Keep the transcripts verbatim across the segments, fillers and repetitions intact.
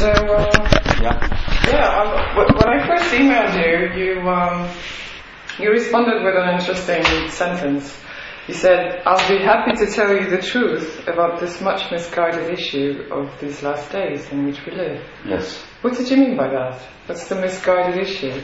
So, uh, Yeah. yeah, um, wh- when I first emailed you, you um, you responded with an interesting sentence. You said, "I'll be happy to tell you the truth about this much misguided issue of these last days in which we live." Yes. What did you mean by that? What's the misguided issue?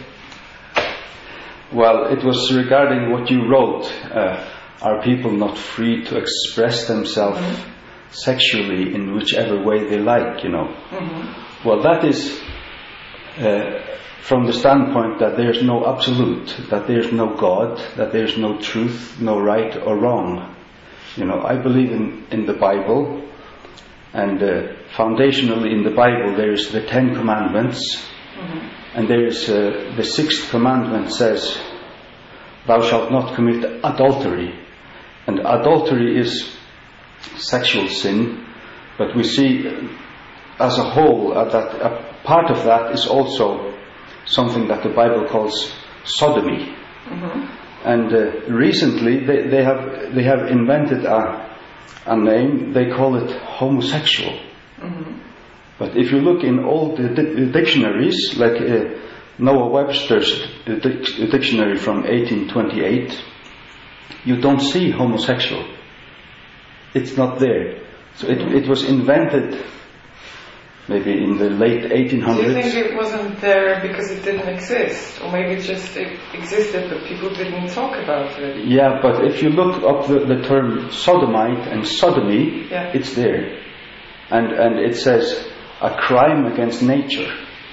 Well, it was regarding what you wrote. Uh, are people not free to express themselves mm-hmm. sexually in whichever way they like, you know? Mm-hmm. Well, that is uh, from the standpoint that there's no absolute, that there's no God, that there's no truth, no right or wrong. You know, I believe in, in the Bible, and uh, foundationally in the Bible there is the Ten Commandments, mm-hmm. and there is uh, the sixth commandment says, "Thou shalt not commit adultery." And adultery is sexual sin, but we see as a whole uh, that a part of that is also something that the Bible calls sodomy. Mm-hmm. And uh, recently they, they have they have invented a, a name. They call it homosexual. Mm-hmm. But if you look in all the di- dictionaries, like uh, Noah Webster's dic- dictionary from eighteen twenty-eight, you don't see homosexual. It's not there. So it, it was invented maybe in the late eighteen hundreds. Do you think it wasn't there because it didn't exist? Or maybe it just it existed but people didn't talk about it? Yeah, but if you look up the, the term sodomite and sodomy, yeah. it's there. And and it says a crime against nature.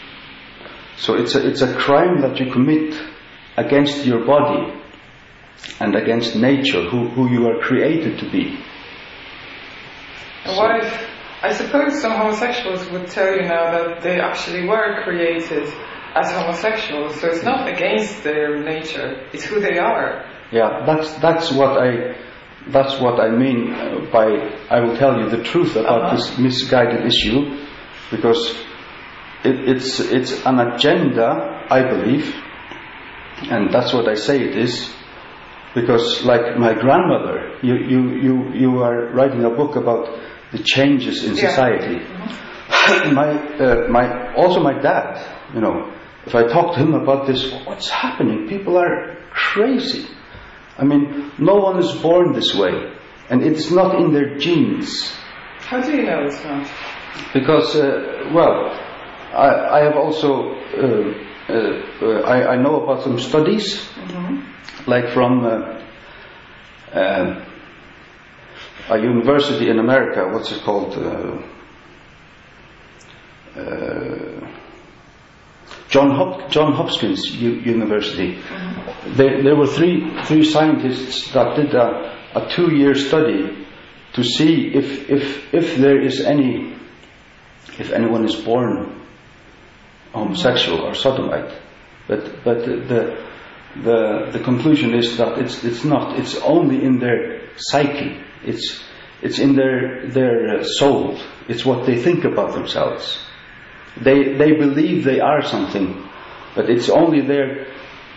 So it's a, it's a crime that you commit against your body and against nature, who, who you are created to be. And so, what if, I suppose some homosexuals would tell you now that they actually were created as homosexuals, so it's not against their nature, it's who they are. Yeah, that's that's what I that's what I mean by I will tell you the truth about uh-huh. this misguided issue, because it, it's it's an agenda, I believe, and that's what I say it is. Because, like my grandmother, you, you, you, you are writing a book about the changes in society. Yeah. Mm-hmm. my, uh, my, also my dad, you know, if I talk to him about this, what's happening? People are crazy. I mean, no one is born this way, and it's not in their genes. How do you know it's not? Because, uh, well, I, I have also, uh, uh, uh, I, I know about some studies. Mm-hmm. Like from uh, uh, a university in America, what's it called? Uh, uh, John Hop- John Hopkins U- University. Mm-hmm. There, there were three three scientists that did a, a two-year study to see if if if there is any if anyone is born homosexual or sodomite, but but the The the conclusion is that it's it's not. It's only in their psyche. It's it's in their their soul. It's what they think about themselves. They they believe they are something, but it's only their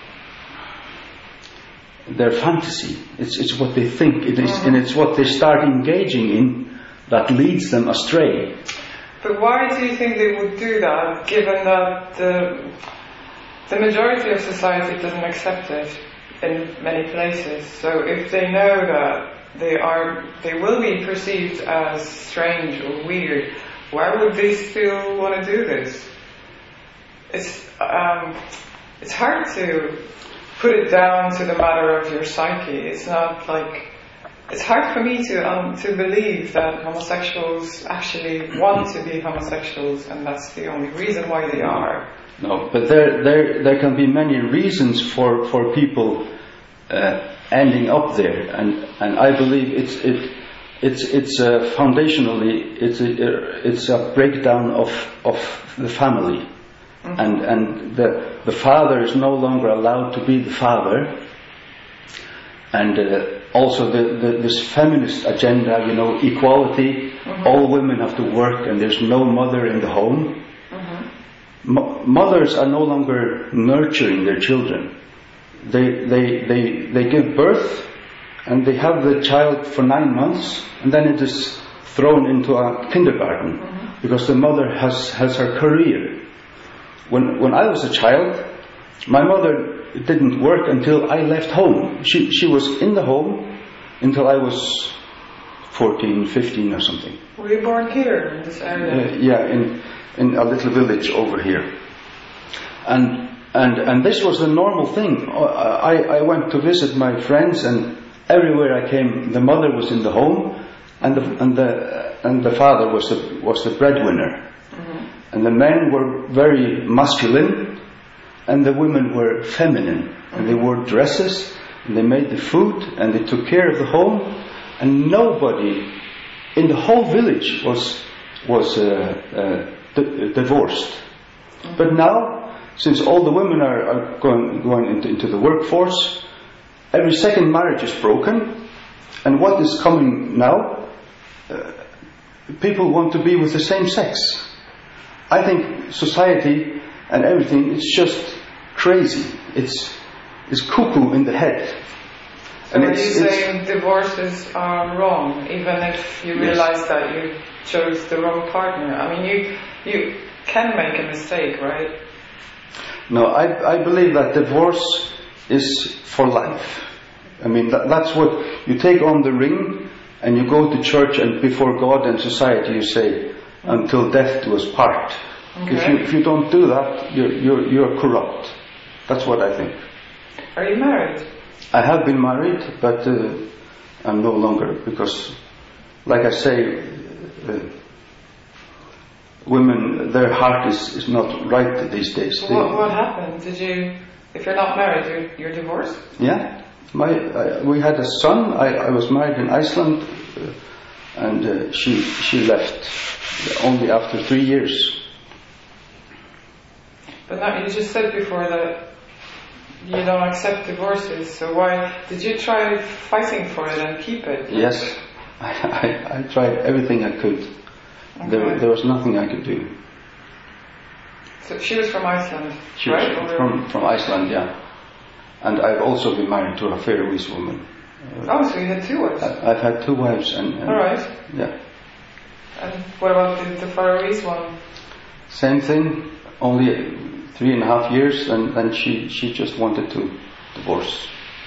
their fantasy. It's it's what they think it is, and it's what they start engaging in that leads them astray. But why do you think they would do that, given that the The majority of society doesn't accept it in many places? So if they know that they are, they will be perceived as strange or weird, why would they still want to do this? It's um, it's hard to put it down to the matter of your psyche. It's not like it's hard for me to um, to believe that homosexuals actually want to be homosexuals, and that's the only reason why they are. No, but there, there, there can be many reasons for for people uh, ending up there, and and I believe it's it, it's it's uh, foundationally it's a, it's a breakdown of of the family, mm-hmm. and and the the father is no longer allowed to be the father, and uh, also the, the this feminist agenda, you know, equality, mm-hmm. all women have to work, and there's no mother in the home. Mothers are no longer nurturing their children. They, they, they, they give birth and they have the child for nine months and then it is thrown into a kindergarten. Mm-hmm. because the mother has, has her career. When when I was a child, my mother didn't work until I left home. She she was in the home until I was fourteen, fifteen or something. Were you born here in this area? Uh, yeah, in in a little village over here. And and and this was the normal thing. I I went to visit my friends, and everywhere I came, the mother was in the home, and the and the and the father was the was the breadwinner. Mm-hmm. And the men were very masculine, and the women were feminine. And they wore dresses, and they made the food, and they took care of the home, and nobody in the whole village was was uh, uh, d- divorced. Mm-hmm. But now, since all the women are, are going going into, into the workforce, every second marriage is broken, and what is coming now? Uh, people want to be with the same sex. I think society and everything is just crazy. It's it's cuckoo in the head. So and are it's, you it's, saying divorces are wrong, even if you realize yes. that you chose the wrong partner? I mean, you you can make a mistake, right? No, I I believe that divorce is for life. I mean, that, that's what you take on the ring, and you go to church, and before God and society you say, until death do us part. Okay. If you if you don't do that, you're you're you're corrupt. That's what I think. Are you married? I have been married, but uh, I'm no longer, because, like I say, uh, women, their heart is, is not right these days. So what what happened? Did you? If you're not married, you're, you're divorced? Yeah. My, I, we had a son. I, I was married in Iceland, uh, and uh, she she left only after three years. But now you just said before that you don't accept divorces. So why did you try fighting for it and keep it? Yes, I, I, I tried everything I could. Okay. There there was nothing I could do. So she was from Iceland, she right? Was from from Iceland, yeah. And I've also been married to a Faroese woman. Uh, oh, so you had two wives? I, I've had two wives. and, and All right. Yeah. And what about the, the Faroese one? Same thing, only three and a half years, and then she, she just wanted to divorce.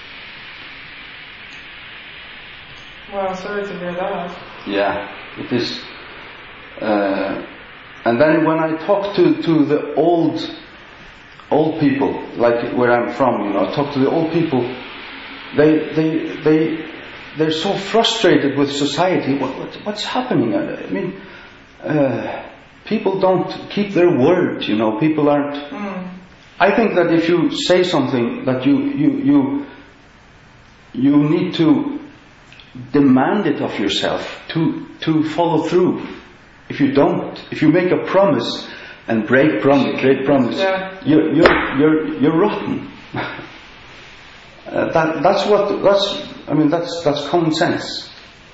Well, sorry to hear that. Yeah, it is. Uh, and then when I talk to, to the old old people, like where I'm from, you know, I talk to the old people, they they they they're so frustrated with society. What, what what's happening? I mean, uh, people don't keep their word. You know, people aren't. Mm. I think that if you say something, that you you you you need to demand it of yourself to to follow through. If you don't, if you make a promise and break promise, break promise, yeah. you're you're you're you're rotten. uh, that that's what that's. I mean, that's that's common sense.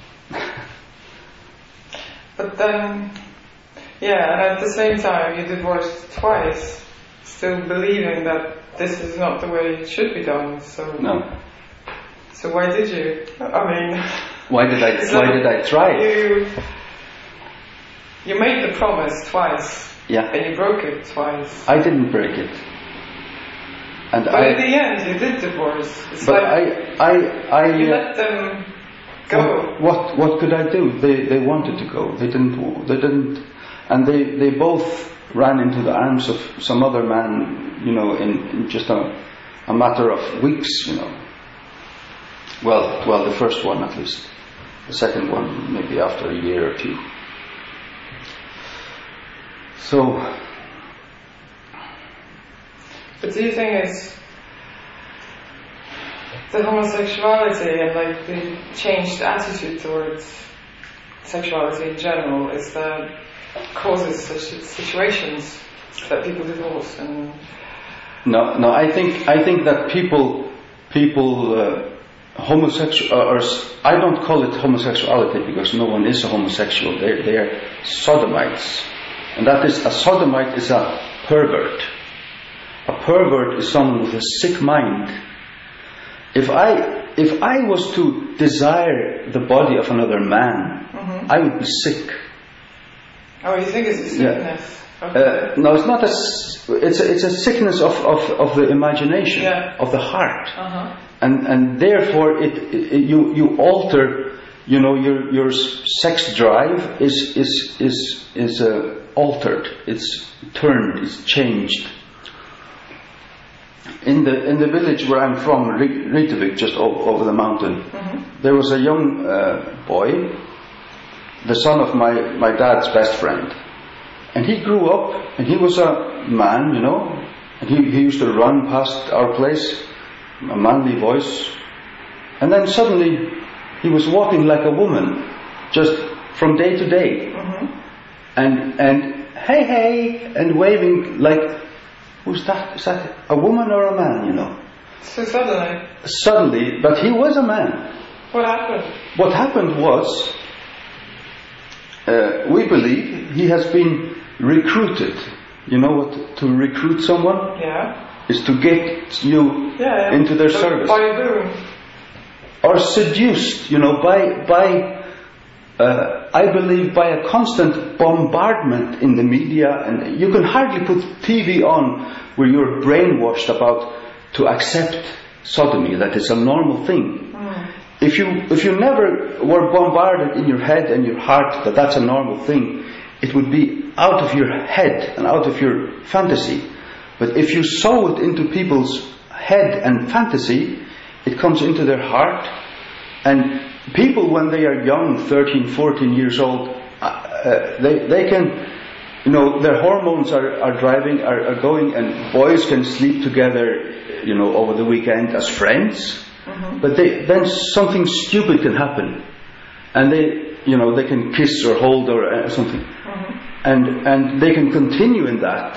But then, yeah, and at the same time, you divorced twice, still believing that this is not the way it should be done. So no. So why did you? I mean, why did I? So why did I try? You you made the promise twice. Yeah. And you broke it twice. I didn't break it. And but I, in the end, you did divorce. It's but like I, I, I. You uh, let them go. What, what, what could I do? They, they wanted to go. They didn't. They didn't. And they, they both ran into the arms of some other man. You know, in, in just a, a matter of weeks. You know. Well, well, the first one at least. The second one maybe after a year or two. So, but do you think it's the homosexuality and like the changed attitude towards sexuality in general is that causes such situations that people divorce? And no, no, I think I think that people people uh, homosexual or I don't call it homosexuality because no one is a homosexual. They they are sodomites. And that is, a sodomite is a pervert. A pervert is someone with a sick mind. If I, if I was to desire the body of another man, mm-hmm. I would be sick. Oh, you think it's a sickness? Yeah. Okay. Uh, no, it's not a. It's a, it's a sickness of, of, of the imagination, yeah. of the heart, uh-huh. and and therefore it, it you you alter. You know, your your sex drive is is is is uh, altered. It's turned. It's changed. In the in the village where I'm from, Reykjavik, just o- over the mountain, mm-hmm. there was a young uh, boy, the son of my my dad's best friend, and he grew up, and he was a man, you know, and he he used to run past our place, a manly voice, and then suddenly he was walking like a woman, just from day to day, mm-hmm. and and hey hey, and waving like, who's that? Is that a woman or a man? You know. So suddenly. Suddenly, but he was a man. What happened? What happened was, uh, we believe he has been recruited. You know what? To recruit someone, yeah, is to get you yeah, yeah. into their so service. By whom? Or seduced, you know, by by uh, I believe by a constant bombardment in the media, and you can hardly put T V on where you're brainwashed about to accept sodomy, that it's a normal thing. Mm. If you if you never were bombarded in your head and your heart that that's a normal thing, it would be out of your head and out of your fantasy. But if you sow it into people's head and fantasy, it comes into their heart, and people when they are young, thirteen, fourteen years old, uh, they they can, you know, their hormones are, are driving, are, are going, and boys can sleep together, you know, over the weekend as friends, mm-hmm. but they, then something stupid can happen, and they, you know, they can kiss or hold or uh, something, mm-hmm. and and they can continue in that,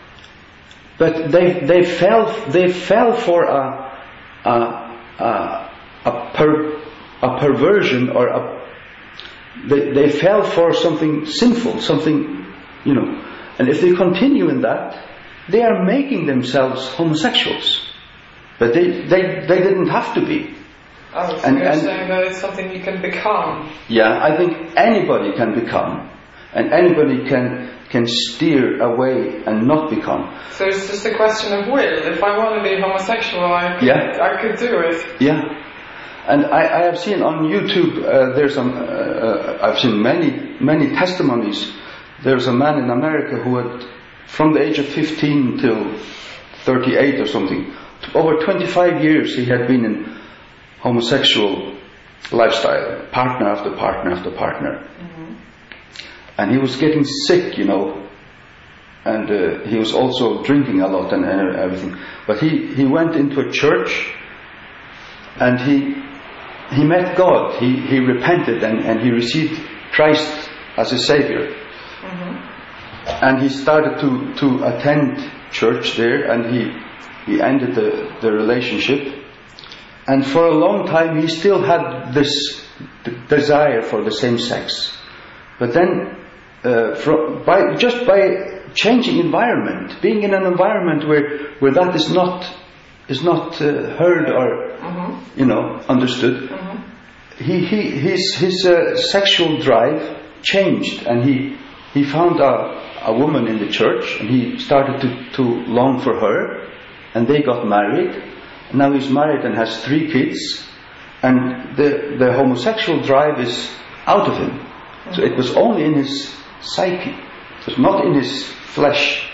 but they they fell they fell for a a Uh, a per, a perversion, or a, they, they fell for something sinful, something, you know, and if they continue in that, they are making themselves homosexuals, but they they, they didn't have to be. Oh, so and, you're and, saying that it's something you can become? Yeah, I think anybody can become, and anybody can can steer away and not become. So it's just a question of will. If I want to be homosexual, I could, yeah. I could do it. Yeah. And I, I have seen on YouTube, uh, there's some, uh, uh, I've seen many, many testimonies. There's a man in America who had, from the age of fifteen till thirty-eight or something, over twenty-five years he had been in homosexual lifestyle, partner after partner after partner. Mm-hmm. And he was getting sick, you know, and uh, he was also drinking a lot and, and everything. But he, he went into a church, and he he met God. He he repented, and, and he received Christ as his Savior. Mm-hmm. And he started to, to attend church there, and he he ended the, the relationship. And for a long time he still had this d- desire for the same sex. But then, uh, from, by just by changing environment, being in an environment where, where that is not is not uh, heard or mm-hmm. you know understood, mm-hmm. he he his his uh, sexual drive changed, and he he found a a woman in the church, and he started to to long for her, and they got married. And now he's married and has three kids, and the the homosexual drive is out of him. Mm-hmm. So it was only in his psyche. It was not in his flesh.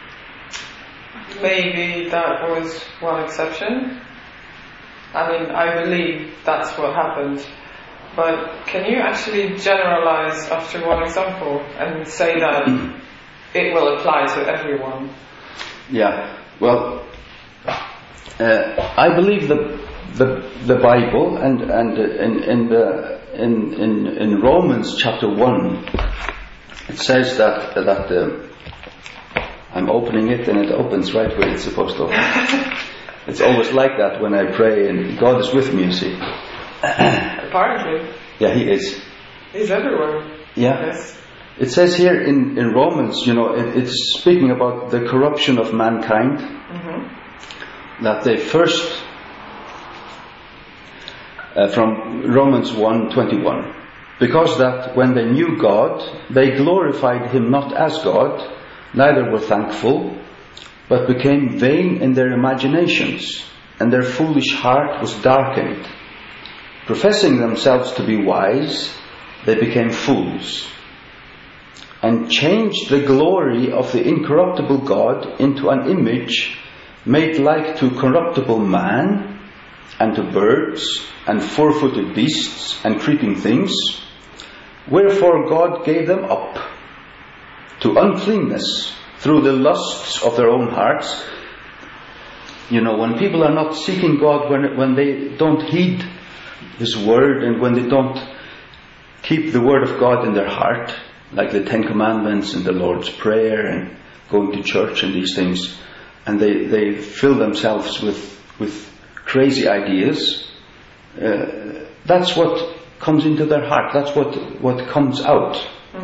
Maybe that was one exception. I mean, I believe that's what happened. But can you actually generalize after one example and say that it will apply to everyone? Yeah. Well, uh, I believe the the the Bible, and and in in the in in in Romans chapter one, it says that that. Uh, I'm opening it, and it opens right where it's supposed to open. It's always like that when I pray, and God is with me, you see. Apparently. Yeah, He is. He's everywhere. Yeah. Yes. It says here in, in Romans, you know, it, it's speaking about the corruption of mankind. Mm-hmm. That they first, uh, from Romans one twenty-one, because that when they knew God, they glorified him not as God, neither were thankful, but became vain in their imaginations, and their foolish heart was darkened. Professing themselves to be wise, they became fools, and changed the glory of the incorruptible God into an image made like to corruptible man, and to birds, and four-footed beasts, and creeping things. Wherefore God gave them up to uncleanness through the lusts of their own hearts. You know, when people are not seeking God, when, when they don't heed His word, and when they don't keep the word of God in their heart, like the Ten Commandments and the Lord's Prayer and going to church and these things, and they, they fill themselves with, with crazy ideas, uh, that's what comes into their heart, that's what, what comes out.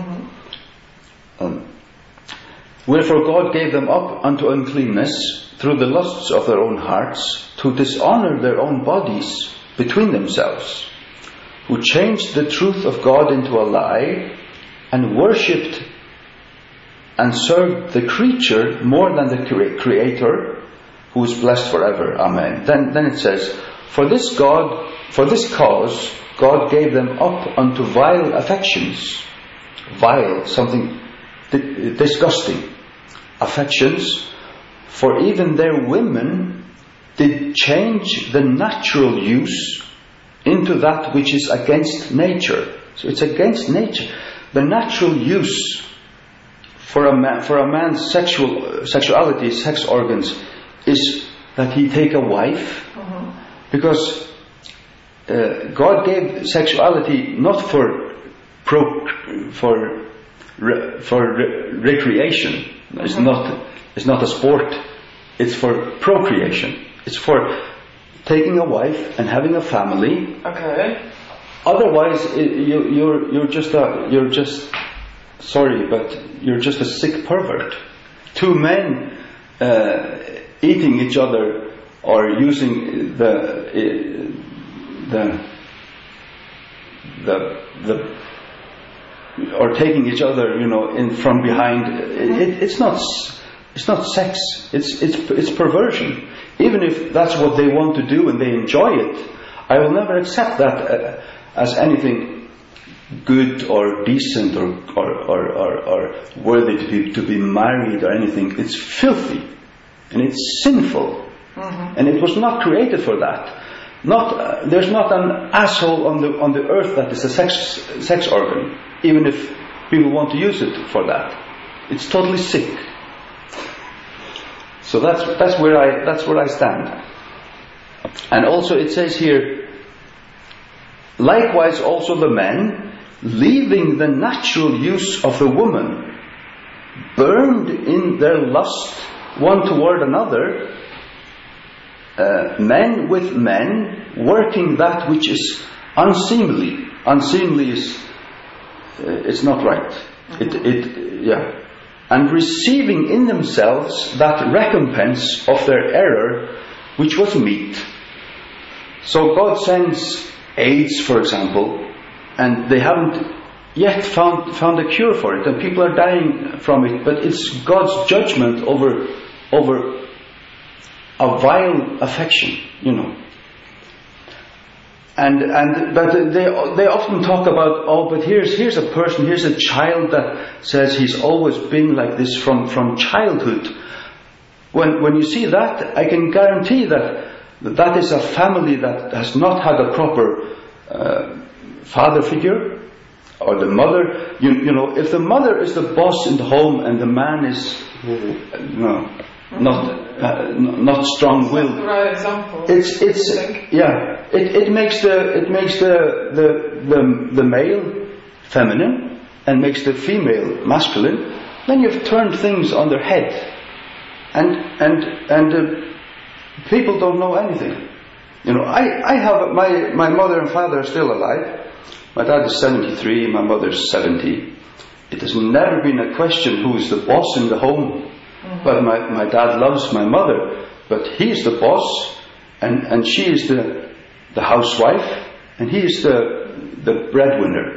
Mm-hmm. Um, Wherefore God gave them up unto uncleanness through the lusts of their own hearts, to dishonour their own bodies between themselves, who changed the truth of God into a lie, and worshipped and served the creature more than the Creator, who is blessed forever. Amen. Then, then it says, For this God, for this cause, God gave them up unto vile affections. Vile, something di- disgusting. Affections. For even their women did change the natural use into that which is against nature. So it's against nature. The natural use for a man, for a man's sexual sexuality, sex organs, is that he take a wife, uh-huh. because uh, God gave sexuality not for pro, for re, for re, recreation. Uh-huh. It's not it's not a sport. It's for procreation. It's for taking a wife and having a family. Okay. Otherwise, you, you're you're just a you're just sorry, but you're just a sick pervert. Two men uh, eating each other, or using the the the the or taking each other, you know, in from behind. It, it's not it's not sex. It's it's it's perversion. Even if that's what they want to do and they enjoy it, I will never accept that uh, as anything good or decent or or, or, or, or worthy to be to be married or anything. It's filthy and it's sinful, mm-hmm. and it was not created for that. Not uh, there's not an asshole on the on the earth that is a sex sex organ, even if people want to use it for that. It's totally sick. So that's that's where I that's where I stand. And also it says here, likewise also the men, leaving the natural use of the woman, burned in their lust one toward another, uh, men with men, working that which is unseemly. Unseemly is uh, it's not right. Mm-hmm. It it yeah. And receiving in themselves that recompense of their error, which was meat. So God sends AIDS, for example, and they haven't yet found found a cure for it, and people are dying from it. But it's God's judgment over over a vile affection, you know. And and but they they often talk about, oh, but here's here's a person, here's a child that says he's always been like this from, from childhood. When when you see that, I can guarantee that that is a family that has not had a proper uh, father figure, or the mother. You you know, if the mother is the boss in the home and the man is uh, no. Not uh, not strong-willed. That's the right example. It's it's yeah. It it makes the it makes the the the, the male feminine and makes the female masculine. Then you've turned things on their head, and and and uh, people don't know anything. You know, I I have my my mother and father are still alive. My dad is seventy-three. My mother is seventy. It has never been a question who is the boss in the home. Mm-hmm. But my, my dad loves my mother, but he's the boss, and, and she is the the housewife, and he is the the breadwinner.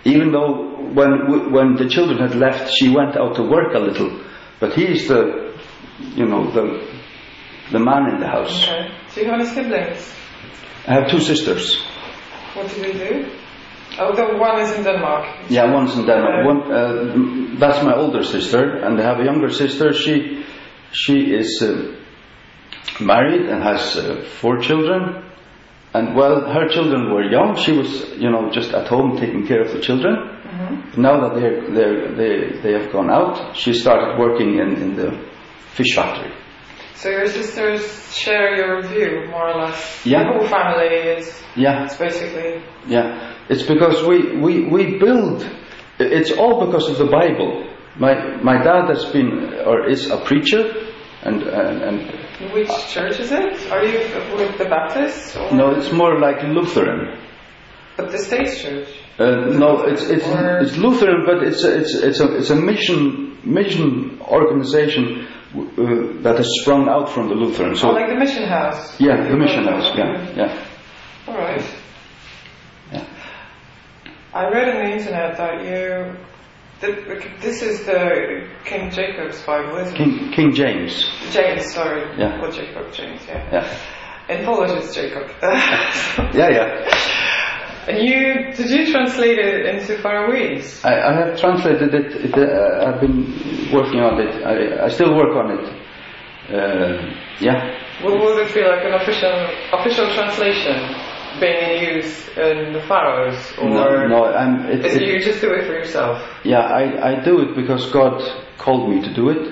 Even though when when the children had left, she went out to work a little. But he's the, you know, the the man in the house. Okay. Do you have any siblings? I have two sisters. What do they do? Oh, the one is in Denmark. Yeah, one's in Denmark. One, uh, that's my older sister, and I have a younger sister. She she is uh, married and has uh, four children. And while her children were young, she was, you know, just at home taking care of the children. Mm-hmm. Now that they're, they're, they they have gone out, she started working in, in the fish factory. So your sisters share your view, more or less. Yeah. The whole family is. Yeah. It's basically. Yeah. It's because we, we, we build. It's all because of the Bible. My my dad has been or is a preacher, and and. and Which church is it? Are you with the Baptists? Or? No, it's more like Lutheran. But the States Church. Uh, no, it's it's or it's Lutheran, but it's a, it's it's a it's a mission mission organization uh, that has sprung out from the Lutheran. So oh, like the mission house. Yeah, the mission house. Yeah, yeah. All right. Yeah. I read on the internet that you. that this is the King Jacob's Bible, isn't King it? King James. James, sorry. Yeah. Well, Jacob, James. Yeah. Yeah. In Polish, it's Jacob. yeah, yeah. And you did you translate it into Faroese? I, I have translated it. it uh, I've been working on it. I, I still work on it. Uh, yeah. Will, will it be like an official official translation being in use in the Faroes, or no? no I'm, it, is it, you just do it for yourself? Yeah, I, I do it because God called me to do it.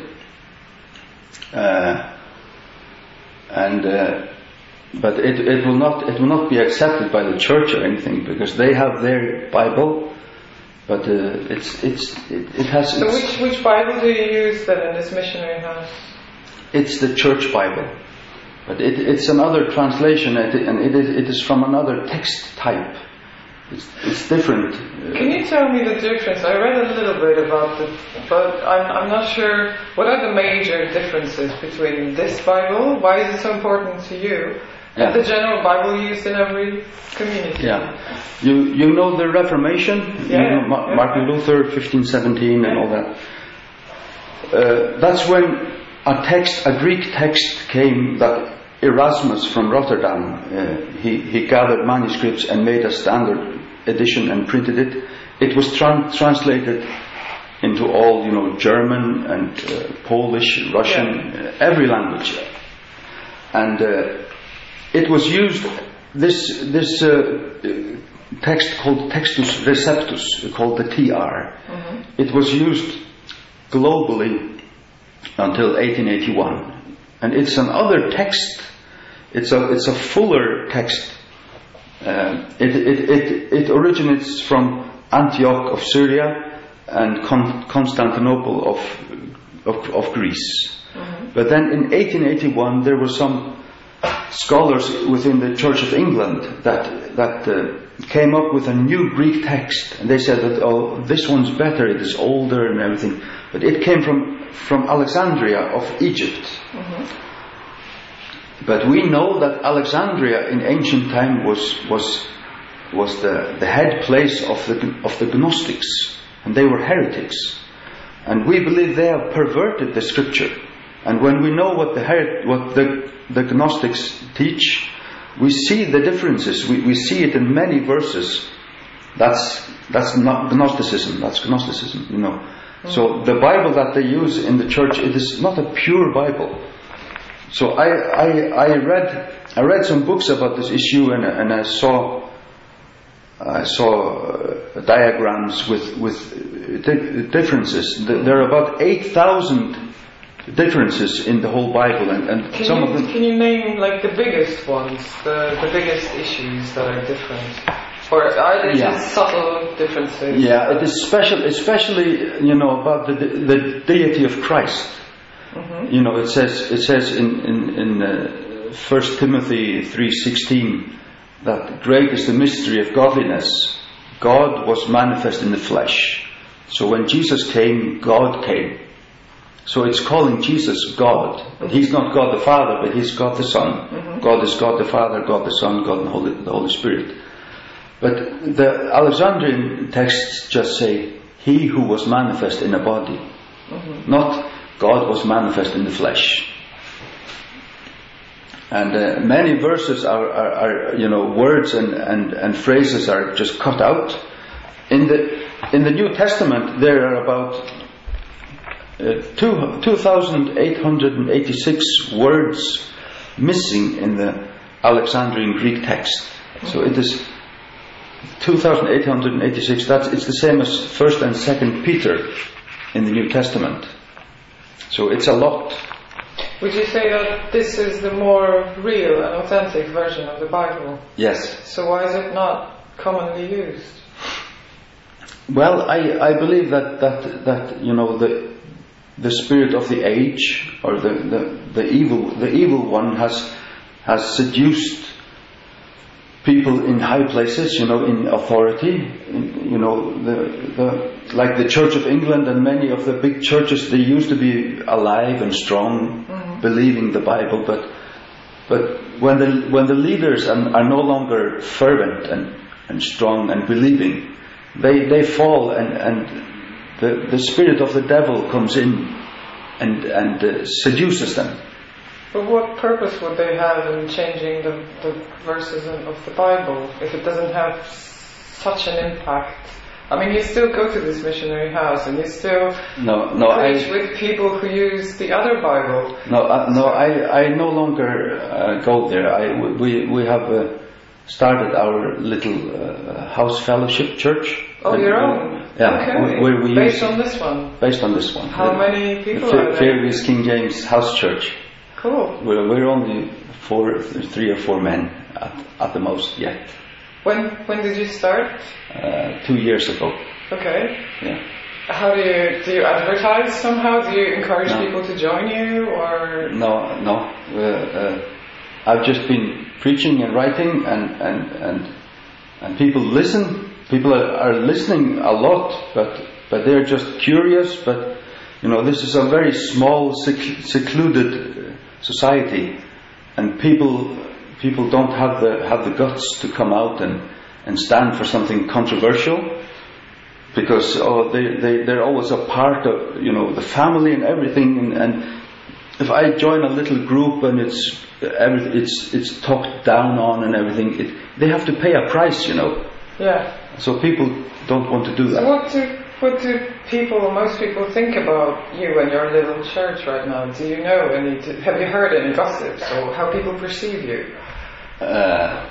Uh, and. Uh, But it, it will not it will not be accepted by the church or anything, because they have their Bible, but uh, it's it's it, it has. So which which Bible do you use then in this missionary house? It's the church Bible, but it, it's another translation, and it is it is from another text type. It's it's different. Can you tell me the difference? I read a little bit about it, but I'm I'm not sure. What are the major differences between this Bible? Why is it so important to you? Yeah. And the general Bible used in every community. Yeah, you you know the Reformation, yeah, you know Ma- yeah. Martin Luther, fifteen seventeen, and all that. Uh, that's when a text, a Greek text, came that Erasmus from Rotterdam. Uh, he he gathered manuscripts and made a standard edition and printed it. It was tran- translated into all, you know, German and uh, Polish, Russian, yeah. uh, every language, and. Uh, It was used, this this uh, text called Textus Receptus, called the T R, mm-hmm. It was used globally until eighteen eighty-one. And it's another text, it's a it's a fuller text. Uh, it, it, it, it originates from Antioch of Syria and Con- Constantinople of, of, of Greece. Mm-hmm. But then in eighteen eighty-one there were some scholars within the Church of England that that uh, came up with a new Greek text, and they said that, oh, this one's better, it is older and everything, but it came from from Alexandria of Egypt. Mm-hmm. But we know that Alexandria in ancient time was was was the, the head place of the of the Gnostics, and they were heretics, and we believe they have perverted the Scripture. And when we know what the her- what the the Gnostics teach, we see the differences. We we see it in many verses. That's that's not Gnosticism. That's Gnosticism, you know. Mm-hmm. So the Bible that they use in the church, it is not a pure Bible. So I I, I read I read some books about this issue, and and I saw I saw uh, diagrams with with di- differences. There are about eight thousand. Differences in the whole Bible, and, and can some you, of them. Can you name like the biggest ones, the the biggest issues that are different, or are they yeah. just subtle differences? Yeah, it is special, especially you know about the the deity of Christ. Mm-hmm. You know, it says it says in in in uh, First Timothy three sixteen that great is the mystery of godliness. God was manifest in the flesh. So when Jesus came, God came. So it's calling Jesus God. But He's not God the Father, but He's God the Son. Mm-hmm. God is God the Father, God the Son, God the Holy, the Holy Spirit. But the Alexandrian texts just say, he who was manifest in a body. Mm-hmm. Not God was manifest in the flesh. And uh, many verses are, are, are, you know, words and, and, and phrases are just cut out. In the in the New Testament, there are about uh, two, two thousand eight hundred eighty-six words missing in the Alexandrian Greek text. So it is two thousand eight hundred eighty-six. That's it's the same as First and Second Peter in the New Testament. So it's a lot. Would you say that this is the more real and authentic version of the Bible? Yes. So why is it not commonly used? Well, I, I believe that, that that you know the the spirit of the age, or the, the, the evil the evil one has has seduced people in high places, you know, in authority, in, you know, the the like the Church of England and many of the big churches. They used to be alive and strong, mm-hmm. believing the Bible, but but when the when the leaders are, are no longer fervent and, and strong and believing, they they fall, and and the the spirit of the devil comes in and and uh, seduces them. But what purpose would they have in changing the, the verses of the Bible if it doesn't have such an impact? I mean, you still go to this missionary house and you still no, no, preach I, with people who use the other Bible. No, uh, no, I, I no longer uh, go there. I, we, we have uh, started our little uh, house fellowship church. Oh, your own? Yeah, okay. where we based use, on this one? Based on this one. How the, many people the are there? Fairview King James House Church. Cool. We're, we're only four, three or four men at, at the most yet. When when did you start? Uh, two years ago. Okay. Yeah. How do you do you advertise somehow? Do you encourage no. people to join you, or no? No. Uh, uh, I've just been preaching and writing, and and and and people listen. People are, are listening a lot, but but they're just curious. But you know, this is a very small, sec- secluded society, and people people don't have the have the guts to come out and, and stand for something controversial, because oh they, they they're always a part of, you know, the family and everything, and, and if I join a little group and it's everything it's it's talked down on and everything, it, they have to pay a price, you know. Yeah. So people don't want to do that. So what do what do people, most people, think about you and your little church right now? Do you know any? Have you heard any gossips or how people perceive you? Uh,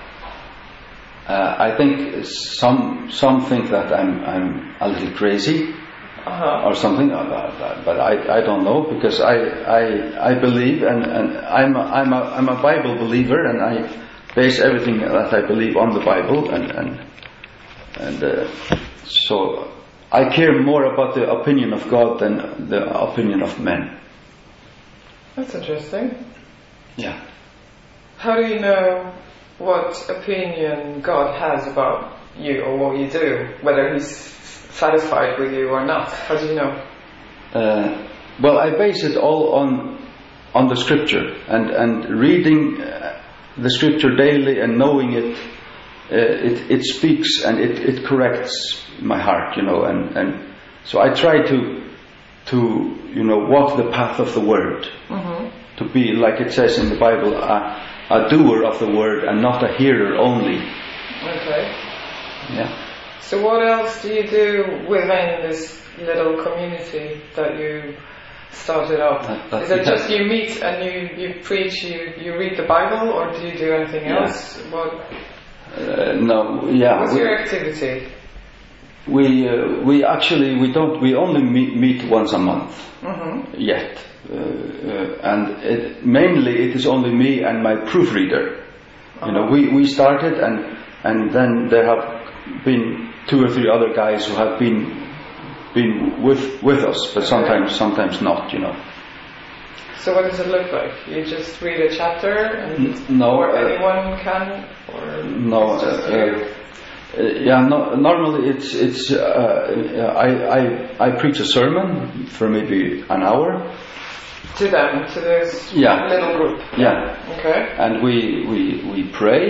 uh, I think some some think that I'm I'm a little crazy, uh-huh. or something, but I I don't know, because I I I believe, and, and I'm a, I'm a I'm a Bible believer, and I base everything that I believe on the Bible, and and and uh, so I care more about the opinion of God than the opinion of men. That's interesting. Yeah. How do you know what opinion God has about you or what you do, whether He's satisfied with you or not? How do you know? Uh, well, I base it all on on the Scripture, and and reading uh, the Scripture daily and knowing it. Uh, it it speaks and it, it corrects my heart, you know, and, and so I try to to you know walk the path of the Word, mm-hmm. to be, like it says in the Bible, a, a doer of the Word and not a hearer only. Okay. Yeah. So what else do you do within this little community that you started up? That, that Is it just you meet and you, you preach, you, you read the Bible, or do you do anything yeah. else? What? Uh, no, yeah. What's we, your activity? We uh, we actually we don't we only meet, meet once a month, mm-hmm. yet, uh, uh, and it, mainly it is only me and my proofreader. Uh-huh. You know, we, we started, and and then there have been two or three other guys who have been been with with us, but sometimes sometimes not. You know. So what does it look like? You just read a chapter, and no, or uh, anyone can, or no. It's just uh, uh, yeah, no, normally it's it's. Uh, I I I preach a sermon for maybe an hour. To them, to this yeah. little group. Yeah. Okay. And we we we pray,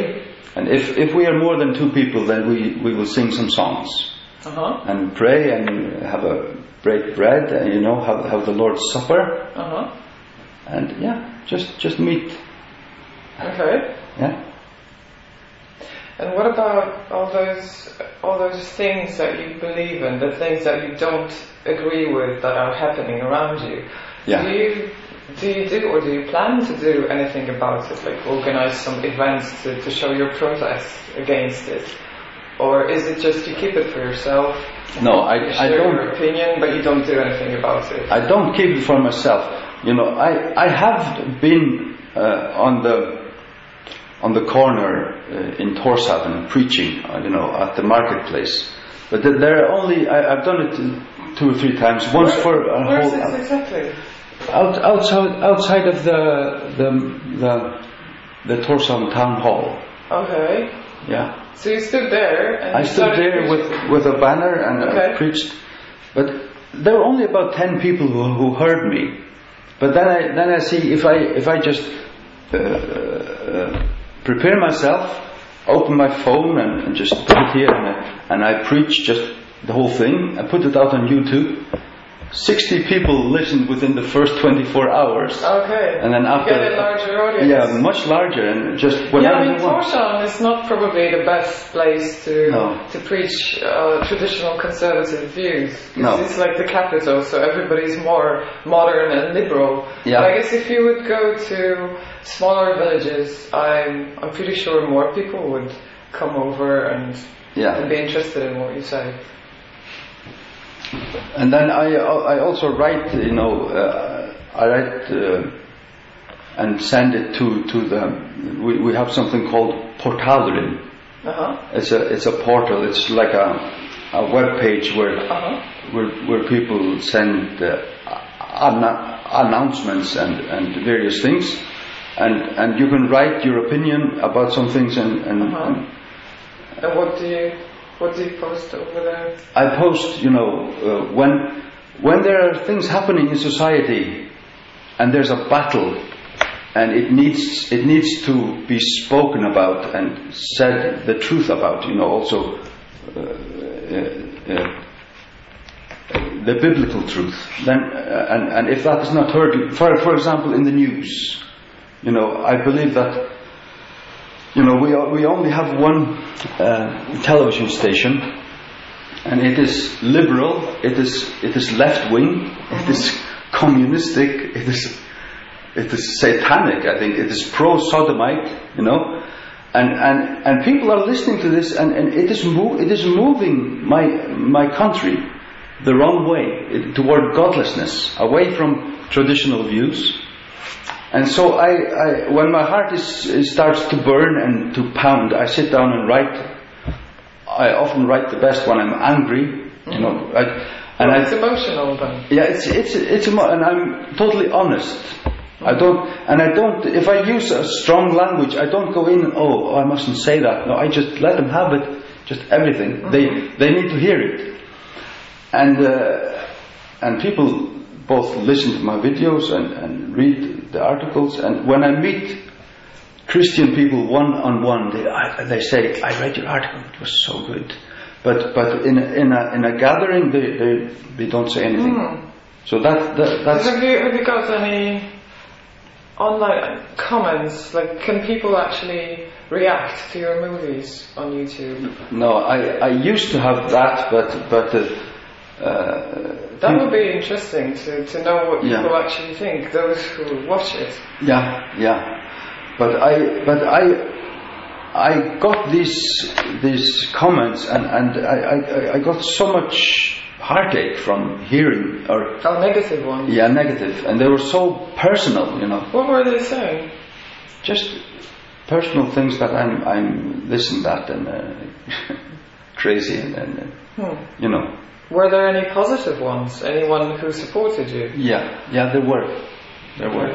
And if, if we are more than two people, then we, we will sing some songs. Uh-huh. And pray and have a break bread, and, you know, have, have the Lord's Supper. Uh-huh. And yeah, just, just meet. Okay. Yeah. And what about all those all those things that you believe in, the things that you don't agree with that are happening around you? Yeah. Do you do you do or do you plan to do anything about it, like organize some events to, to show your protest against it? Or is it just you keep it for yourself? No, I, you I share don't. your opinion, but you don't do anything about it. I don't keep it for myself. You know, I I have been uh, on the on the corner uh, in Tórshavn preaching, uh, you know, at the marketplace. But th- there are only I, I've done it two or three times. Once Where, for a where whole. is this exactly? Out, outside outside of the the the, the Tórshavn town hall. Okay. Yeah. So you stood there and I you stood started there preaching. with, with a banner and Okay. I preached, but there were only about ten people who, who heard me. But then I then I see if I if I just uh, uh, prepare myself, open my phone and, and just put it here and I, and I preach just the whole thing. I put it out on YouTube. Sixty people listened within the first twenty-four hours. Okay. And then after, you get a larger audience. yeah, much larger, and just Yeah, whenever I mean, you want. Tórshavn is not probably the best place to No. to preach uh, traditional conservative views. 'Cause No. it's like the capital, so everybody's more modern and liberal. Yeah. But I guess if you would go to smaller villages, I'm I'm pretty sure more people would come over and, Yeah. and be interested in what you say. And then I I also write, you know, uh, I write uh, and send it to to the. We we have something called Portalurinn. Uh-huh. It's a it's a portal. It's like a a web page where Uh-huh. where where people send uh, anna- announcements and and various things, and and you can write your opinion about some things and and. Uh-huh. and And what do you what do you post over there? I post, you know, uh, when when there are things happening in society, and there's a battle, and it needs it needs to be spoken about and said the truth about, you know, also uh, uh, uh, the biblical truth. Then, uh, and and if that is not heard, for for example, in the news, you know, I believe that. You know, we we only have one uh, television station, and it is liberal, it is it is left wing, it is communistic, it is it is satanic. I think it is pro sodomite. You know, and and and people are listening to this, and, and it is move it is moving my my country the wrong way, it, toward godlessness, away from traditional views. And so I, I when my heart is, is starts to burn and to pound, I sit down and write. I often write the best when I'm angry, mm-hmm. you know. I, and well, it's I, emotional then. Yeah, it's it's it's emo- and I'm totally honest. Mm-hmm. I don't and I don't. If I use a strong language, I don't go in. Oh, I mustn't say that. No, I just let them have it. Just everything. Mm-hmm. They they need to hear it. And uh, and people both listen to my videos and, and read the articles, and when I meet Christian people one on one, they I, they say, "I read your article; it was so good." But but in a, in a in a gathering, they they, they don't say anything. Mm. So that, that that's. Have you have you got any online comments? Like, can people actually react to your movies on YouTube? No, I I used to have that, but but. Uh, Uh, that would be interesting to, to know what yeah. people actually think, those who watch it. Yeah, yeah. But I, but I, I got these these comments, and and I, I, I got so much heartache from hearing or oh, negative ones. Yeah, negative, and they were so personal, you know. What were they saying? Just personal things that I'm I'm this and that and uh, crazy and, and uh, hmm. you know. Were there any positive ones? Anyone who supported you? Yeah, yeah, there were, there were.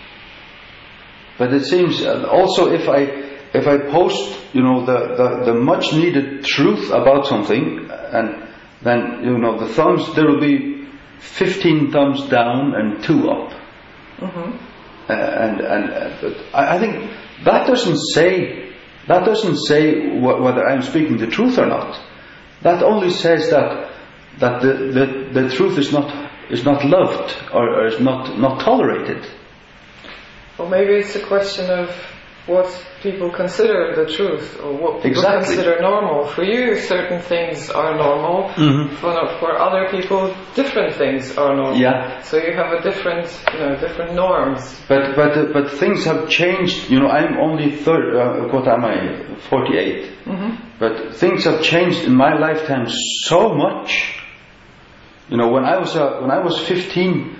But it seems uh, also if I if I post, you know, the, the, the much needed truth about something, and then you know the thumbs, there will be fifteen thumbs down and two up. Mm-hmm. Uh, and and uh, but I, I think that doesn't say That doesn't say wh- whether I'm speaking the truth or not. That only says that that the, the, the truth is not is not loved or, or is not, not tolerated. Or maybe it's a question of what people consider the truth, or what people Exactly. consider normal. For you, certain things are normal. Mm-hmm. For, for other people, different things are normal. Yeah. So you have a different, you know, different norms. But but uh, but things have changed. You know, I'm only third. Uh, what am I? forty-eight. Mm-hmm. But things have changed in my lifetime so much. You know, when I was uh, when I was fifteen,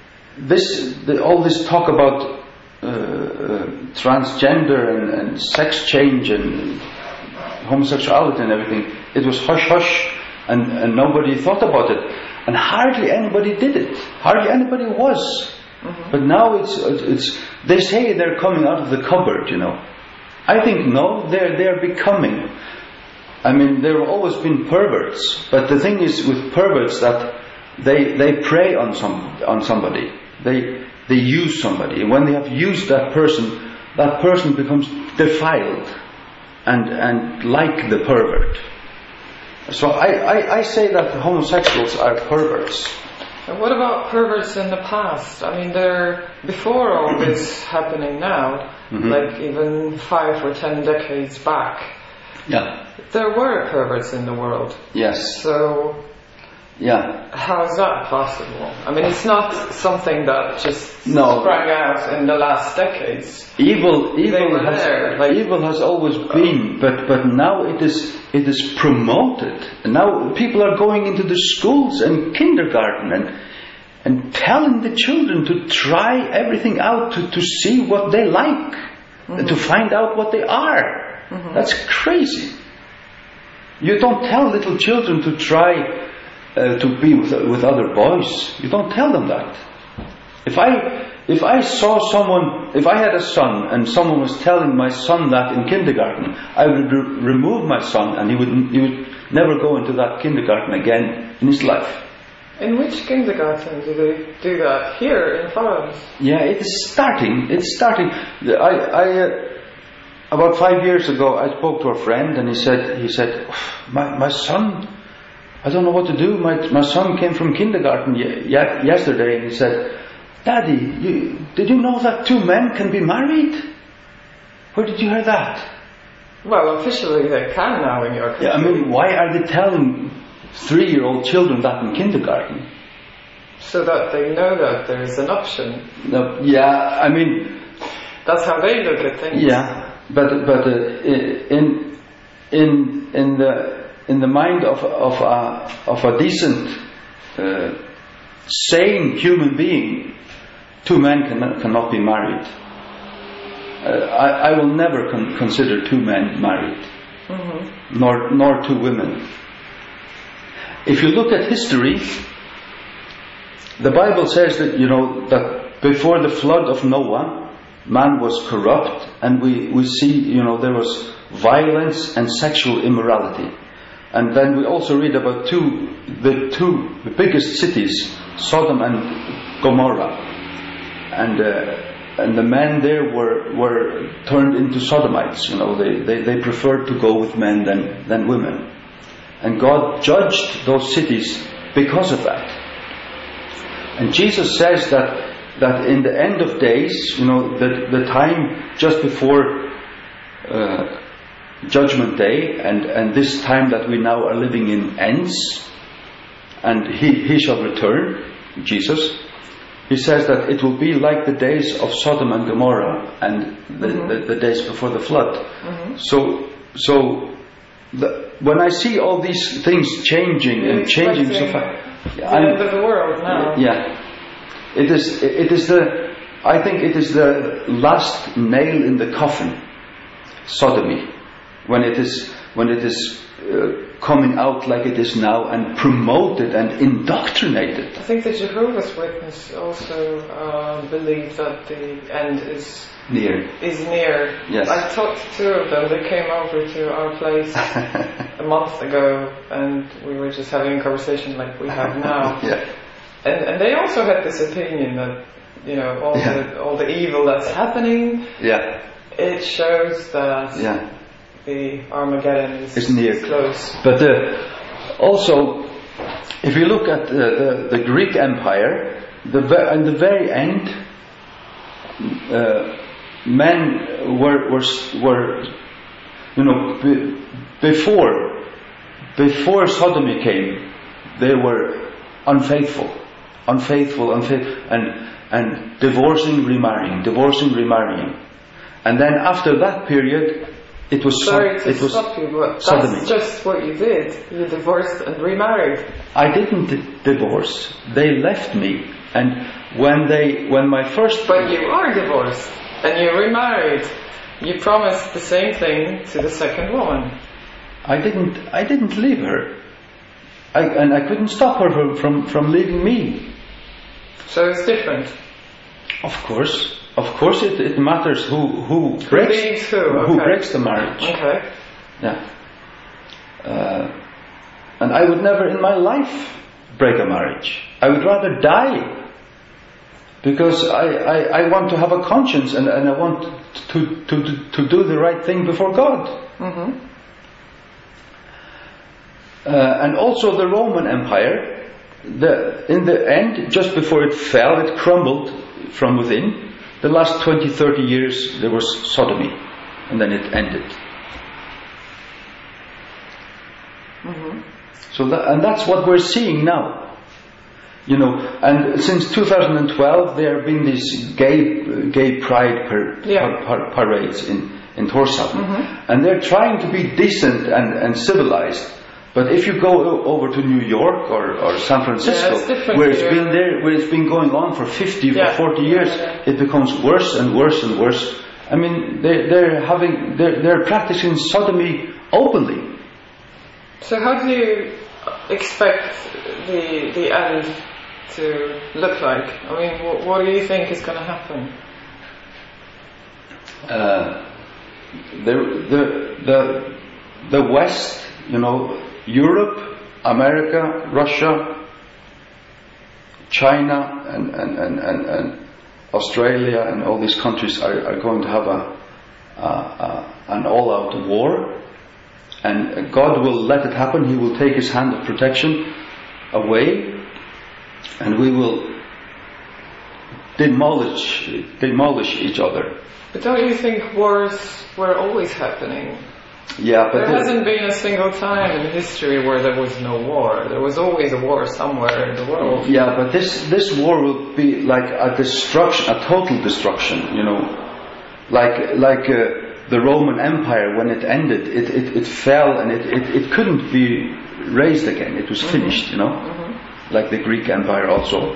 this the, all this talk about uh, uh, transgender and, and sex change and homosexuality and everything, it was hush hush, and, and nobody thought about it, and hardly anybody did it. Hardly anybody was. Mm-hmm. But now it's it's they say they're coming out of the cupboard. You know, I think no, they're they're becoming. I mean, there have always been perverts, but the thing is with perverts that they they prey on some on somebody. They they use somebody. And when they have used that person, that person becomes defiled and and like the pervert. So I, I, I say that homosexuals are perverts. And what about perverts in the past? I mean, they're before all this happening now, mm-hmm. like even five or ten decades back. Yeah. There were perverts in the world. Yes. So, yeah. How is that possible? I mean, it's not something that just no. sprang out in the last decades. Evil, evil has, there, like, evil has always been, but but now it is it is promoted. And now people are going into the schools and kindergarten and and telling the children to try everything out to, to see what they like, mm-hmm. and to find out what they are. Mm-hmm. That's crazy. You don't tell little children to try uh, to be with, with other boys. You don't tell them that. If I if I saw someone, if I had a son and someone was telling my son that in kindergarten, I would re- remove my son and he would he would never go into that kindergarten again in his life. In which kindergarten do they do that? Here in Faroes? Yeah, it is starting. It's starting. I I. Uh, About five years ago, I spoke to a friend, and he said, "He said, my my son, I don't know what to do. My my son came from kindergarten ye- ye- yesterday, and he said, Daddy, you, did you know that two men can be married? Where did you hear that?" Well, officially they can now in your country. Yeah, I mean, why are they telling three-year-old children that in kindergarten? So that they know that there is an option. No, yeah, I mean, that's how they look at things. Yeah. But but uh, in in in the in the mind of of a of a decent, uh, sane human being, two men cannot cannot be married. Uh, I I will never con- consider two men married, mm-hmm. nor nor two women. If you look at history, the Bible says that you know that before the flood of Noah, man was corrupt, and we, we see, you know, there was violence and sexual immorality. And then we also read about two, the two the biggest cities, Sodom and Gomorrah. And uh, and the men there were were turned into sodomites, you know, they, they, they preferred to go with men than, than women. And God judged those cities because of that. And Jesus says that that in the end of days, you know, the, the time just before uh, Judgment Day, and, and this time that we now are living in ends, and he, he shall return, Jesus, he says that it will be like the days of Sodom and Gomorrah and the, mm-hmm. the, the days before the flood. Mm-hmm. So, so the, when I see all these things changing and changing so fast, the end of the world now. Yeah. It is, it is the, I think it is the last nail in the coffin, sodomy, when it is, when it is uh, coming out like it is now and promoted and indoctrinated. I think the Jehovah's Witness also uh, believe that the end is near. Is near. Yes. I talked to two of them. They came over to our place a month ago, and we were just having a conversation like we have now. Yeah. And, and they also had this opinion that, you know, all yeah. the all the evil that's happening, yeah. it shows that yeah. the Armageddon is, is near. is close. But uh, also, if you look at uh, the, the Greek Empire, the ve- in the very end, uh, men were were were you know b- before before sodomy came, they were unfaithful, unfaithful, unfaithful, and and divorcing, remarrying, divorcing, remarrying, and then after that period, it was Sorry so, to it was stop you, but sodomy. that's just what you did. You divorced and remarried. I didn't d- divorce. They left me, and when they when my first But you are divorced and you remarried. You promised the same thing to the second woman. I didn't I didn't leave her, I, and I couldn't stop her from, from from leaving me. So it's different. Of course, of course, it, it matters who who breaks leaves who, who okay. breaks the marriage. Okay. Yeah, uh, and I would never in my life break a marriage. I would rather die. Because I, I, I want to have a conscience, and, and I want to, to, to do the right thing before God. Mm-hmm. Uh, and also the Roman Empire, the, in the end, just before it fell, it crumbled from within. The last twenty, thirty years there was sodomy, and then it ended. Mm-hmm. So that, and that's what we're seeing now. You know, and since two thousand twelve there have been these gay gay pride par, Yeah. par, par, parades in, in Tórshavn. Mm-hmm. And they're trying to be decent and, and civilized. But if you go o- over to New York or, or San Francisco, Yeah, it's different where it's here. been there, where it's been going on for fifty Yeah. or forty years, Yeah, yeah. it becomes worse and worse and worse. I mean, they they're having they're, they're practicing sodomy openly. So how do you expect the the end to look like? I mean, what, what do you think is going to happen? Uh, the the the the West, you know, Europe, America, Russia, China, and and, and, and, and Australia, and all these countries are, are going to have a, a, a an all-out war, and God will let it happen. He will take His hand of protection away, and we will demolish demolish each other. But don't you think wars were always happening? Yeah, but There the- hasn't been a single time in history where there was no war. There was always a war somewhere in the world. yeah, but this this war will be like a destruction, a total destruction. You know, like like uh, the Roman Empire when it ended, it it, it fell and it, it, it couldn't be raised again. It was finished. You know, Mm-hmm. like the Greek Empire also.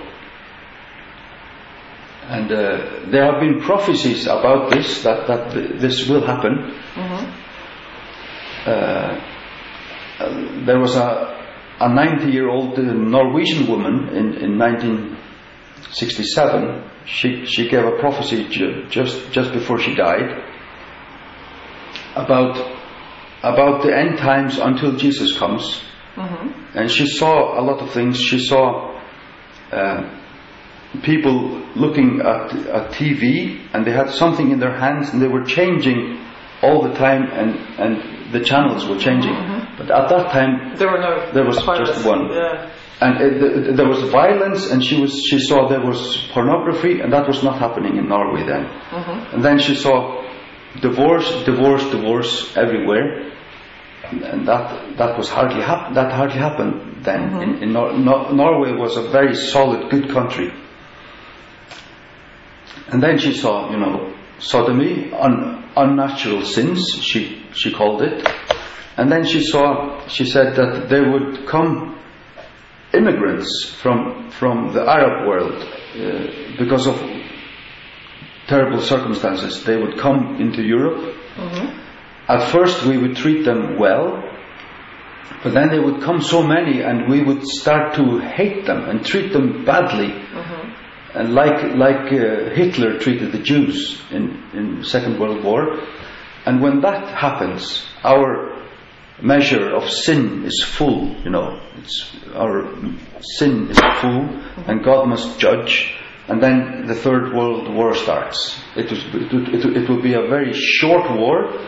And uh, there have been prophecies about this, that that th- this will happen. Mm-hmm. Uh, uh, there was a a ninety-year-old uh, Norwegian woman in, in nineteen sixty-seven. She she gave a prophecy ju- just just before she died about about the end times until Jesus comes. Mm-hmm. And she saw a lot of things. She saw uh, people looking at at T V, and they had something in their hands, and they were changing all the time, and and the channels were changing. Mm-hmm. But at that time, There were no. there was pilots. just one. Yeah. And it, th- there was violence, and she was she saw there was pornography, and that was not happening in Norway then. Mm-hmm. And then she saw divorce, divorce, divorce everywhere, and, and that that was hardly hap- that hardly happened then. Mm-hmm. In, in Nor- Nor- Norway was a very solid, good country. And then she saw, you know, sodomy, un- unnatural sins, she she called it. And then she saw, she said that there would come immigrants from from the Arab world uh, because of terrible circumstances. They would come into Europe. Mm-hmm. At first we would treat them well, but then they would come so many, and we would start to hate them and treat them badly. Mm-hmm. And like like uh, Hitler treated the Jews in in Second World War. And when that happens, our measure of sin is full, you know. It's our sin is full, and God must judge. And then the Third World War starts. It was it, it, it will be a very short war,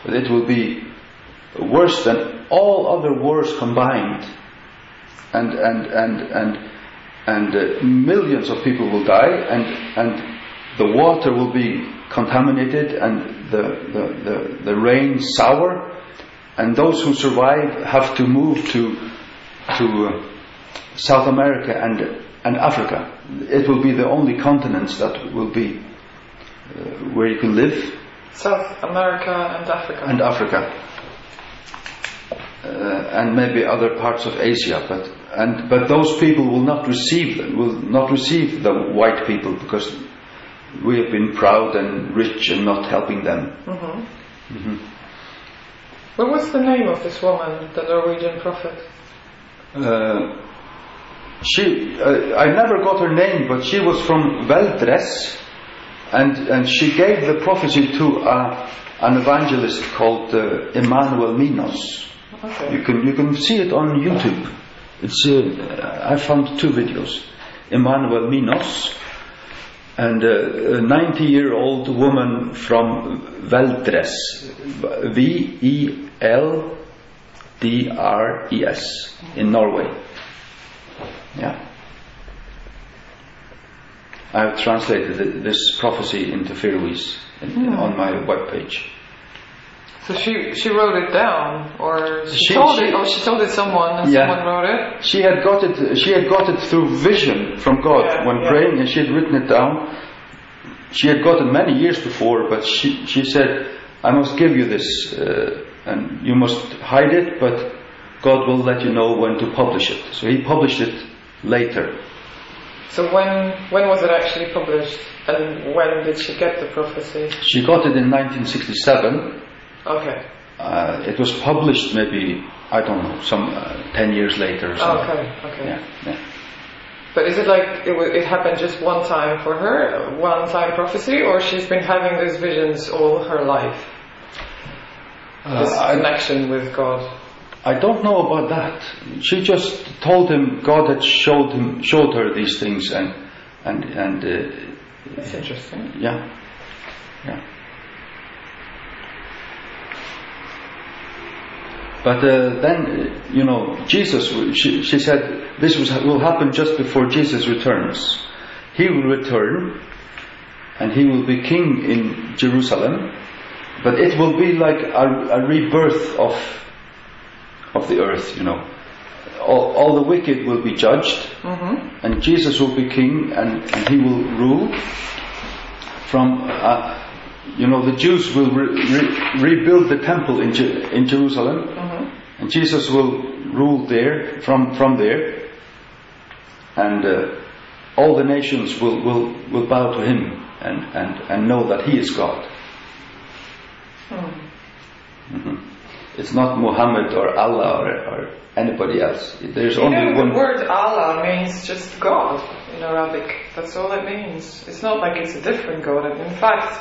but it will be worse than all other wars combined, and and and and and uh, millions of people will die, and and the water will be contaminated, and the the the, the rain sour, and those who survive have to move to to uh, South America and and Africa. It will be the only continents that will be uh, where you can live. South America and Africa. And Africa. Uh, and maybe other parts of Asia, but and but those people will not receive them, will not receive the white people, because we have been proud and rich and not helping them. Mm-hmm. Mm-hmm. What was the name of this woman, the Norwegian prophet? Uh, she, uh, I never got her name, but she was from Veldres, and and she gave the prophecy to uh, an evangelist called uh, Emmanuel Minos. Okay. You can you can see it on YouTube. It's uh, I found two videos. Emmanuel Minos, and uh, a ninety-year-old woman from Veldres, V E L D R E S, in Norway. Yeah. I've translated this prophecy into Faroese mm. on my webpage. So she she wrote it down, or she, she told she, it, or she told it someone, and yeah. someone wrote it. She had got it. She had got it through vision from God yeah, when yeah. praying, and she had written it down. She had got it many years before, but she she said, "I must give you this, uh, and you must hide it, but God will let you know when to publish it." So He published it later. So when when was it actually published, and when did she get the prophecy? She got it in nineteen sixty-seven. Okay. Uh, it was published maybe, I don't know, some uh, ten years later or something. Okay, okay. Yeah, yeah. But is it like it, w- it happened just one time for her, one time prophecy, or she's been having these visions all her life? Uh, this I, connection with God. I don't know about that. She just told him God had showed him, showed her these things, and and and. Uh, That's interesting. Yeah, yeah. But uh, then, uh, you know, Jesus, she, she said, this was, will happen just before Jesus returns. He will return, and He will be king in Jerusalem, but it will be like a, a rebirth of of the earth, you know. All, all the wicked will be judged, mm-hmm. and Jesus will be king, and, and He will rule from... Uh, You know, the Jews will re- re- rebuild the temple in, Je- in Jerusalem, mm-hmm. and Jesus will rule there, from, from there, and uh, all the nations will, will, will bow to Him and, and, and know that He is God. Mm. Mm-hmm. It's not Muhammad or Allah or, or anybody else. There's you only know, one. The word Allah means just God in Arabic. That's all it means. It's not like it's a different God. In fact,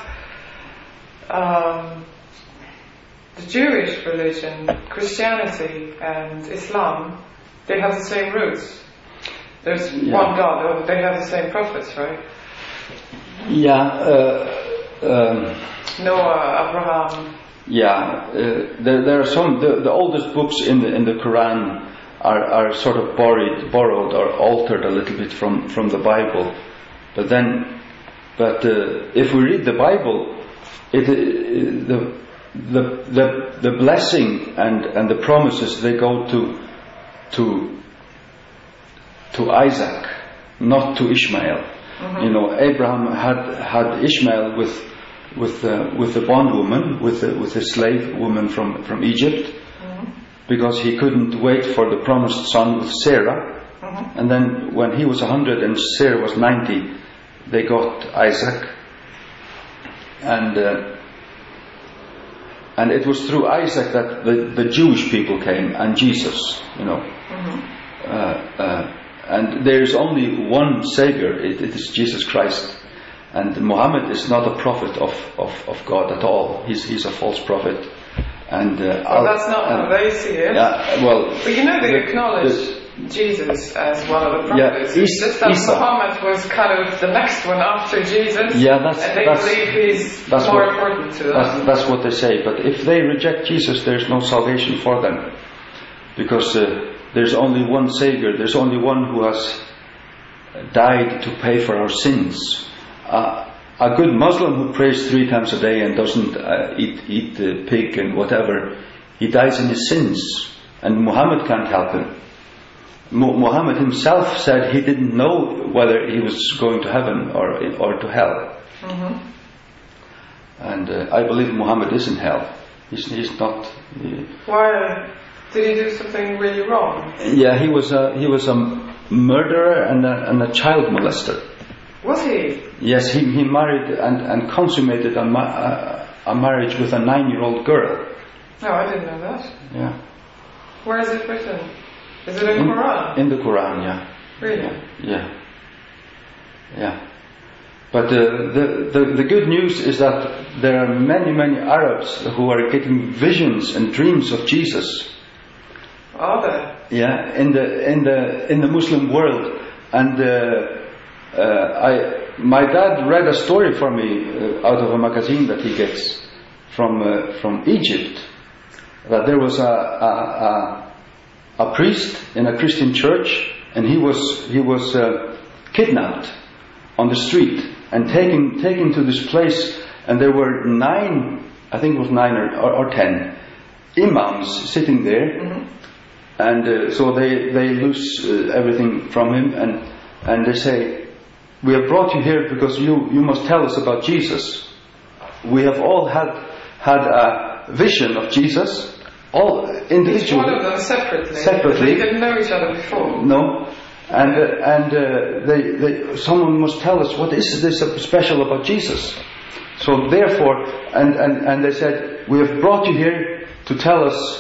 Um, the Jewish religion, Christianity and Islam, they have the same roots. There's yeah. one God, they have the same prophets, right? Yeah. Uh, um, Noah, Abraham. Yeah, uh, there, there are some, the, the oldest books in the, in the Quran are, are sort of borrowed, borrowed or altered a little bit from, from the Bible. But then, but uh, if we read the Bible, It, the, the the the blessing and, and the promises, they go to to to Isaac, not to Ishmael. Mm-hmm. You know, Abraham had had Ishmael with with the, with the bondwoman, with the, with the slave woman from from Egypt, mm-hmm. because he couldn't wait for the promised son with Sarah. Mm-hmm. And then when he was a hundred and Sarah was ninety, they got Isaac. And uh, and it was through Isaac that the, the Jewish people came, and Jesus, you know. Mm-hmm. Uh, uh, and there is only one Savior, it, it is Jesus Christ. And Muhammad is not a prophet of, of, of God at all. He's he's a false prophet. And uh, well, that's not how they see it. Yeah, well, but you know they the, acknowledge. The, Jesus as one of the prophets. Yeah, it's Isa, just that Isa. Muhammad was kind of the next one after Jesus. Yeah, that's, and they that's, believe he's that's more what, important to them. That's, that's what they say. But if they reject Jesus, there's no salvation for them. Because uh, there's only one Savior. There's only one who has died to pay for our sins. Uh, a good Muslim who prays three times a day and doesn't uh, eat eat uh, pig and whatever, he dies in his sins. And Muhammad can't help him. Mu- Muhammad himself said he didn't know whether he was going to heaven or or to hell. Mm-hmm. And uh, I believe Muhammad is in hell. He's, he's not. Uh, Why? Did he do something really wrong? Yeah, he was a he was a murderer and a, and a child molester. Was he? Yes, he, he married and, and consummated a, ma- a, a marriage with a nine-year-old girl. No, I didn't know that. Yeah. Where is it written? Is it in, in the Quran? In the Quran, yeah. Really? Yeah. Yeah. yeah. But uh, the, the the good news is that there are many many Arabs who are getting visions and dreams of Jesus. Are there? Yeah, in the in the in the Muslim world, and uh, uh, I my dad read a story for me uh, out of a magazine that he gets from uh, from Egypt, that there was a a, a a priest in a Christian church, and he was he was uh, kidnapped on the street and taken taken to this place, and there were nine, I think it was nine or, or, or ten imams sitting there. Mm-hmm. And uh, so they, they lose uh, everything from him, and and they say, we have brought you here because you, you must tell us about Jesus. We have all had had a vision of Jesus, all individually. Each one of them separately. Separately. They didn't know each other before. No. And uh, and uh, they, they someone must tell us, what is this special about Jesus? So therefore, and, and, and they said, we have brought you here to tell us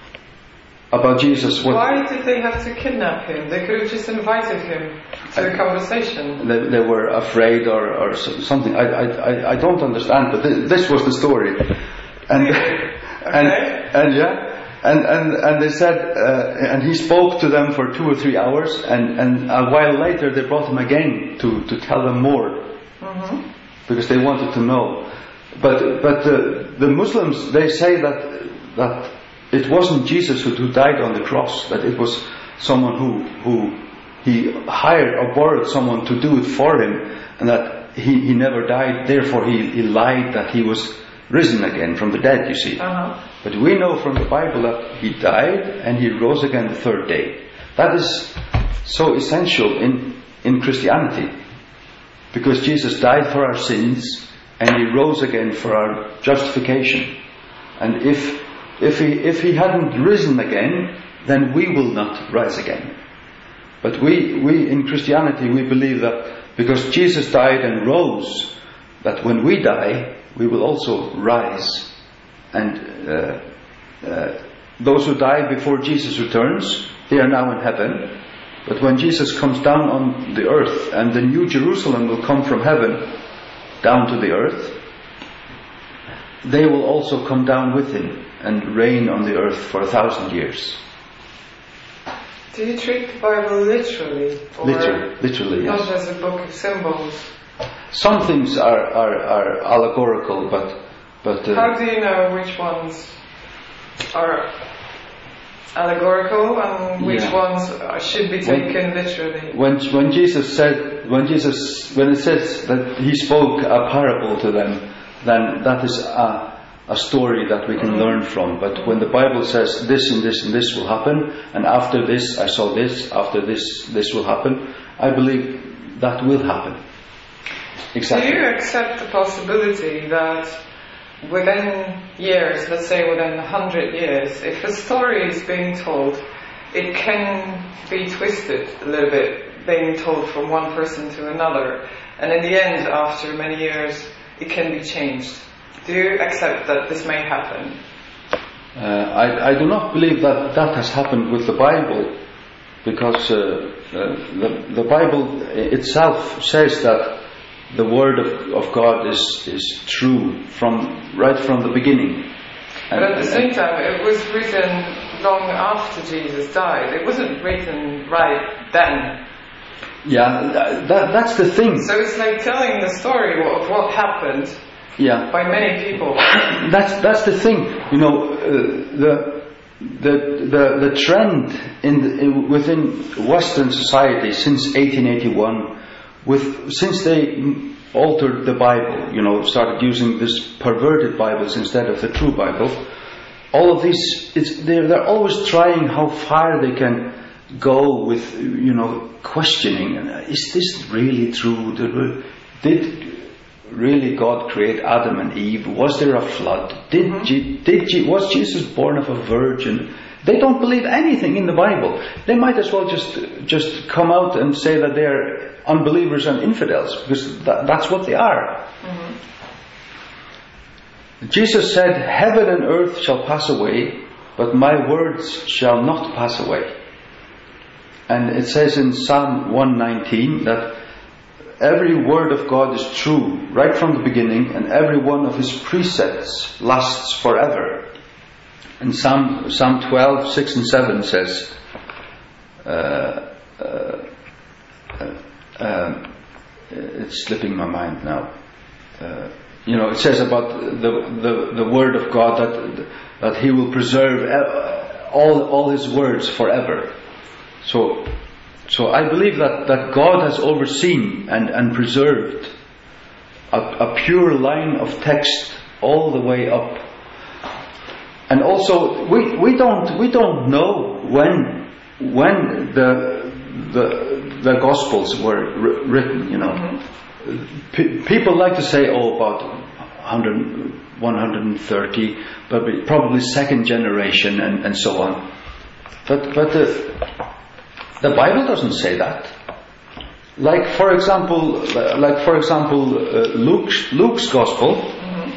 about Jesus. What Why did they have to kidnap him? They could have just invited him to a conversation. They, they were afraid or, or something. I, I, I don't understand, but this, this was the story. And okay. and, and yeah, and, and, and they said, uh, and he spoke to them for two or three hours, and, and a while later they brought him again to, to tell them more, mm-hmm. because they wanted to know. But but uh, the Muslims, they say that that it wasn't Jesus who, who died on the cross, that it was someone who who he hired or borrowed someone to do it for him, and that he, he never died, therefore he, he lied that he was risen again from the dead, you see. Uh-huh. But we know from the Bible that he died and he rose again the third day. That is so essential in, in Christianity, because Jesus died for our sins and he rose again for our justification. And if if he if he hadn't risen again, then we will not rise again. But we we in Christianity, we believe that because Jesus died and rose, that when we die, we will also rise. And uh, uh, those who die before Jesus returns, they are now in heaven. But when Jesus comes down on the earth, and the new Jerusalem will come from heaven down to the earth, they will also come down with him and reign on the earth for a thousand years. Do you treat the Bible literally? Or Literally, literally, yes. Not as a book of symbols? Some things are, are, are allegorical, but... but uh, how do you know which ones are allegorical and which yeah. ones are, should be taken when, literally? When when Jesus said, when Jesus, when it says that he spoke a parable to them, then that is a, a story that we can mm-hmm. learn from. But when the Bible says this and this and this will happen, and after this I saw this, after this this will happen, I believe that will happen. Exactly. Do you accept the possibility that within years, let's say within a hundred years, if a story is being told, it can be twisted a little bit, being told from one person to another, and in the end, after many years, it can be changed? Do you accept that this may happen? Uh, I, I do not believe that that has happened with the Bible, because uh, uh, the, the Bible itself says that the word of, of God is, is true from right from the beginning. But and, at the same time, it was written long after Jesus died. It wasn't written right then. Yeah, that, that's the thing. So it's like telling the story of what happened. Yeah. By many people. That's that's the thing. You know, uh, the the the the trend in, the, in within Western society since eighteen eighty-one, with since they altered the Bible, you know, started using this perverted Bibles instead of the true Bible. All of these, it's they're they're always trying how far they can go with, you know, questioning. Is this really true? Did really God create Adam and Eve? Was there a flood? Did mm-hmm. Je- did Je- was Jesus born of a virgin? They don't believe anything in the Bible. They might as well just just come out and say that they're unbelievers and infidels, because that, that's what they are. Mm-hmm. Jesus said, "Heaven and earth shall pass away, but my words shall not pass away." And it says in Psalm one nineteen that every word of God is true right from the beginning, and every one of His precepts lasts forever. And Psalm Psalm twelve, six and seven says, uh, uh, uh, uh, it's slipping my mind now. Uh, you know, it says about the, the the word of God that that He will preserve all all His words forever. So. So I believe that, that God has overseen and, and preserved a, a pure line of text all the way up. And also we, we don't we don't know when when the the the Gospels were r- written, you know. Mm-hmm. P- people like to say, oh, about one hundred, one hundred thirty, but probably second generation and, and so on. But but the The Bible doesn't say that. Like for example, like for example, uh, Luke's, Luke's Gospel. Mm-hmm.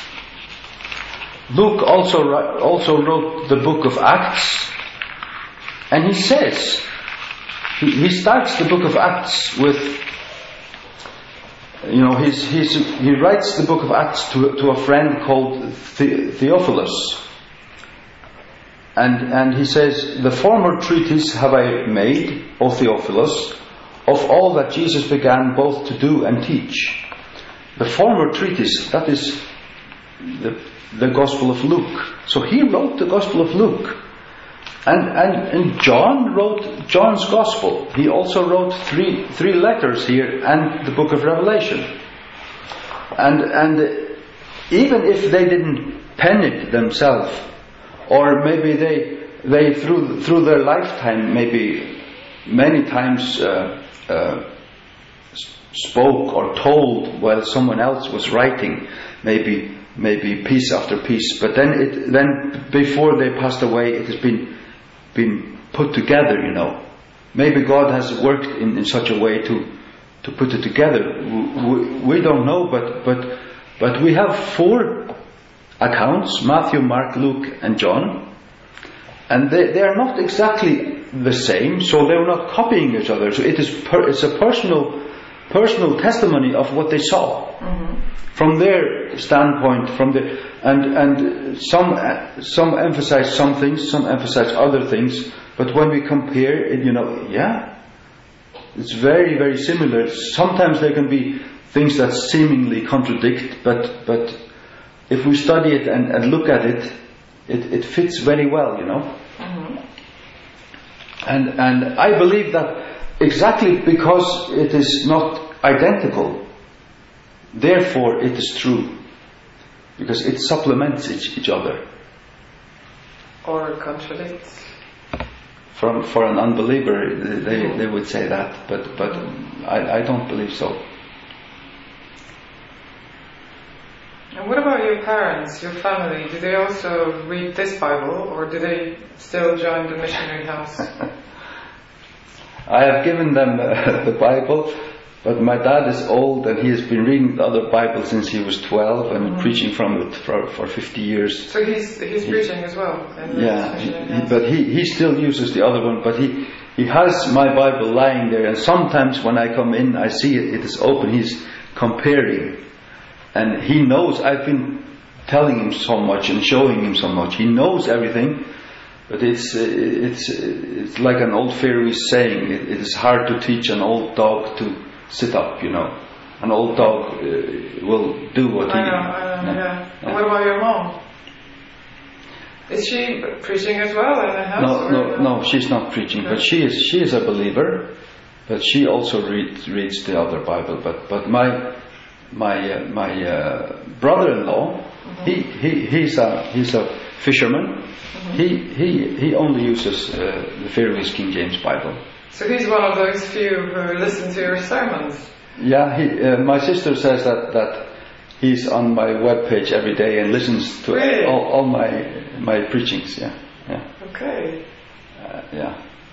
Luke also also wrote the book of Acts, and he says he, he starts the book of Acts with, you know, he's, he's, he writes the book of Acts to to a friend called the, Theophilus. And, and he says, "The former treatise have I made, O Theophilus, of all that Jesus began both to do and teach." The former treatise, that is the, the Gospel of Luke. So he wrote the Gospel of Luke. And, and, and John wrote John's Gospel. He also wrote three, three letters here and the book of Revelation. And, and even if they didn't pen it themselves, or maybe they they through through their lifetime maybe many times uh, uh, spoke or told while someone else was writing, maybe maybe piece after piece. But then it then before they passed away, it has been been put together. You know, maybe God has worked in, in such a way to to put it together. We, we don't know, but but but we have four accounts: Matthew, Mark, Luke and John, and they, they are not exactly the same, so they were not copying each other. So it is per, it's a personal personal testimony of what they saw mm-hmm. from their standpoint. From the and and some some emphasize some things, some emphasize other things. But when we compare it, you know, yeah, it's very very similar. Sometimes there can be things that seemingly contradict, but but. If we study it and, and look at it, it, it fits very well, you know. Mm-hmm. And and I believe that exactly because it is not identical, therefore it is true, because it supplements each, each other. Or contradicts. For for an unbeliever, they mm-hmm. they would say that, but but I, I don't believe so. And what about your parents, your family? Do they also read this Bible, or do they still join the missionary house? I have given them uh, the Bible, but my dad is old and he has been reading the other Bible since he was twelve and mm-hmm. preaching from it for, for fifty years. So he's he's he, preaching as well? Yeah, he, he, but he, he still uses the other one, but he, he has my Bible lying there, and sometimes when I come in, I see it, it is open, he's comparing. And he knows, I've been telling him so much and showing him so much. He knows everything, But it's uh, it's uh, it's like an old Faroese saying. It, it is hard to teach an old dog to sit up. You know, an old dog uh, will do what I he. know, I know, yeah. yeah. Yeah. What about your mom? Is she preaching as well in the house? No, or no, no. She's not preaching, No. but she is. She is a believer, but she also reads reads the other Bible. But but my my uh, my uh, brother-in-law, mm-hmm. he he he's a he's a fisherman. Mm-hmm. He he he only uses uh, the Faroese King James Bible. So he's one of those few who listen to your sermons. Yeah, he, uh, my sister says that that he's on my webpage every day and listens to Really? all, all my my preachings. Yeah, yeah. Okay. Uh, yeah.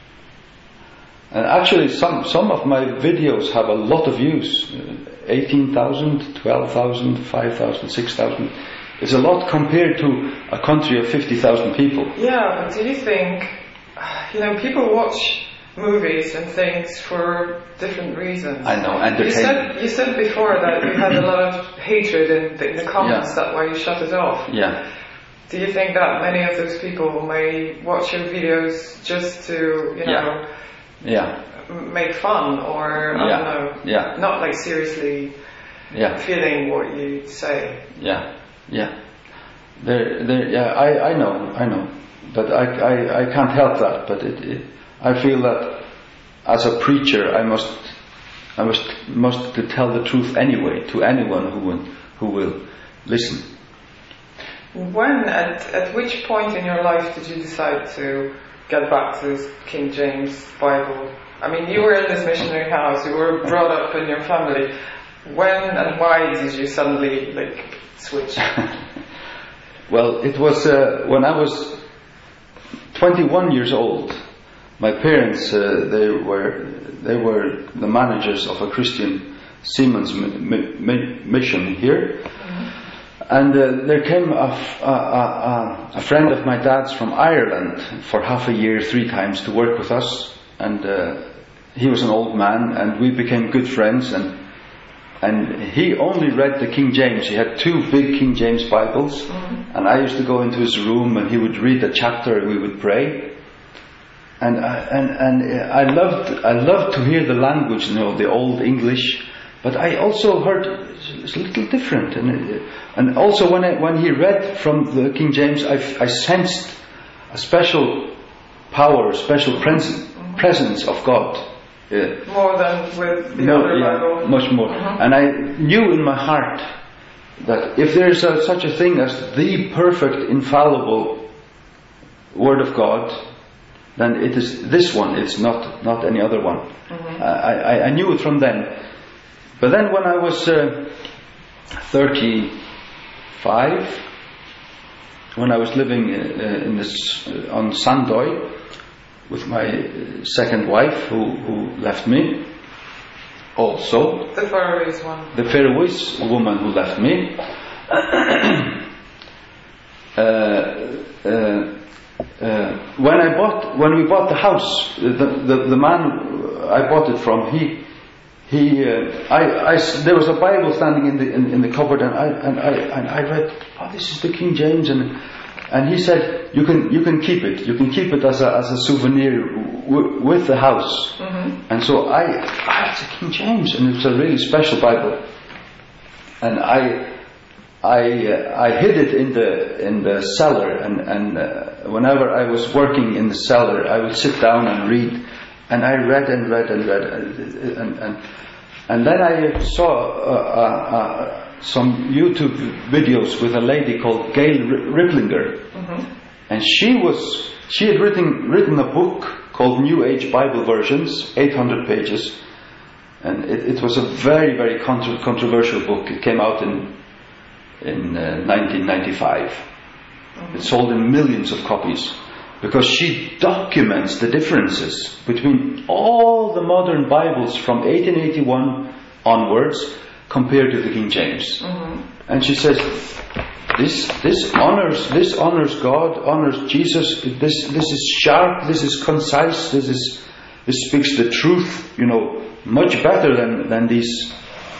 And actually, some some of my videos have a lot of views: uh, eighteen thousand, twelve thousand, five thousand, six thousand. It's a lot compared to a country of fifty thousand people. Yeah, but do you think, you know, people watch movies and things for different reasons. I know, You entertainment. said, you said before that you had a lot of hatred in the, in the comments, Yeah. that's why you shut it off. Yeah. Do you think that many of those people may watch your videos just to, you know, Yeah. m- make fun, or, I Yeah. don't know, Yeah. not like seriously Yeah. feeling what you say? Yeah. Yeah. There, there, yeah, I, I know, I know. But I, I, I can't help that, but it, it, I feel that as a preacher I must, I must, must to tell the truth anyway to anyone who will, who will listen. When, at, at which point in your life did you decide to get back to King James Bible? I mean, you were in this missionary house, you were brought up in your family. When and why did you suddenly, like, switch? Well, it was uh, when I was twenty-one years old. My parents, uh, they were they were the managers of a Christian Seamen's mi- mi- mission here, mm-hmm. and uh, there came a, f- a, a, a friend of my dad's from Ireland for half a year, three times to work with us, and uh, he was an old man, and we became good friends, and. And he only read the King James. He had two big King James Bibles, mm-hmm. and I used to go into his room, and he would read a chapter, and we would pray. And I, and and I loved I loved to hear the language, you know, the old English. But I also heard it's a little different, and and also when I, when he read from the King James, I, I sensed a special power, a special presence mm-hmm. presence of God. Yeah. More than with the no, other yeah, Bible? Much more. Mm-hmm. And I knew in my heart that if there is a, such a thing as the perfect, infallible Word of God, then it is this one, it's not, not any other one. Mm-hmm. I, I, I knew it from then. But then when I was uh, thirty-five, when I was living uh, in this, uh, on Sandoy, with my second wife who, who left me also. The Faroese one. The Faroese woman who left me. uh, uh, uh, when I bought, when we bought the house, the, the, the man I bought it from, he, he, uh, I, I, there was a Bible standing in the, in, in the cupboard, and I, and I, and I read, oh, this is the King James, and And he said, "You can you can keep it. You can keep it as a as a souvenir w- with the house." Mm-hmm. And so I, ah, it's a King James, and it's a really special Bible. And I, I, uh, I hid it in the in the cellar, and and uh, whenever I was working in the cellar, I would sit down and read, and I read and read and read, and and and, and then I saw a. a, a some YouTube videos with a lady called Gail Riplinger, mm-hmm. and she was she had written written a book called New Age Bible Versions, eight hundred pages, and it, it was a very very contra- controversial book. It came out in in uh, nineteen ninety-five. Mm-hmm. It sold in millions of copies because she documents the differences between all the modern Bibles from eighteen eighty-one onwards compared to the King James. Mm-hmm. And she says, this this honors this honors God, honors Jesus, this this is sharp, this is concise, this is this speaks the truth, you know, much better than, than these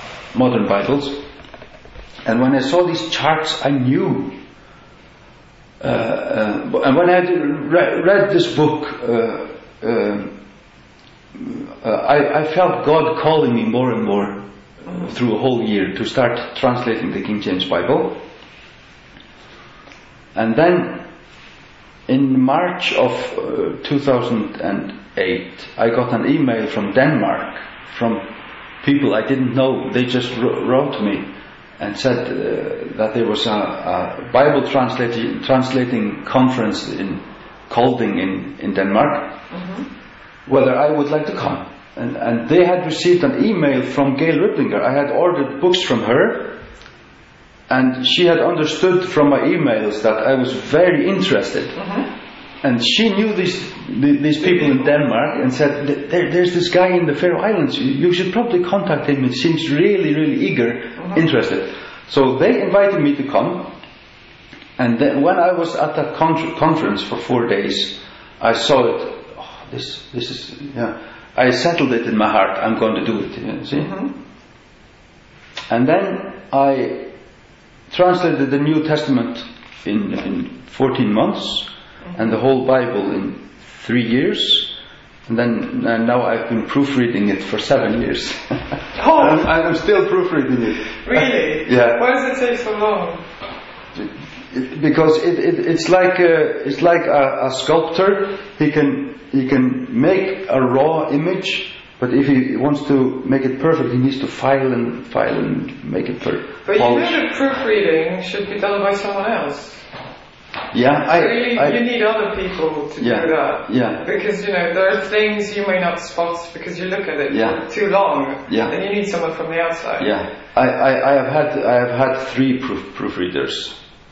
modern Bibles. And when I saw these charts, I knew uh, uh, and when I had re- read this book, uh, uh, uh, I, I felt God calling me more and more uh, through a whole year to start translating the King James Bible. And then in March of uh, two thousand eight, I got an email from Denmark, from people I didn't know. They just wrote, wrote to me and said uh, that there was a, a Bible translating, translating conference in Kolding in, in Denmark, mm-hmm. whether I would like to come. And, and they had received an email from Gail Riplinger. I had ordered books from her, and she had understood from my emails that I was very interested. Mm-hmm. And she knew these these people in Denmark and said, there, there's this guy in the Faroe Islands, you, you should probably contact him, he seems really, really eager, mm-hmm. interested. So they invited me to come, and then when I was at that con- conference for four days, I saw it, oh, this, this is, yeah, I settled it in my heart, I'm going to do it, you know, see? Mm-hmm. And then I translated the New Testament in, in fourteen months, and the whole Bible in three years, and then and now I've been proofreading it for seven years. Oh, I'm, I'm still proofreading it. Really? Yeah. Why does it take so long? It, because it, it, it's like a, it's like a, a sculptor. He can he can make a raw image, but if he wants to make it perfect, he needs to file and file and make it perfect. But you know that proofreading should be done by someone else. Yeah, I, so you, I, you need other people to yeah, do that. Yeah. Because, you know, there are things you may not spot because you look at it yeah. for too long. Yeah. And you need someone from the outside. Yeah. I, I, I have had I have had three proof, proofreaders.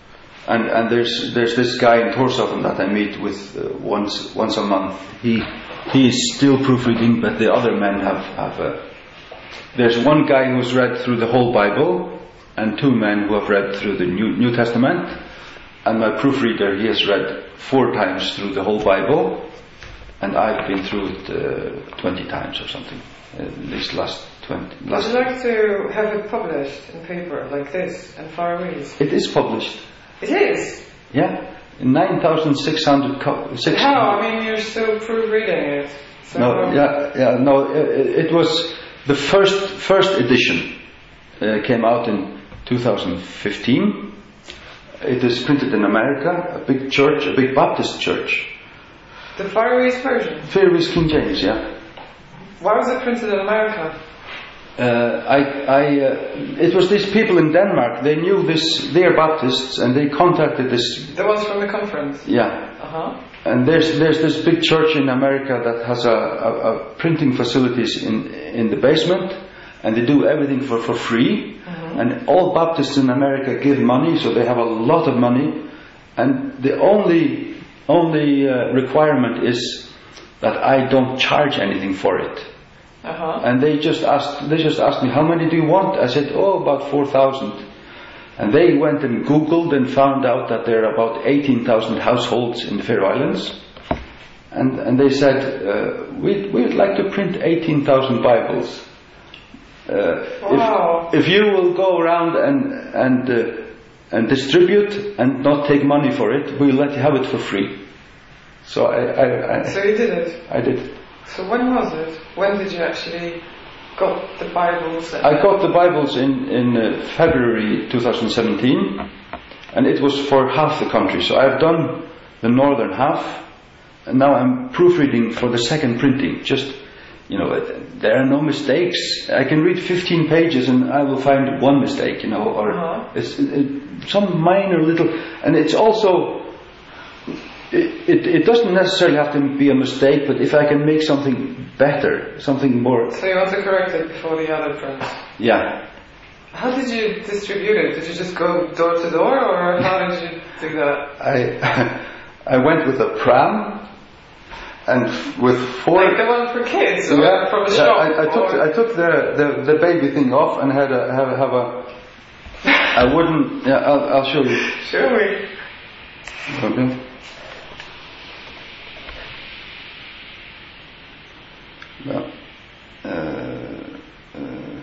And and there's there's this guy in Tórshavn that I meet with uh, once once a month. He he is still proofreading, but the other men have have. Uh, there's one guy who's read through the whole Bible, and two men who have read through the New New Testament. And my proofreader, he has read four times through the whole Bible, and I've been through it uh, twenty times or something. Uh, this last twenty. Last Would you like to have it published in paper like this and Faroese? It is published. It is. Yeah, nine thousand six hundred copies. How? I mean, you're still proofreading it. So no, yeah, yeah, no. It, it was the first first edition. Uh, came out in two thousand fifteen. It is printed in America, a big church, a big Baptist church. The Faroese version? Faroese King James, yeah. Why was it printed in America? Uh, I, I, uh, it was these people in Denmark, they knew this, they are Baptists, and they contacted this... The ones from the conference? Yeah. Uh-huh. And there's there's this big church in America that has a, a, a printing facilities in in the basement, and they do everything for, for free. Mm-hmm. And all Baptists in America give money, so they have a lot of money. And the only only uh, requirement is that I don't charge anything for it. Uh-huh. And they just asked they just asked me, how many do you want? I said, oh, about four thousand. And they went and Googled and found out that there are about eighteen thousand households in the Faroe Islands. And and they said, uh, we'd, we'd like to print eighteen thousand Bibles. Uh, wow. if, if you will go around and and uh, and distribute and not take money for it, we'll let you have it for free. So I, I, I So you did it? I did. So when was it? When did you actually got the Bibles? I got the Bibles in, in uh, February twenty seventeen, and it was for half the country. So I've done the northern half, and now I'm proofreading for the second printing. Just, you know, there are no mistakes. I can read fifteen pages and I will find one mistake, you know, or uh-huh. it's, it, some minor little, and it's also, It, it, it doesn't necessarily have to be a mistake, but if I can make something better, something more... So you want to correct it before the other prints? Yeah. How did you distribute it? Did you just go door to door, or how did you do that? I I went with a pram, and with four... Like the one for kids, or yeah, from a yeah, shop? I, I took I took the, the, the baby thing off and had a have a, have a I wouldn't... Yeah, I'll, I'll show you. Show me. Okay. Well, uh, uh,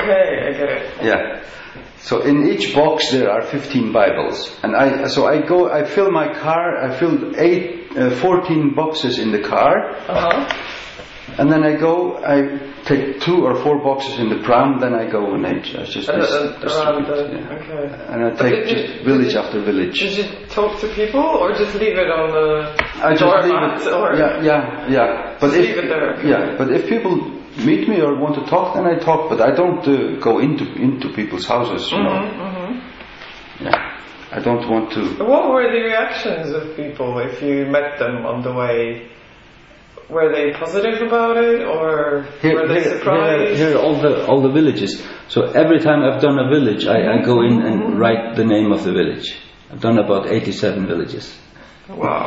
Okay, I get it. Yeah. So in each box there are fifteen Bibles, and I so I go I fill my car. I fill eight, uh, fourteen boxes in the car, uh-huh. and then I go. I take two or four boxes in the pram. Then I go and I just, just uh, dis- uh, distribute. the, Yeah. Okay. And I take did just you, village did after village. Did you talk to people or just leave it on the I just leave doormat? it. Or Yeah, yeah, yeah. But just if, leave it there. Okay. Yeah, but if people meet me or want to talk, then I talk. But I don't uh, go into into people's houses, you mm-hmm, know. Mm-hmm. Yeah, I don't want to. What were the reactions of people if you met them on the way? Were they positive about it, or Here, were they here, surprised? Here, here are all the all the villages. So every time I've done a village, I, I go in and write the name of the village. I've done about eighty-seven villages. Wow.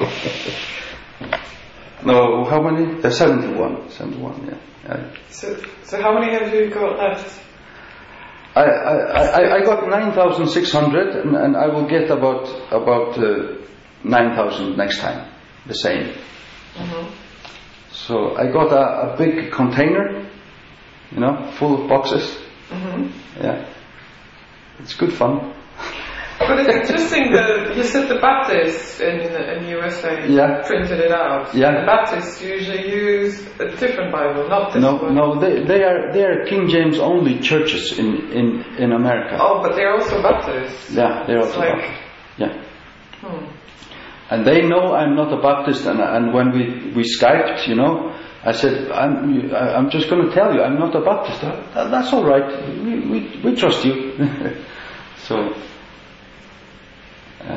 No, how many? Uh, seventy-one. seventy-one, yeah. yeah. So, so how many have you got left? I, I, I, I got nine thousand six hundred, and, and I will get about about uh, nine thousand next time, the same. Mm-hmm. So I got a, a big container, you know, full of boxes. Mm-hmm. Yeah, it's good fun. But it's interesting that you said the Baptists in in U S A Yeah. printed it out. Yeah. The Baptists usually use a different Bible, not this No, one. no, they they are they are King James only churches in in in America. Oh, but they're also Baptists. Yeah, they're It's also like, Baptist. Yeah. hmm. And they know I'm not a Baptist, and and when we we Skyped, you know, I said I'm I'm just going to tell you I'm not a Baptist. That, that's all right. We we, we trust you. So. Yeah.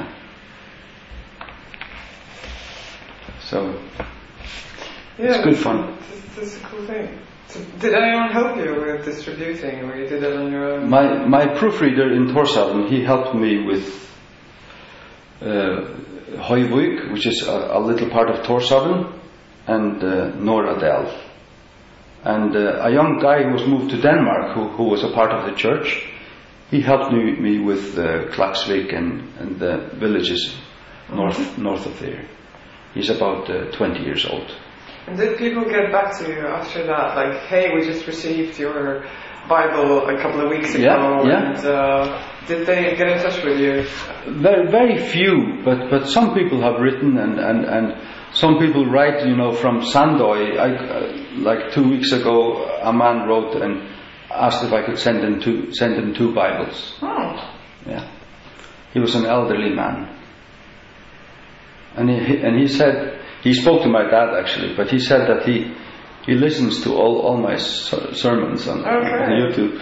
So Yeah, it's good fun. That's, that's a cool thing. So did anyone help you with distributing, or you did it on your own? My my proofreader in Tórshavn, he helped me with uh, Hoyvík, which is a, a little part of Tórshavn, and uh, Norradal. And uh, a young guy who was moved to Denmark, who, who was a part of the church, he helped me, me with uh, Klaksvík and, and the villages north mm-hmm. north of there. He's about uh, twenty years old. And did people get back to you after that? Like, hey, we just received your Bible a couple of weeks ago. Yeah, yeah. And uh, did they get in touch with you? Very, very few, but, but some people have written, and, and, and some people write, you know, from Sandoy. I, uh, like two weeks ago, a man wrote and asked if I could send him two, send him two Bibles. Oh. Yeah. He was an elderly man. And he, and he said, he spoke to my dad actually, but he said that he, he listens to all, all my sermons on, okay. on YouTube.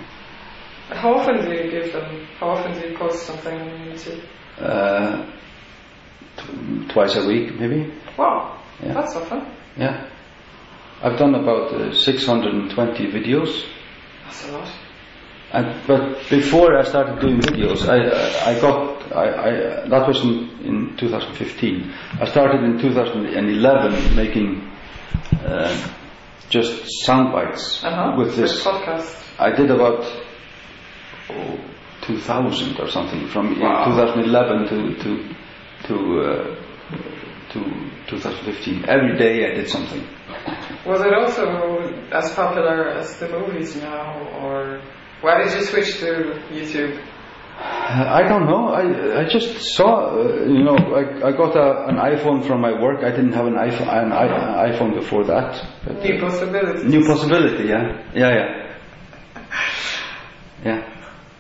How often do you give them? How often do you post something on YouTube? Uh, t- twice a week, maybe. Wow, yeah. That's often. Yeah. I've done about uh, six hundred twenty videos. That's a lot. And, but before I started doing videos, I I got I, I that was in, in two thousand fifteen. I started in two thousand eleven making uh, just sound bites uh-huh. with this with podcast. I did about oh, two thousand or something from wow. twenty eleven to to to uh, to two thousand fifteen. Every day I did something. Was it also as popular as the movies now, or why did you switch to YouTube? I don't know. I I just saw, uh, you know, I I got a, an iPhone from my work. I didn't have an iPhone an, an iPhone before that. But, new uh, possibilities. New possibility, yeah, yeah, yeah, yeah.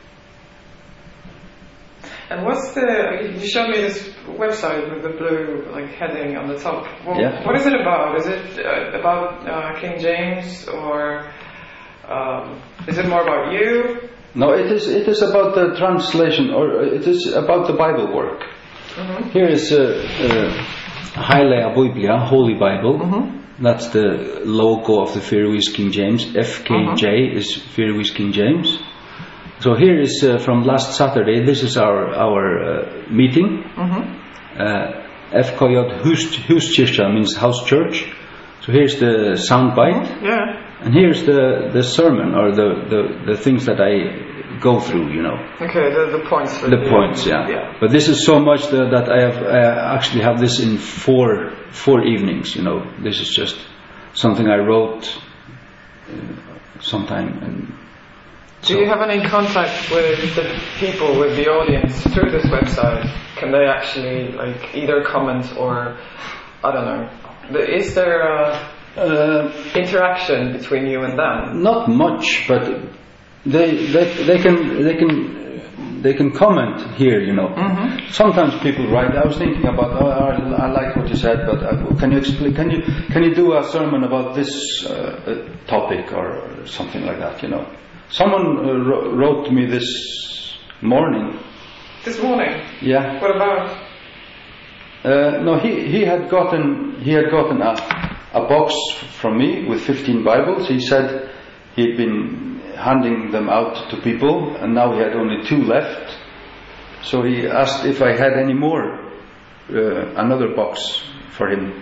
And what's the? You showed me this website with the blue like heading on the top. Well, yeah. What is it about? Is it uh, about uh, King James, or um, is it more about you? No, it is. It is about the translation, or it is about the Bible work. Mm-hmm. Here is a uh, Heilige Biblia, Holy Bible. Mm-hmm. That's the logo of the Faroese King James. F K J mm-hmm. is Faroese King James. So here is uh, from last Saturday. This is our our uh, meeting. Mm-hmm. Uh, F K J Hus, Huskirkja means house church. So here's the sound bite. Mm-hmm. Yeah. And here's the, the sermon, or the, the, the things that I go through, you know. Okay, the, the points. For the you. points, yeah. yeah. But this is so much that, that I have I actually have this in four four evenings, you know. This is just something I wrote uh, sometime in Do you have any contact with the people, with the audience through this website? Can they actually like either comment or, I don't know, is there a uh, interaction between you and them? Not much, but they they they can they can they can comment here, you know. Mm-hmm. Sometimes people write. I was thinking about. Oh, I, I like what you said, but uh, can you explain? Can you can you do a sermon about this uh, topic or something like that? You know. Someone uh, wrote, wrote to me this morning. This morning? Yeah. What about? Uh, no, he, he had gotten he had gotten a a box from me with fifteen Bibles. He said he'd been handing them out to people, and now he had only two left. So he asked if I had any more, uh, another box for him.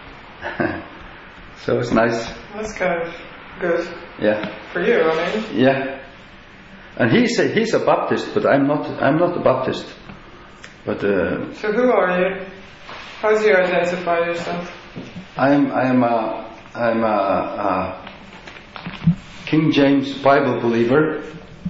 So it's nice. That's kind of good. Yeah. For you, I mean. Yeah. And he said he's a Baptist, but I'm not. I'm not a Baptist. But. Uh, so who are you? How do you identify yourself? I'm. I'm a. I'm a, a King James Bible believer,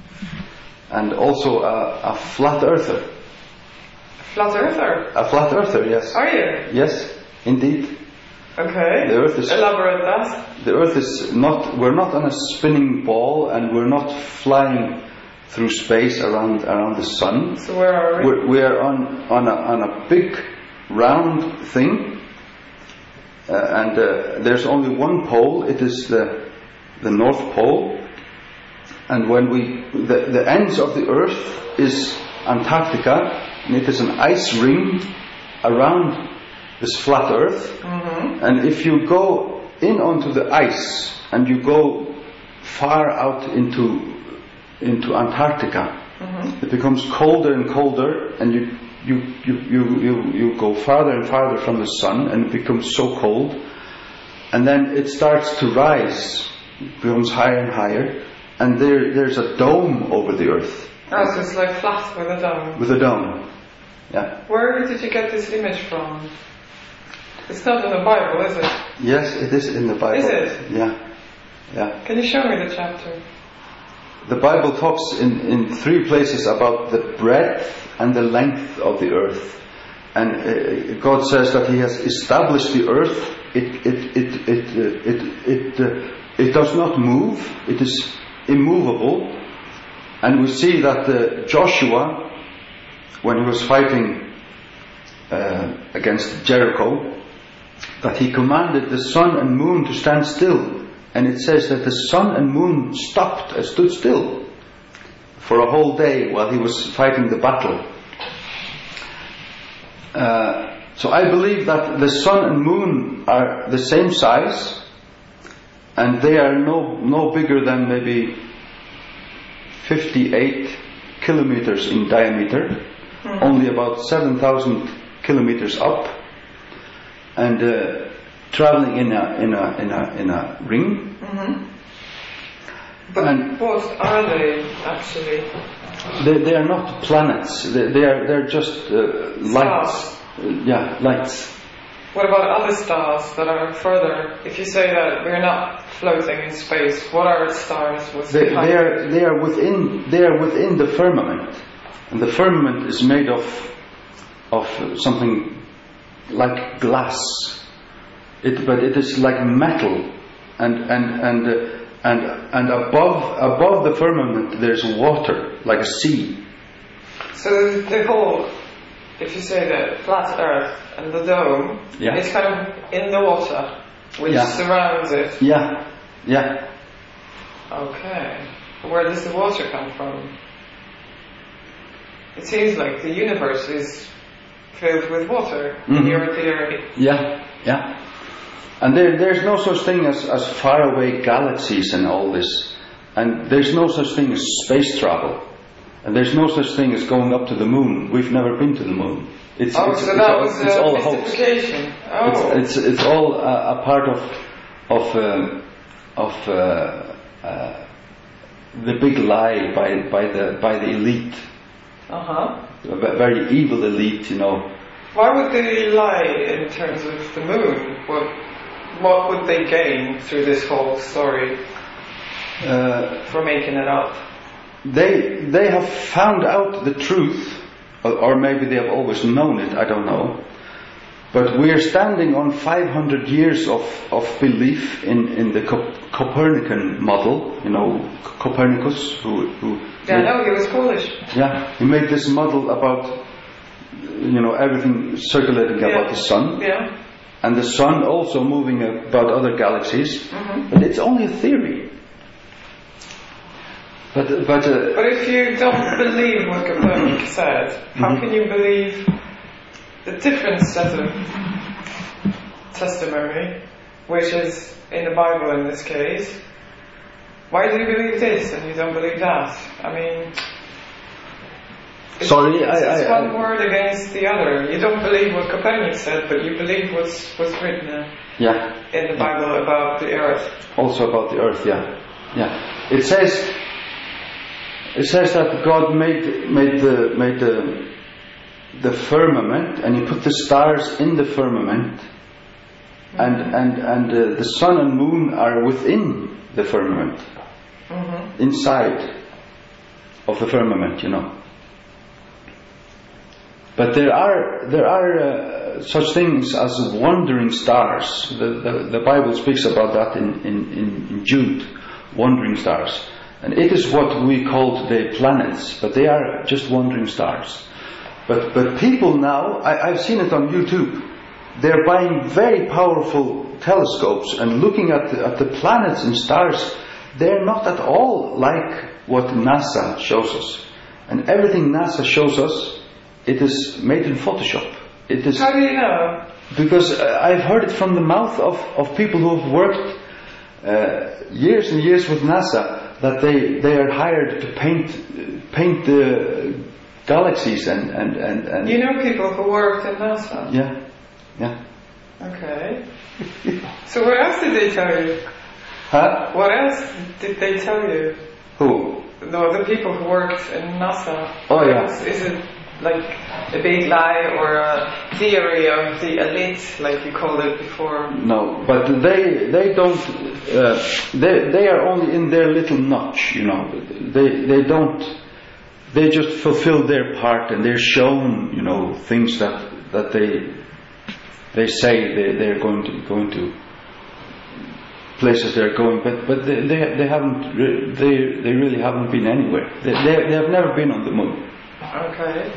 and also a, a flat earther. A flat earther. A flat earther, yes. Are you? Yes, indeed. Okay. The earth is, elaborate that. The earth is not, we're not on a spinning ball, and we're not flying through space around around the sun. So where are we? We're, we are on, on, a, on a big round thing, uh, and uh, there's only one pole. It is the, the North Pole. And when we, the, the ends of the earth is Antarctica, and it is an ice ring around this flat earth. Mm-hmm. And if you go in onto the ice and you go far out into into Antarctica, mm-hmm. it becomes colder and colder, and you you, you you you you go farther and farther from the sun, and it becomes so cold, and then it starts to rise, it becomes higher and higher, and there there's a dome over the earth. Oh, so it's like flat with a dome. With a dome. Yeah. Where did you get this image from? It's not in the Bible, is it? Yes, it is in the Bible. Is it? Yeah. Yeah. Can you show me the chapter? The Bible talks in, in three places about the breadth and the length of the earth. And uh, God says that He has established the earth. It it it it uh, it it, uh, it does not move. It is immovable. And we see that uh, Joshua, when he was fighting uh, against Jericho, that he commanded the sun and moon to stand still, and it says that the sun and moon stopped and stood still for a whole day while he was fighting the battle. Uh, so I believe that the sun and moon are the same size, and they are no no bigger than maybe fifty-eight kilometers in diameter, mm-hmm. only about seven thousand kilometers up, and uh, traveling in a in a in a in a ring. Mm-hmm. But and what are they actually? They they are not planets. They, they are they're just uh, lights. Uh, yeah, lights. What about other stars that are further? If you say that we're not floating in space, what are stars? What's they, behind they are they are within they are within the firmament, and the firmament is made of of something like glass. It, but it is like metal, and and and uh, and and above above the firmament there's water, like a sea. So the whole, if you say the flat Earth and the dome, yeah. it's kind of in the water, which yeah. surrounds it. Yeah, yeah. Okay. Where does the water come from? It seems like the universe is filled with water, mm-hmm. in your theory. Yeah, yeah. And there, there's no such thing as, as faraway galaxies and all this. And there's no such thing as space travel. And there's no such thing as going up to the moon. We've never been to the moon. It's, oh, it's, so it's, that all, was it's a all a hoax. mystification. Oh. It's, it's, it's all a, a part of of uh, of uh, uh, the big lie by by the by the elite. Uh huh. A very evil elite, you know. Why would they lie in terms of the moon? What what would they gain through this whole story uh, for making it up? they they have found out the truth, or, or maybe they have always known it, I don't know. But we are standing on five hundred years of, of belief in, in the Cop- Copernican model, you know, Copernicus, who... who yeah, no, he was Polish. Yeah, he made this model about, you know, everything circulating yeah. about the sun. Yeah. And the sun also moving about other galaxies. Mm-hmm. But it's only a theory. But, but, uh, but if you don't believe what Copernicus said, how mm-hmm. can you believe the different set of testimony, which is in the Bible in this case? Why do you believe this and you don't believe that? I mean, it's, sorry, it's, I, it's I, one I, word against the other. You don't believe what Copernicus said, but you believe what's what's written yeah. in the Bible yeah. about the earth. Also about the earth, yeah, yeah. It says, it says that God made made the made the the firmament, and He put the stars in the firmament, mm-hmm. and and and uh, the sun and moon are within the firmament, mm-hmm. inside of the firmament, you know. But there are there are uh, such things as wandering stars. The, the the Bible speaks about that in, in, in Jude, wandering stars, and it is what we call today planets, but they are just wandering stars. But but people now, I, I've seen it on YouTube, they're buying very powerful telescopes and looking at the, at the planets and stars. They're not at all like what NASA shows us. And everything NASA shows us, it is made in Photoshop. It is. How do you know? Because uh, I've heard it from the mouth of, of people who have worked uh, years and years with NASA, that they, they are hired to paint uh, paint the galaxies and, and, and, and... You know people who worked at NASA? Yeah, yeah. Okay. So what else did they tell you? Huh? What else did they tell you? Who? No, the people who worked in NASA. Oh, yeah. Is, is it like a big lie or a theory of the elite, like you called it before? No, but they they don't. Uh, they they are only in their little notch, you know. They they don't. They just fulfill their part, and they're shown, you know, things that that they they say they they're going to going to places they're going, but but they they, they haven't re- they they really haven't been anywhere. They, they they have never been on the moon. Okay.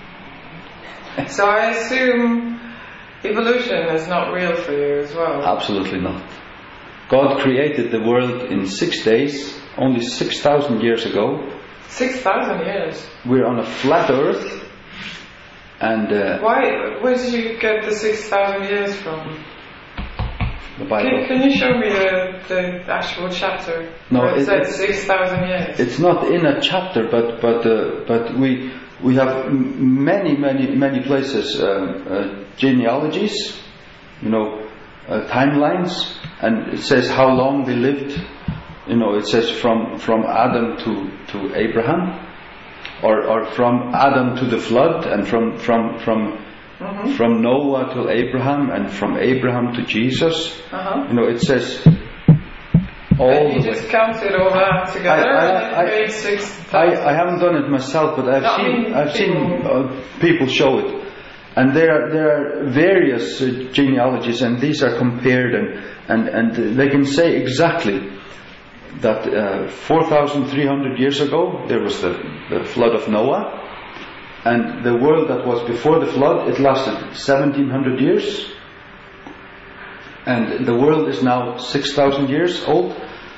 So I assume evolution is not real for you as well. Absolutely not. God created the world in six days, only six thousand years ago. Six thousand years. We're on a flat Earth, and uh, why? Where did you get the six thousand years from? The Bible. Can, can you show me the, the actual chapter? No, where it, it says six thousand years. It's not in a chapter, but but uh, but we we have m- many many many places uh, uh, genealogies, you know, uh, timelines, and it says how long they lived. You know, it says from, from Adam to, to Abraham, or, or from Adam to the flood, and from from from mm-hmm. from Noah to Abraham, and from Abraham to Jesus. Uh-huh. You know, it says all and you the just way. counted all that together, I, I, and I, it made six. I, I haven't done it myself, but I've no, seen I mean, I've people. seen uh, people show it, and there are, there are various uh, genealogies, and these are compared, and and and they can say exactly that uh, four thousand three hundred years ago there was the, the flood of Noah, and the world that was before the flood, it lasted seventeen hundred years, and the world is now six thousand years old.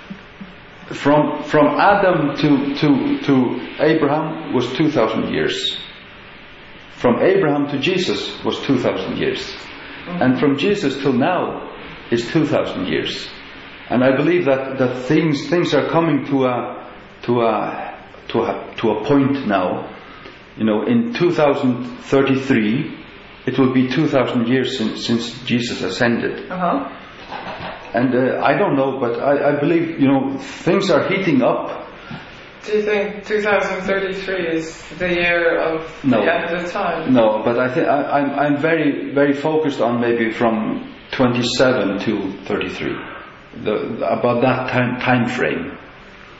From from Adam to to to Abraham was two thousand years. From Abraham to Jesus was two thousand years, mm-hmm. and from Jesus till now is two thousand years. And I believe that, that things things are coming to a to a to a to a point now. You know, in two thousand thirty-three, it will be two thousand years since since Jesus ascended. Uh-huh. And uh, I don't know, but I, I believe, you know, things are heating up. Do you think two thousand thirty-three is the year of no. the end of time? No, but I think I'm I'm very very focused on maybe from twenty-seven to thirty-three. The, about that time time frame.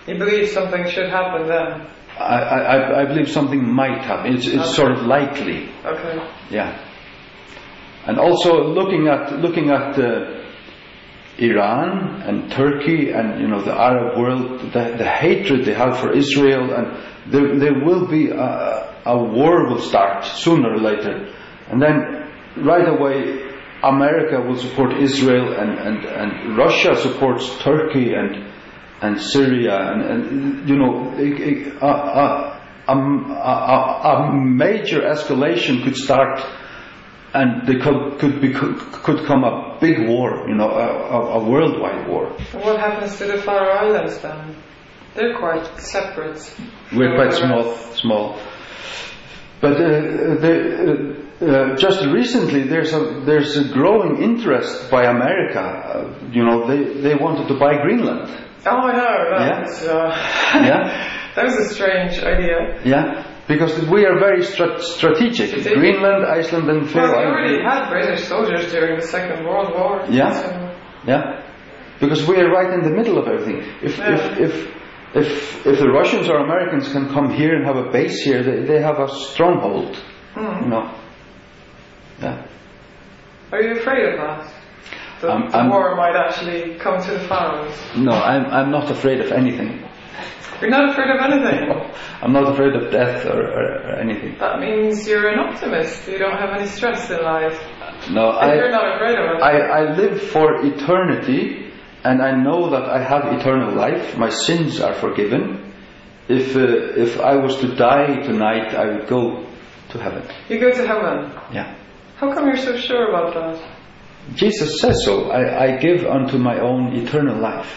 You believe something should happen then? I, I, I believe something might happen. It's, it's okay. sort of likely. Okay. Yeah. And also looking at looking at uh, Iran and Turkey and you know the Arab world, the, the hatred they have for Israel, and there there will be a, a war will start sooner or later, and then right away America will support Israel, and, and, and Russia supports Turkey and and Syria, and, and you know a, a, a, a, a major escalation could start. And there could could, be, could could come a big war, you know, a, a worldwide war. What happens to the Faroe Islands then? They're quite separate. We're quite small, small. But uh, the, uh, just recently, there's a there's a growing interest by America. Uh, you know, they they wanted to buy Greenland. Oh, I know. That's, yeah. Uh, yeah. That was a strange idea. Yeah. Because we are very strat- strategic. strategic. Greenland, Iceland, and Faroe Well, we Islands. already had British soldiers during the Second World War. Yeah, so. yeah. Because we are right in the middle of everything. If yeah. if if if if the Russians or Americans can come here and have a base here, they they have a stronghold. Mm. You know. Yeah. Are you afraid of that? The, um, the war might actually come to the Faroes. No, I'm I'm not afraid of anything. You're not afraid of anything? No, I'm not afraid of death or, or, or anything. That means you're an optimist. You don't have any stress in life. No, if I, you're not afraid of anything. I, I live for eternity, and I know that I have eternal life. My sins are forgiven. If uh, if I was to die tonight, I would go to heaven. You go to heaven? Yeah. How come you're so sure about that? Jesus says so. I, I give unto my own eternal life.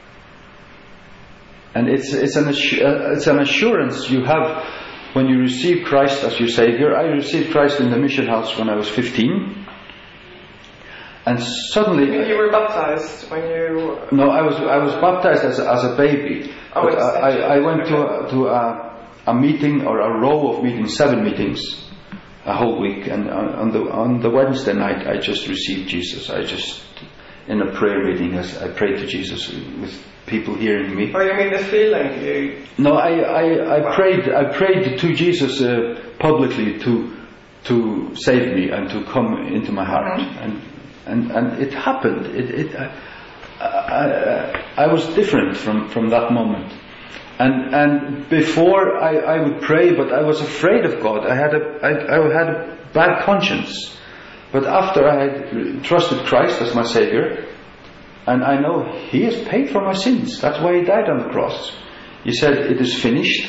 And it's it's an assu- uh, it's an assurance you have when you receive Christ as your Savior. I received Christ in the mission house when I was fifteen, and suddenly you mean you were baptized when you? No, I was I was baptized as a, as a baby. Oh, but I, I, I went to a, to a, a meeting or a row of meetings, seven meetings, a whole week, and on, on the on the Wednesday night I just received Jesus. I just in a prayer meeting as I prayed to Jesus with people hearing me. Oh, you mean the feeling? You... No, I, I, I prayed I prayed to Jesus uh, publicly to to save me and to come into my heart, mm-hmm. and and and it happened. It, it I, I, I was different from, from that moment, and and before I, I would pray, but I was afraid of God. I had a I, I had a bad conscience, but after I had trusted Christ as my Savior. And I know He has paid for my sins. That's why He died on the cross. He said, it is finished.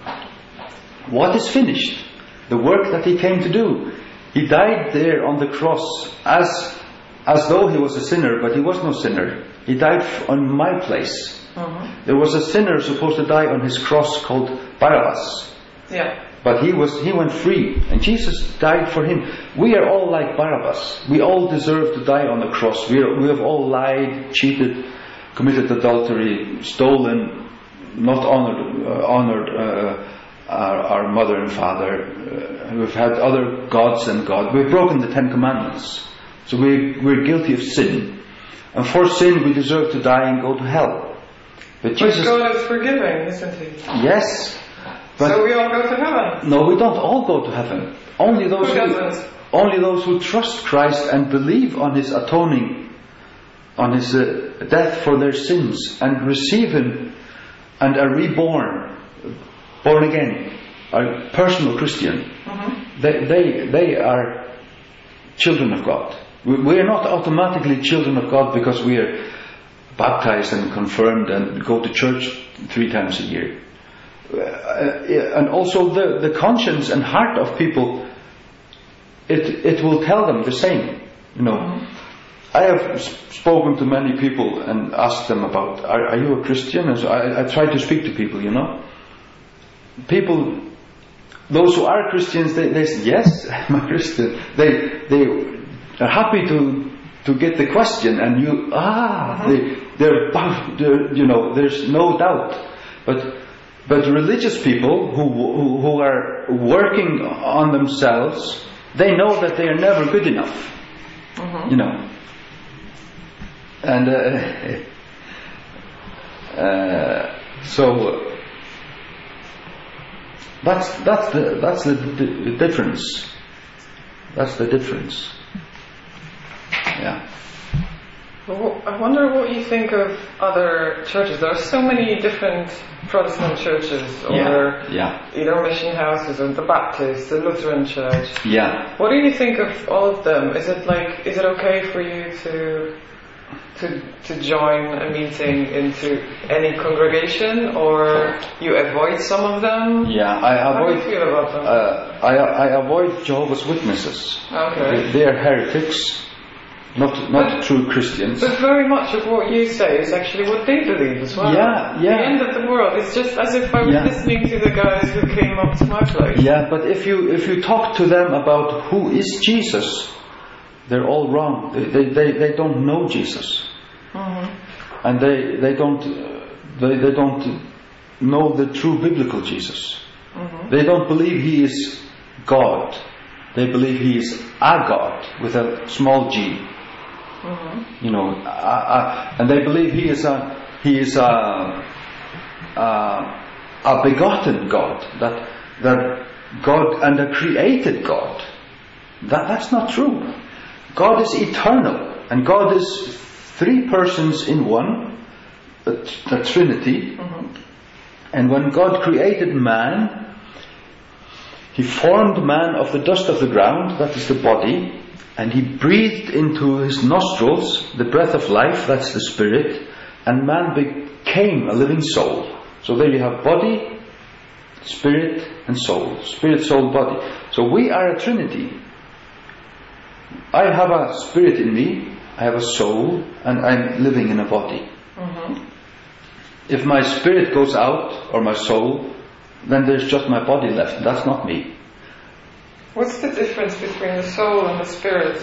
What is finished? The work that He came to do. He died there on the cross as as though He was a sinner, but He was no sinner. He died on my place. Uh-huh. There was a sinner supposed to die on His cross called Barabbas. Yeah. But he was he went free, and Jesus died for him. We are all like Barabbas. We all deserve to die on the cross. We are, we have all lied, cheated, committed adultery, stolen, not honored uh, honored uh, our, our mother and father. Uh, we've had other gods than God. We've broken the Ten Commandments. So we we're guilty of sin, and for sin we deserve to die and go to hell. But Jesus, but God is forgiving, isn't He? Yes. But so we all go to heaven? No, we don't all go to heaven. Only those who, who only those who trust Christ and believe on His atoning, on His uh, death for their sins, and receive Him and are reborn, born again, are personal Christian. Mm-hmm. They, they they are children of God. We, we are not automatically children of God because we are baptized and confirmed and go to church three times a year. Uh, and also the, the conscience and heart of people, it it will tell them the same. You know, mm-hmm. I have spoken to many people and asked them about, are, are you a Christian? And so I, I try to speak to people. You know, people, those who are Christians, they, they say, yes, I'm a Christian. They they are happy to to get the question, and you ah, mm-hmm. they they're, they're you know, there's no doubt, but. But religious people who, who who are working on themselves, they know that they are never good enough, mm-hmm. you know. And uh, uh, So uh, that's that's the that's the, the difference. That's the difference. Yeah. Well, I wonder what you think of other churches. There are so many different Protestant churches, or Yeah, yeah. either mission houses, or the Baptist, the Lutheran Church. Yeah. What do you think of all of them? Is it like, is it okay for you to to to join a meeting into any congregation, or you avoid some of them? Yeah, I How do avoid. you feel about them? Uh, I I avoid Jehovah's Witnesses. Okay. They, they are heretics, not not But- true Christians. But very much of what you say is actually what they believe as well. Yeah, yeah. The end of the world. It's just as if I was Yeah. listening to the guys who came up to my place. Yeah, but if you if you talk to them about who is Jesus, they're all wrong. They they they, they don't know Jesus, Mm-hmm. and they they don't uh, they they don't know the true biblical Jesus. Mm-hmm. They don't believe he is God. They believe he is a God with a small g. Mm-hmm. You know, uh, uh, and they believe he is a he is a uh, a begotten God, that that God and a created God. That that's not true. God is eternal, and God is three persons in one, a, a Trinity. Mm-hmm. And when God created man, He formed man of the dust of the ground, that is the body, and He breathed into his nostrils the breath of life, that's the spirit, and man became a living soul. So there you have body, spirit, and soul. Spirit, soul, body. So we are a Trinity. I have a spirit in me, I have a soul, and I'm living in a body. Mm-hmm. If my spirit goes out, or my soul, then there's just my body left. That's not me. What's the difference between the soul and the spirit?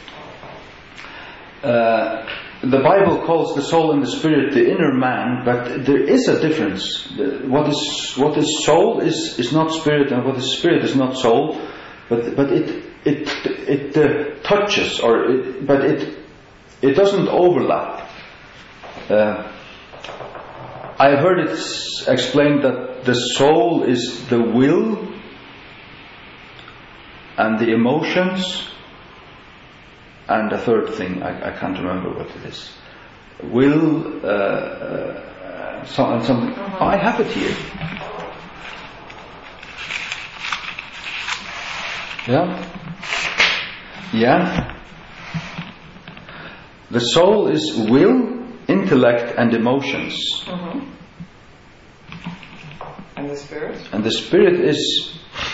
Uh, the Bible calls the soul and the spirit the inner man, but there is a difference. The- What is what is soul is, is not spirit, and what is spirit is not soul. But but it it it uh, touches, or it, but it it doesn't overlap. Uh, I've heard it explained that the soul is the will and the emotions, and a third thing, I, I can't remember what it is. Will, uh, uh, so, and something. Uh-huh. Oh, I have it here. Yeah? Yeah? The soul is will, intellect, and emotions. Mm-hmm. And the spirit? And the spirit is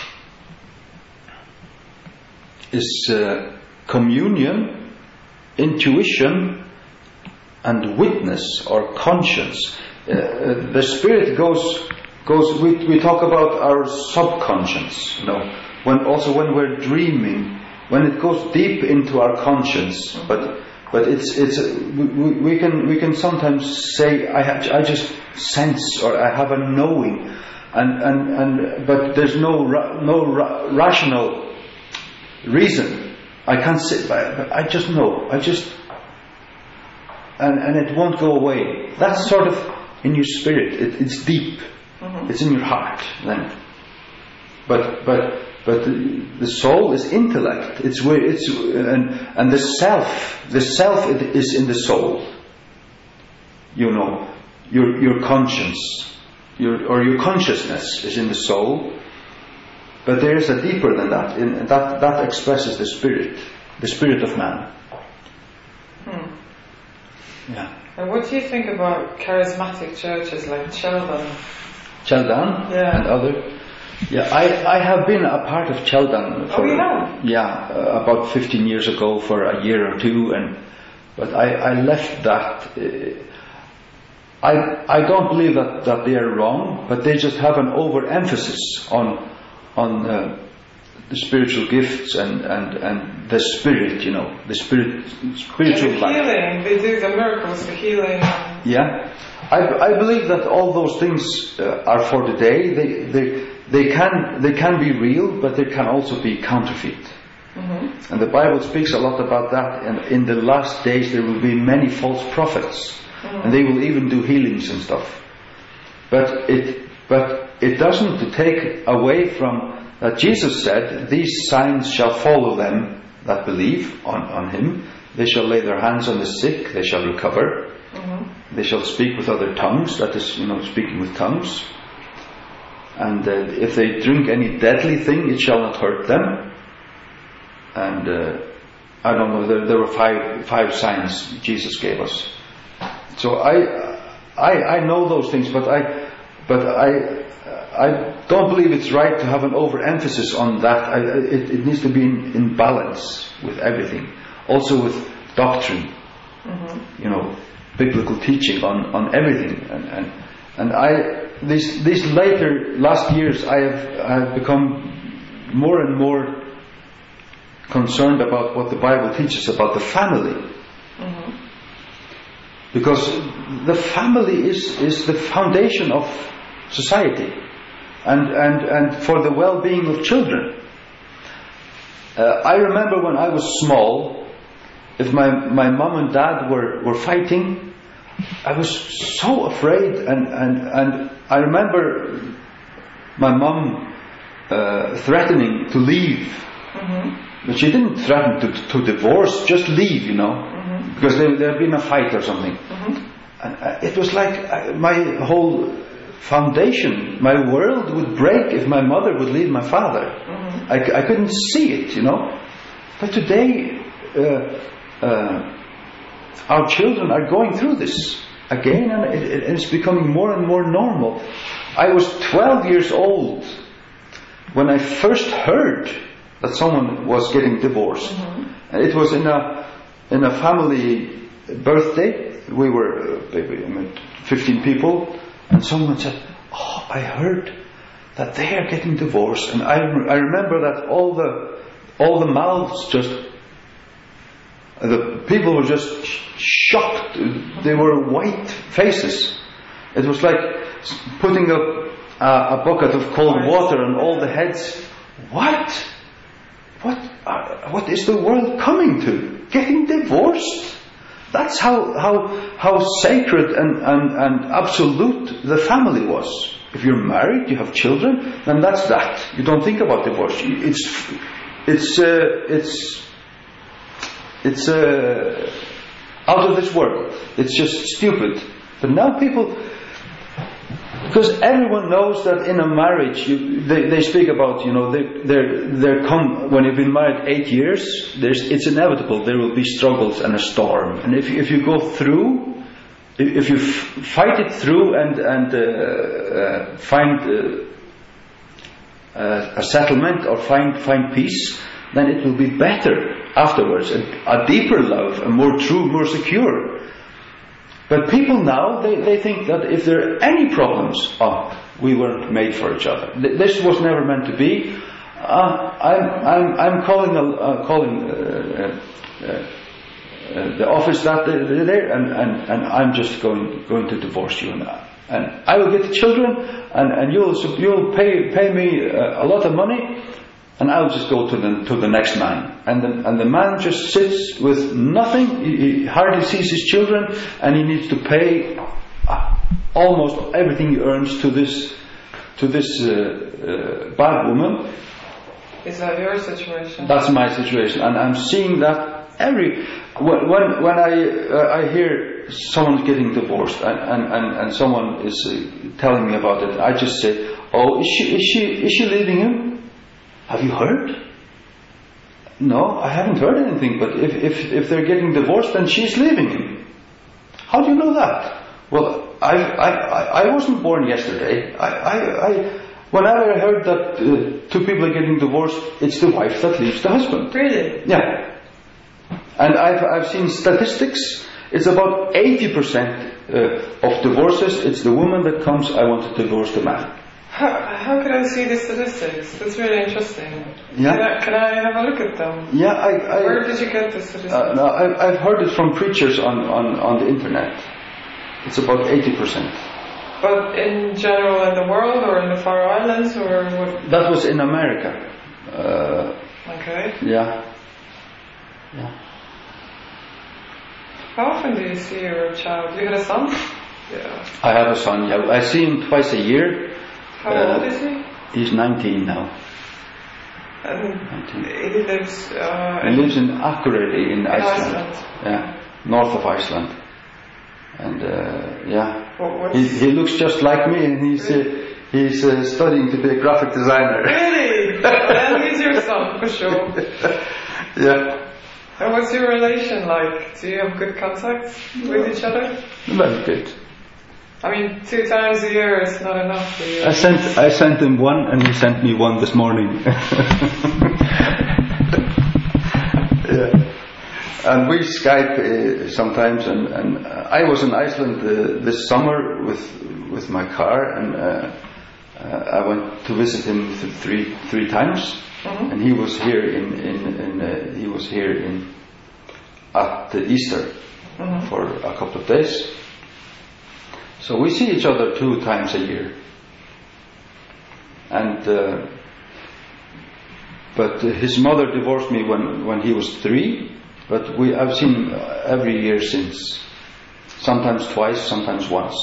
is uh, communion, intuition, and witness or conscience. Uh, uh, the spirit goes goes. We we talk about our subconscious. You know, when also when we're dreaming, when it goes deep into our conscience. But but it's it's we, we can we can sometimes say I have, I just sense, or I have a knowing. And, and, and, but there's no, ra- no ra- rational reason. I can't sit by it, but I just know. I just, and, and it won't go away. That's sort of in your spirit. It, it's deep. Mm-hmm. It's in your heart then. But, but, but the, the soul is intellect. It's where it's, and, and the self, the self is in the soul. You know, your, your conscience. Your, or your consciousness is in the soul, but there is a deeper than that. In, that that expresses the spirit, the spirit of man. Hmm. Yeah. And what do you think about charismatic churches like Cheldan? Cheldan Yeah. and other. Yeah, I, I have been a part of Cheldan. For, Oh, you have? Yeah, uh, about fifteen years ago for a year or two, and but I, I left that. Uh, I I don't believe that, that they are wrong, but they just have an overemphasis on on uh, the spiritual gifts and, and, and the spirit, you know, the spirit spiritual And the life. healing, they do the miracles, the healing. Yeah, I I believe that all those things uh, are for the day. They they they can they can be real, but they can also be counterfeit. Mm-hmm. And the Bible speaks a lot about that. And in the last days, there will be many false prophets. And they will even do healings and stuff. but it but it doesn't take away from that Jesus said, "These signs shall follow them that believe on, on him. They shall lay their hands on the sick, they shall recover. Mm-hmm. They shall speak with other tongues," that is, you know, speaking with tongues. "And uh, if they drink any deadly thing, it shall not hurt them." And uh, I don't know, there, there were five five signs Jesus gave us. So I, I, I know those things, but I, but I, I don't believe it's right to have an overemphasis on that. I, it, it needs to be in, in balance with everything, also with doctrine, mm-hmm. you know, biblical teaching on, on everything. And and and I these these later last years I have I have become more and more concerned about what the Bible teaches about the family. Mm-hmm. Because the family is, is the foundation of society and, and, and for the well-being of children. Uh, I remember when I was small, if my, my mom and dad were, were fighting, I was so afraid, and, and, and I remember my mom uh, threatening to leave. Mm-hmm. But she didn't threaten to, to divorce, just leave, you know. Mm-hmm. Because there, there had been a fight or something. Mm-hmm. And uh, it was like uh, my whole foundation, my world would break if my mother would leave my father. Mm-hmm. I, I couldn't see it, you know. But today, uh, uh, our children are going through this again, and it, it, it's becoming more and more normal. I was twelve years old when I first heard that someone was getting divorced. Mm-hmm. It was in a in a family birthday. We were uh, fifteen people, and someone said, "Oh, I heard that they are getting divorced." And I I remember that all the all the mouths just uh, the people were just shocked. They were white faces. It was like putting a a, a bucket of cold water on all the heads. What? What? Uh, what is the world coming to? Getting divorced? That's how how how sacred and, and, and absolute the family was. If you're married, you have children, then that's that. You don't think about divorce. It's it's uh, it's it's uh, out of this world. It's just stupid. But now people, because everyone knows that in a marriage, you, they, they speak about, you know, they, they're, they're come, when you've been married eight years, there's, it's inevitable, there will be struggles and a storm. And if, if you go through, if you f- fight it through and, and uh, uh, find uh, uh, a settlement or find, find peace, then it will be better afterwards, a, a deeper love, a more true, more secure. But people now, they, they think that if there are any problems, oh, we weren't made for each other. This was never meant to be. Uh, I'm, I'm, I'm calling, a, uh, calling uh, uh, uh, the office that they're there, and, and, and I'm just going going to divorce you, and, and I will get the children, and, and you'll you'll pay pay me a, a lot of money, and I'll just go to the to the next man. And the, and the man just sits with nothing. He, he hardly sees his children, and he needs to pay uh, almost everything he earns to this to this uh, uh, bad woman. Is that your situation? That's my situation, and I'm seeing that every when when, when I uh, I hear someone getting divorced, and and, and, and someone is uh, telling me about it, I just say, "Oh, is she is she is she leaving him? Have you heard?" "No, I haven't heard anything, but if, if, if they're getting divorced, then she's leaving him." "How do you know that?" "Well, I I, I wasn't born yesterday. I, I, I whenever I heard that uh, two people are getting divorced, it's the wife that leaves the husband." Really? Yeah. And I've, I've seen statistics. It's about eighty percent uh, of divorces, it's the woman that comes, "I want to divorce the man." How, how can I see the statistics? That's really interesting. Yeah. Can I, can I have a look at them? Yeah, I... I Where did you get the statistics? Uh, no, I, I've heard it from preachers on, on, on the internet. It's about eighty percent. But in general in the world, or in the Faroe Islands, or what? That was in America. Uh, okay. Yeah. Yeah. How often do you see your child? You had a son? Yeah. I have a son. Yeah, I see him twice a year. How Uh, old is he? He's nineteen now. And nineteen. he lives. Uh, He lives in Akureyri in, in Iceland. Iceland. Yeah, north of Iceland. And uh, yeah, What, what's he, he looks just like me, and he's uh, he's uh, studying to be a graphic designer. Really? Well, then he's your son for sure. Yeah. And what's your relation like? Do you have good contacts with each other? Very good. I mean, two times a year is not enough for you. I sent I sent him one, and he sent me one this morning. Yeah, and we Skype uh, sometimes. And, and uh, I was in Iceland uh, this summer with with my car, and uh, uh, I went to visit him th- three three times. Mm-hmm. And he was here in in, in uh, he was here in at the Easter mm-hmm. for a couple of days. So we see each other two times a year. And uh, but his mother divorced me when, when he was three. But we I've seen him every year since. Sometimes twice, sometimes once.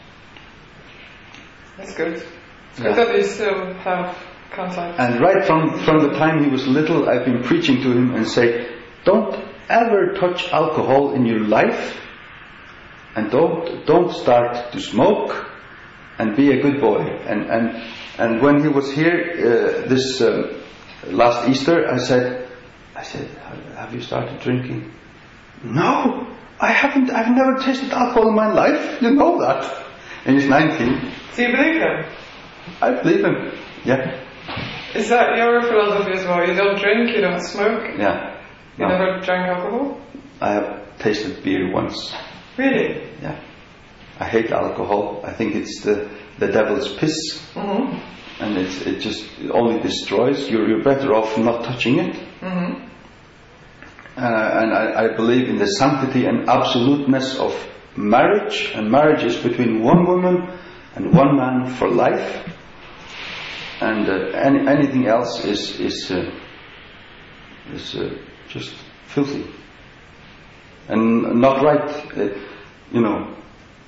That's good. It's yeah. good that you still have contact. And right from, from the time he was little, I've been preaching to him and say, don't ever touch alcohol in your life, and don't don't start to smoke, and be a good boy. And and and when he was here uh, this uh, last Easter, I said, I said, have you started drinking? No, I haven't. I've never tasted alcohol in my life. You know that. And he's nineteen. Do you believe him? I believe him. Yeah. Is that your philosophy as well? You don't drink, you don't smoke? Yeah. You no. never drank alcohol? I have tasted beer once. Really? Yeah. I hate alcohol. I think it's the, the devil's piss. Mm-hmm. And it's, it just it only destroys. You're, you're better off not touching it. Mm-hmm. Uh, and I, I believe in the sanctity and absoluteness of marriage. And marriage is between one woman and one man for life. And uh, any, anything else is is uh, is uh, just filthy and not right. Uh, you know,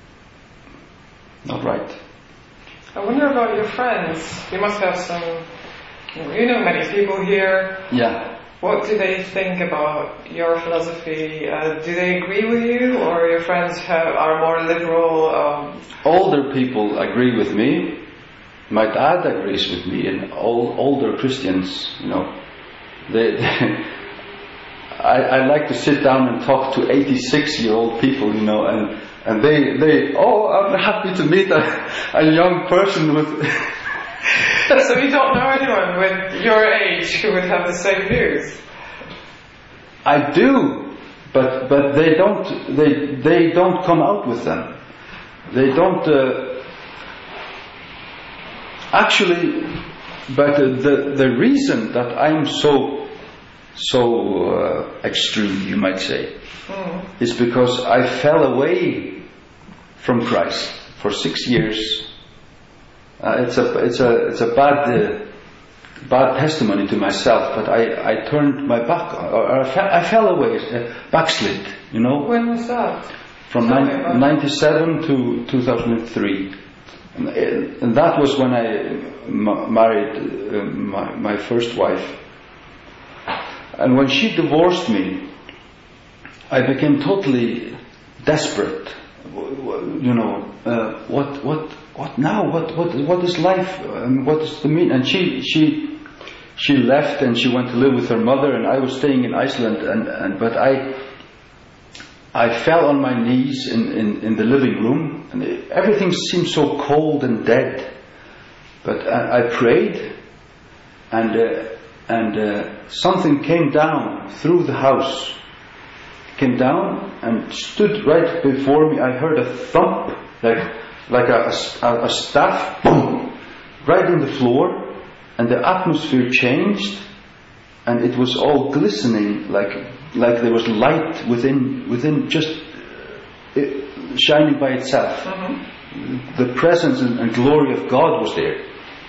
not right. I wonder about your friends. You must have some. You know many people here. Yeah. What do they think about your philosophy? Uh, do they agree with you, or your friends have, are more liberal? Um... Older people agree with me. My dad agrees with me, and all older Christians, you know, they, they I, I like to sit down and talk to eighty-six-year-old people, you know, and and they they oh, I'm happy to meet a, a young person with. So you don't know anyone with your age who would have the same views? I do, but but they don't they they don't come out with them. They don't. Uh, Actually, but uh, the the reason that I'm so so uh, extreme, you might say, mm. is because I fell away from Christ for six years. Uh, it's a it's a it's a bad uh, bad testimony to myself, but I, I turned my back, or I, fe- I fell away, uh, backslid. You know. When was that? From ni- ninety-seven to two thousand three. And, and that was when I m- married uh, my, my first wife. And when she divorced me, I became totally desperate. You know, uh, what, what, what now? What, what, what is life? And what is the meaning? And she, she, she left and she went to live with her mother, and I was staying in Iceland. And, and but I. I fell on my knees in, in, in the living room, and it, everything seemed so cold and dead. But I, I prayed, and uh, and uh, something came down through the house, came down and stood right before me. I heard a thump, like like a, a, a staff, boom, right in the floor, and the atmosphere changed, and it was all glistening like. Like there was light within, within just uh, it, shining by itself. Mm-hmm. The presence and, and glory of God was there,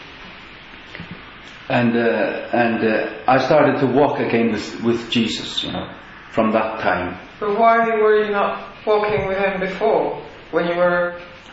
and uh, and uh, I started to walk again with, with Jesus. You know, from that time. But why were you not walking with Him before, when you were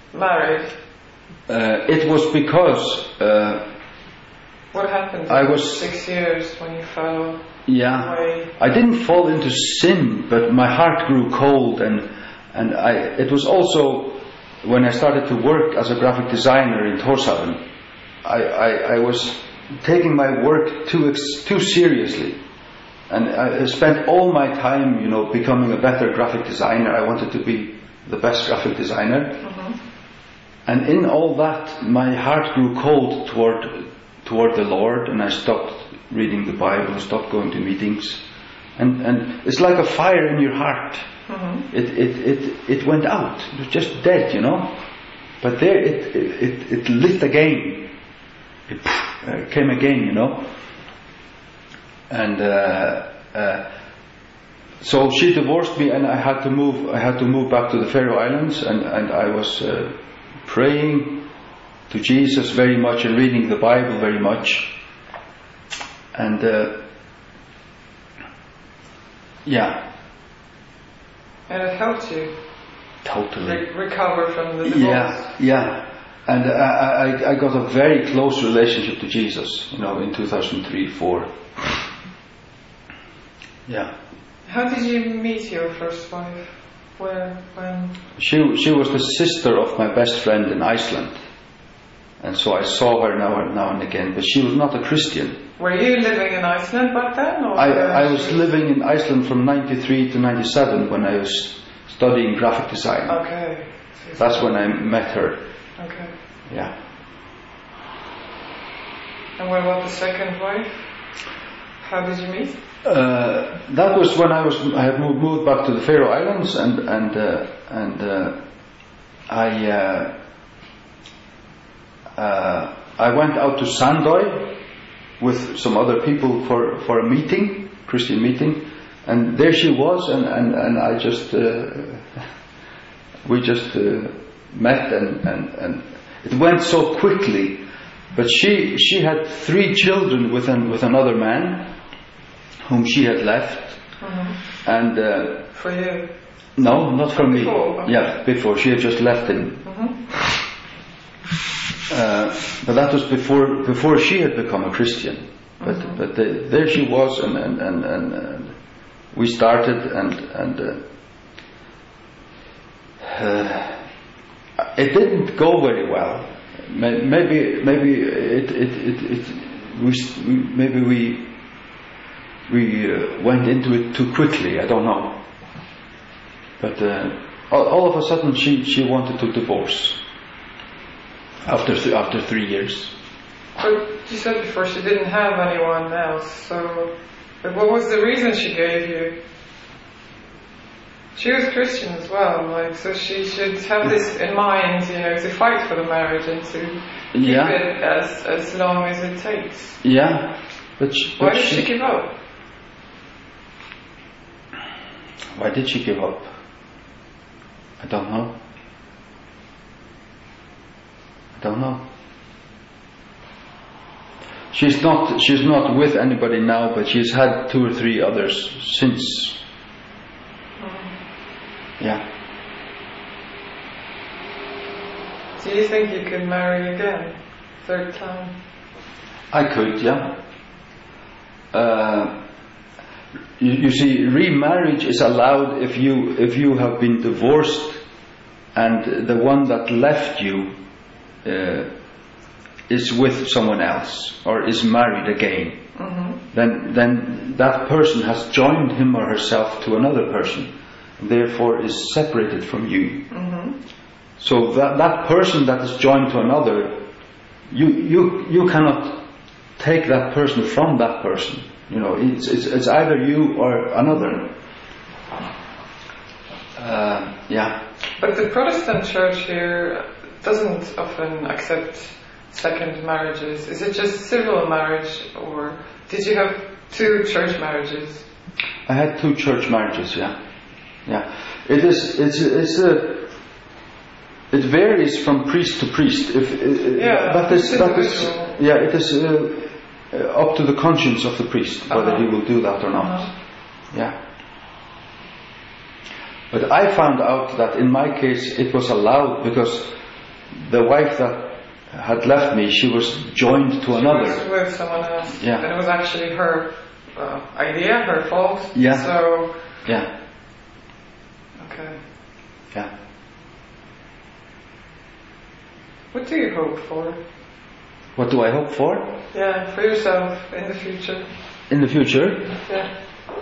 married? Uh, it was because uh, what happened I in was six years when you fell yeah away? I didn't fall into sin, but my heart grew cold, and and I it was also when I started to work as a graphic designer in Tórshavn. I, I I was taking my work too ex- too seriously, and I spent all my time, you know, becoming a better graphic designer. I wanted to be the best graphic designer. Mm-hmm. And in all that, my heart grew cold toward toward the Lord, and I stopped reading the Bible, stopped going to meetings, and and it's like a fire in your heart. Mm-hmm. It it it it went out. It was just dead, you know. But there, it it it, it lit again. It uh, came again, you know. And uh, uh, so she divorced me, and I had to move. I had to move back to the Faroe Islands, and and I was. Uh, praying to Jesus very much and reading the Bible very much, and uh, yeah and it helped you totally re- recover from the divorce. yeah yeah and uh, I, I got a very close relationship to Jesus, you know, in two thousand three four. Yeah. How did you meet your first wife? Where, when? She she was the sister of my best friend in Iceland, and so I saw her now and now and again. But she was not a Christian. Were you living in Iceland back then? Or I I was living in Iceland from ninety-three to ninety-seven when I was studying graphic design. Okay. So that's when I met her. Okay. Yeah. And what about the second wife? How did you meet? Uh, that was when I was I had moved, moved back to the Faroe Islands, and and uh, and uh, I uh, uh, I went out to Sandoy with some other people for, for a meeting, Christian meeting, and there she was, and and, and I just uh, we just uh, met, and, and and it went so quickly, but she she had three children with an, with another man whom she had left. Mm-hmm. And uh, for you? No, not for me. Before, okay. Yeah, before. She had just left him. Mm-hmm. Uh, but that was before before she had become a Christian. But mm-hmm. but the, there she was, and and, and, and and we started, and and uh, uh, it didn't go very well. Maybe maybe it it it, it we maybe we. We uh, went into it too quickly. I don't know, but uh, all, all of a sudden she, she wanted to divorce after th- after three years. But you said before she didn't have anyone else. So, but what was the reason she gave you? She was Christian as well, like, so she should have this in mind, you know, to fight for the marriage and to keep yeah. it as as long as it takes. Yeah, but, she, but why did she, she give up? Why did she give up? I don't know. I don't know. She's not she's not with anybody now, but she's had two or three others since. Mm. Yeah. Do you think you could marry again? Third time? I could, yeah. Uh You, you see, remarriage is allowed if you if you have been divorced and the one that left you uh, is with someone else or is married again. Mm-hmm. Then then that person has joined him or herself to another person, therefore is separated from you. Mm-hmm. So that that person that is joined to another, you you you cannot take that person from that person. You know, it's, it's it's either you or another. Uh, yeah. But the Protestant church here doesn't often accept second marriages. Is it just civil marriage, or did you have two church marriages? I had two church marriages. Yeah, yeah. It is. It's. It's a. It varies from priest to priest. If yeah, that is. That is. Yeah. It is. Uh, Uh, up to the conscience of the priest whether uh-huh. he will do that or not. Uh-huh. Yeah. But I found out that in my case it was allowed because the wife that had left me, she was joined to she another. was with someone else. Yeah. And it was actually her uh, idea, her fault. Yeah. So. Yeah. Okay. Yeah. What do you hope for? What do I hope for? Yeah, for yourself in the future. In the future? Yeah.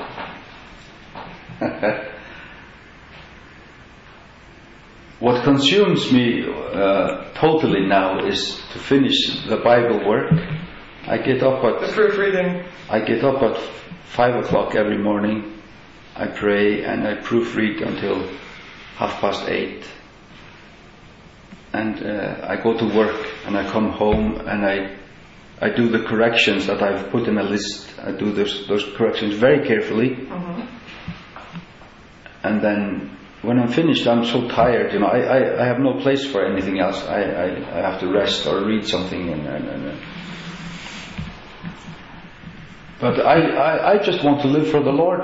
What consumes me uh, totally now is to finish the Bible work. I get up at the proofreading. I get up at five o'clock every morning. I pray and I proofread until half past eight. And uh, I go to work and I come home and I I do the corrections that I've put in a list. I do those those corrections very carefully. Mm-hmm. And then when I'm finished, I'm so tired, you know, I, I, I have no place for anything else. I, I, I have to rest or read something. And, and, and But I, I, I just want to live for the Lord.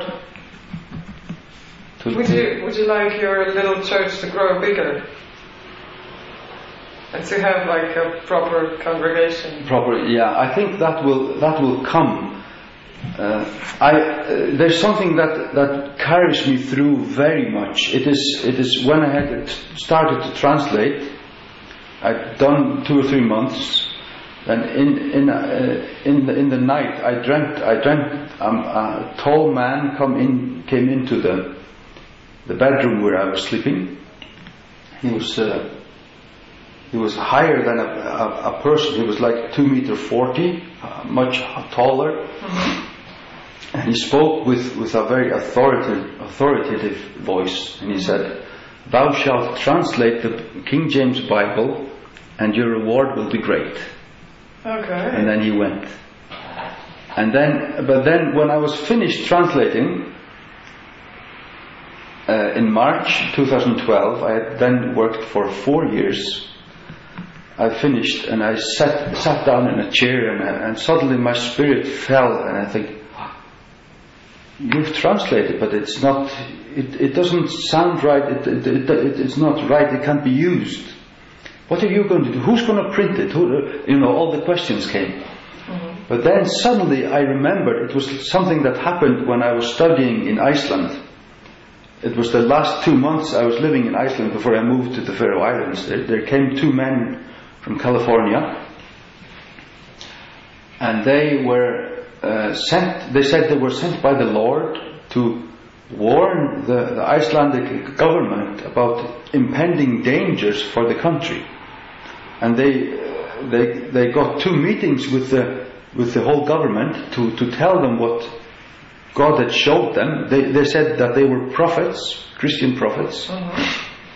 To, would you Would you like your little church to grow bigger? And to have like a proper congregation? Proper, yeah. I think that will that will come. Uh, I uh, there's something that, that carries me through very much. It is it is when I had started to translate. I'd done two or three months. Then in in uh, in the in the night I dreamt I dreamt um, a tall man come in came into the the bedroom where I was sleeping. He was uh, he was higher than a, a, a person. He was like two meter forty, uh, much taller. Mm-hmm. And he spoke with, with a very authoritative, authoritative voice, and he said, "Thou shalt translate the King James Bible, and your reward will be great." Okay. And then he went. And then, but then when I was finished translating, uh, in March twenty twelve, I had then worked for four years. I finished, and I sat sat down in a chair, and, and suddenly my spirit fell, and I think, "You've translated, but it's not. It, it doesn't sound right. It, it, it, it, it's not right. It can't be used. What are you going to do? Who's going to print it? Who, you know, all the questions came." Mm-hmm. But then suddenly I remembered it was something that happened when I was studying in Iceland. It was the last two months I was living in Iceland before I moved to the Faroe Islands. There, there came two men from California, and they were. Uh, sent. They said they were sent by the Lord to warn the, the Icelandic government about impending dangers for the country, and they uh, they they got two meetings with the with the whole government to, to tell them what God had showed them. They they said that they were prophets, Christian prophets, mm-hmm.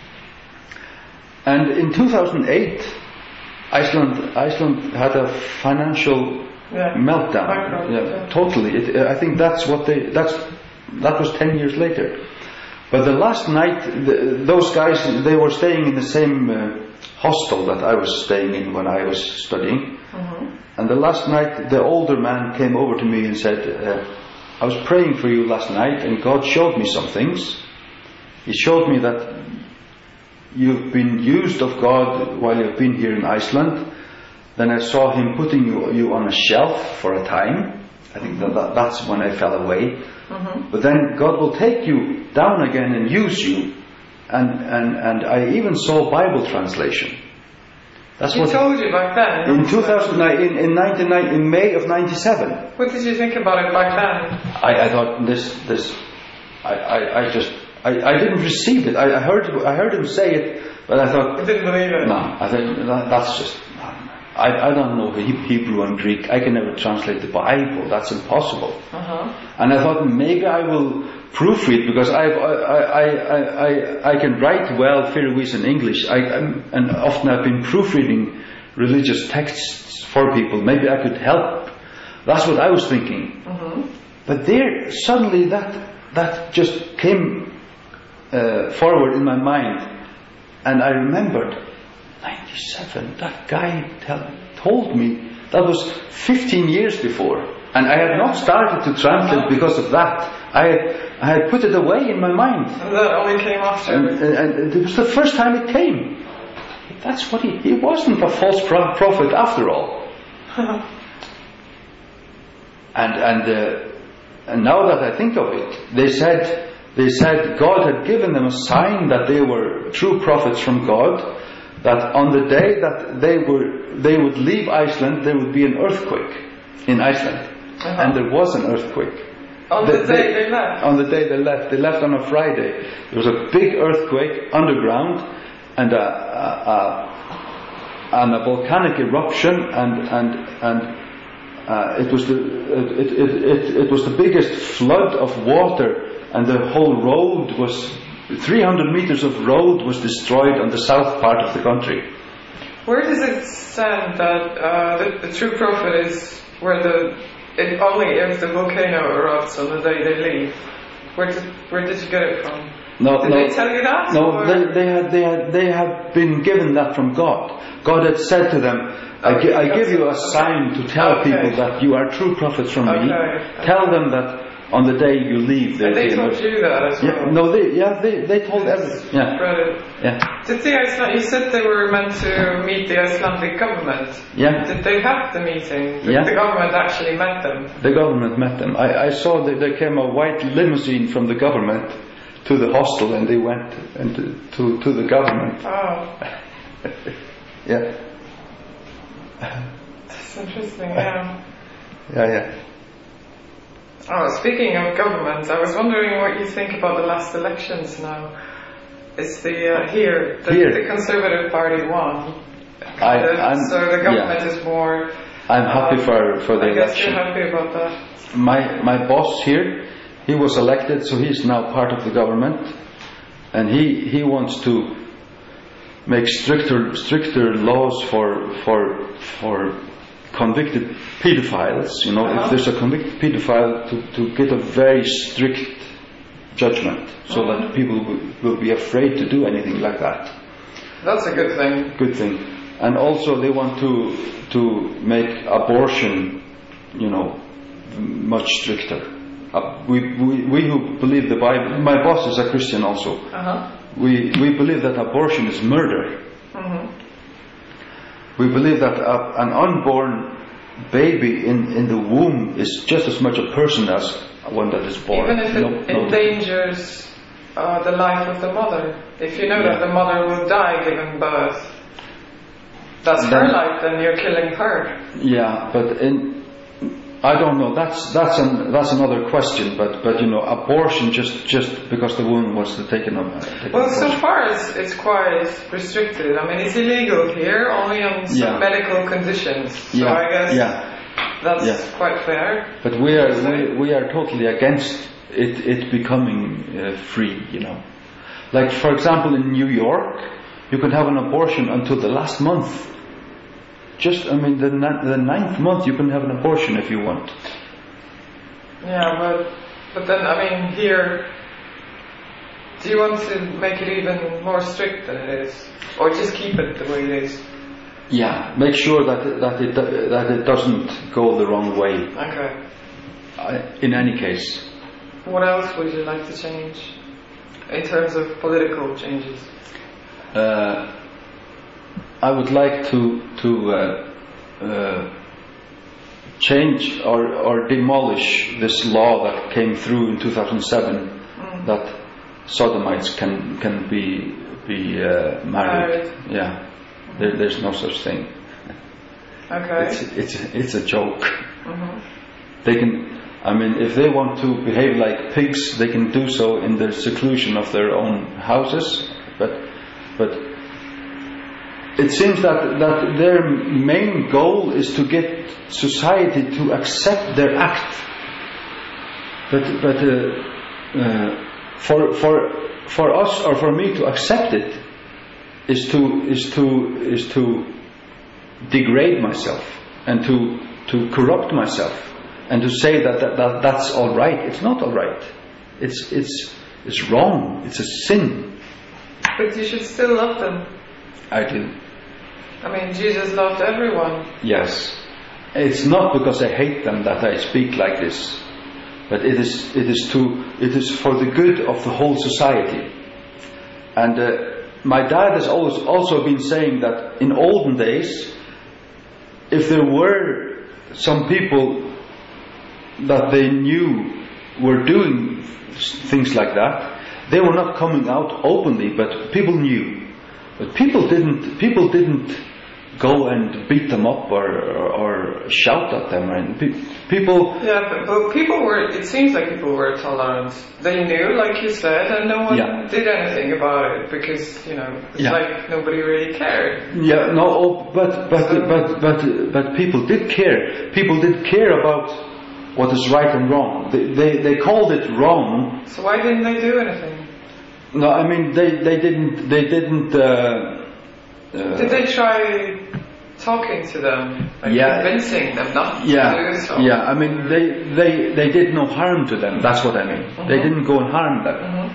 And in two thousand eight, Iceland Iceland had a financial Yeah. meltdown. Yeah, yeah. Totally. It, I think that's what they. That's that was ten years later. But the last night, the, those guys they were staying in the same uh, hostel that I was staying in when I was studying. Mm-hmm. And the last night, the older man came over to me and said, uh, "I was praying for you last night, and God showed me some things. He showed me that you've been used of God while you've been here in Iceland." Then I saw him putting you, you on a shelf for a time. I think that, that that's when I fell away. Mm-hmm. But then God will take you down again and use you. And and, and I even saw Bible translation. That's he what told you back then. In two thousand nine, in in ninety-nine, in May of ninety-seven. What did you think about it back then? I, I thought this this. I, I, I just I, I didn't receive it. I, I heard I heard him say it, but I thought. You didn't believe it. No, I think that, that's just. I, I don't know Hebrew and Greek. I can never translate the Bible. That's impossible. Uh-huh. And I thought maybe I will proofread because I I I I I, I can write well Faroese and English. I and often I've been proofreading religious texts for people. Maybe I could help. That's what I was thinking. Uh-huh. But there suddenly that that just came uh, forward in my mind, and I remembered. ninety-seven, that guy tell, told me that was fifteen years before, and I had not started to translate because of that. I had, I had put it away in my mind. And that only came after. And, and, and it was the first time it came. that's what he, he wasn't a false pro- prophet after all. and and, uh, and now that I think of it, they said they said God had given them a sign that they were true prophets from God, that on the day that they were they would leave Iceland, there would be an earthquake in Iceland. Uh-huh. And there was an earthquake. On the, the day they, they left? On the day they left. They left on a Friday. There was a big earthquake underground, and a, a, a, and a volcanic eruption, and and and uh, it was the it, it, it, it was the biggest flood of water, and the whole road was three hundred meters of road was destroyed on the south part of the country. Where does it stand that uh, the, the true prophet is where the It only if the volcano erupts on the day they leave? Where did where did you get it from? No, did no, they tell you that? No, they, they had they had they had been given that from God. God had said to them, "I, okay, gi- I give you a okay. sign to tell okay. people that you are true prophets from okay. me. Okay. Tell them that on the day you leave, and they told emerge. you that as well. Yeah, no, they yeah they they told everyone. Yeah, Brilliant. yeah. Did the Iceland? You said they were meant to meet the Icelandic government. Yeah. Did they have the meeting? Did Yeah. the government actually met them? The government met them. I, I saw that there came a white limousine from the government to the hostel, and they went into, to to the government. Oh. Yeah. That's interesting. Yeah. Yeah, yeah. Oh, speaking of government, I was wondering what you think about the last elections now. It's the uh, here, the, here the Conservative Party won. I, the, I'm, so the government yeah. is more. I'm happy um, for for the I guess election. you're happy about that. My my boss here, he was elected, so he's now part of the government, and he he wants to make stricter stricter laws for for for convicted pedophiles. You know, uh-huh. if there's a convicted pedophile, to to get a very strict judgment, so uh-huh. that people will, will be afraid to do anything like that. That's a good thing. Good thing. And also they want to to make abortion, you know, much stricter. Uh, we, we we who believe the Bible. My boss is a Christian also. Uh-huh. We we believe that abortion is murder. Mm-hmm. We believe that a, an unborn baby in, in the womb is just as much a person as one that is born. Even if it no, no endangers uh, the life of the mother. If you know yeah. that the mother will die giving birth, that's then, her life, then you're killing her. Yeah, but in, I don't know. That's that's an that's another question. But but you know, abortion just just because the woman was taken up. Uh, well, so far it's it's quite restricted. I mean, it's illegal here only on some yeah. medical conditions. So yeah. I guess yeah. that's yeah. quite fair. But we are we, we are totally against it it becoming uh, free. You know, like for example in New York, you can have an abortion until the last month. Just, I mean, the the ninth month you can have an abortion if you want. Yeah, but but then I mean here, do you want to make it even more strict than it is, or just keep it the way it is? Yeah, make sure that it, that it that it doesn't go the wrong way. Okay. Uh, in any case. What else would you like to change in terms of political changes? Uh, I would like to to uh, uh, change or, or demolish this law that came through in two thousand seven mm. that sodomites can can be be uh, married. married. Yeah, mm-hmm. there, there's no such thing. Okay. It's it's it's a joke. Mm-hmm. They can. I mean, if they want to behave like pigs, they can do so in the seclusion of their own houses. But but. It seems that, that their main goal is to get society to accept their act. But but uh, uh, for for for us or for me to accept it is to is to is to degrade myself and to to corrupt myself and to say that, that, that that's all right. It's not all right. It's it's it's wrong. It's a sin. But you should still love them. I do. I mean, Jesus loved everyone. Yes. It's not because I hate them that I speak like this, but it is it is to it is for the good of the whole society. And uh, my dad has always also been saying that in olden days, if there were some people that they knew were doing things like that, they were not coming out openly, but people knew. But people didn't. People didn't go and beat them up or or, or shout at them. And pe- people. Yeah, but, but people were. It seems like people were tolerant. They knew, like you said, and no one Yeah. did anything about it because you know it's Yeah. like nobody really cared. Yeah, no, oh, but but but but but people did care. People did care about what is right and wrong. They they, they called it wrong. So why didn't they do anything? No, I mean they they didn't they didn't. Uh, uh, Did they try talking to them, like Yeah. convincing them not Yeah, to do so? yeah. I mean they they they did no harm to them. That's what I mean. They didn't go and harm them. Mhm.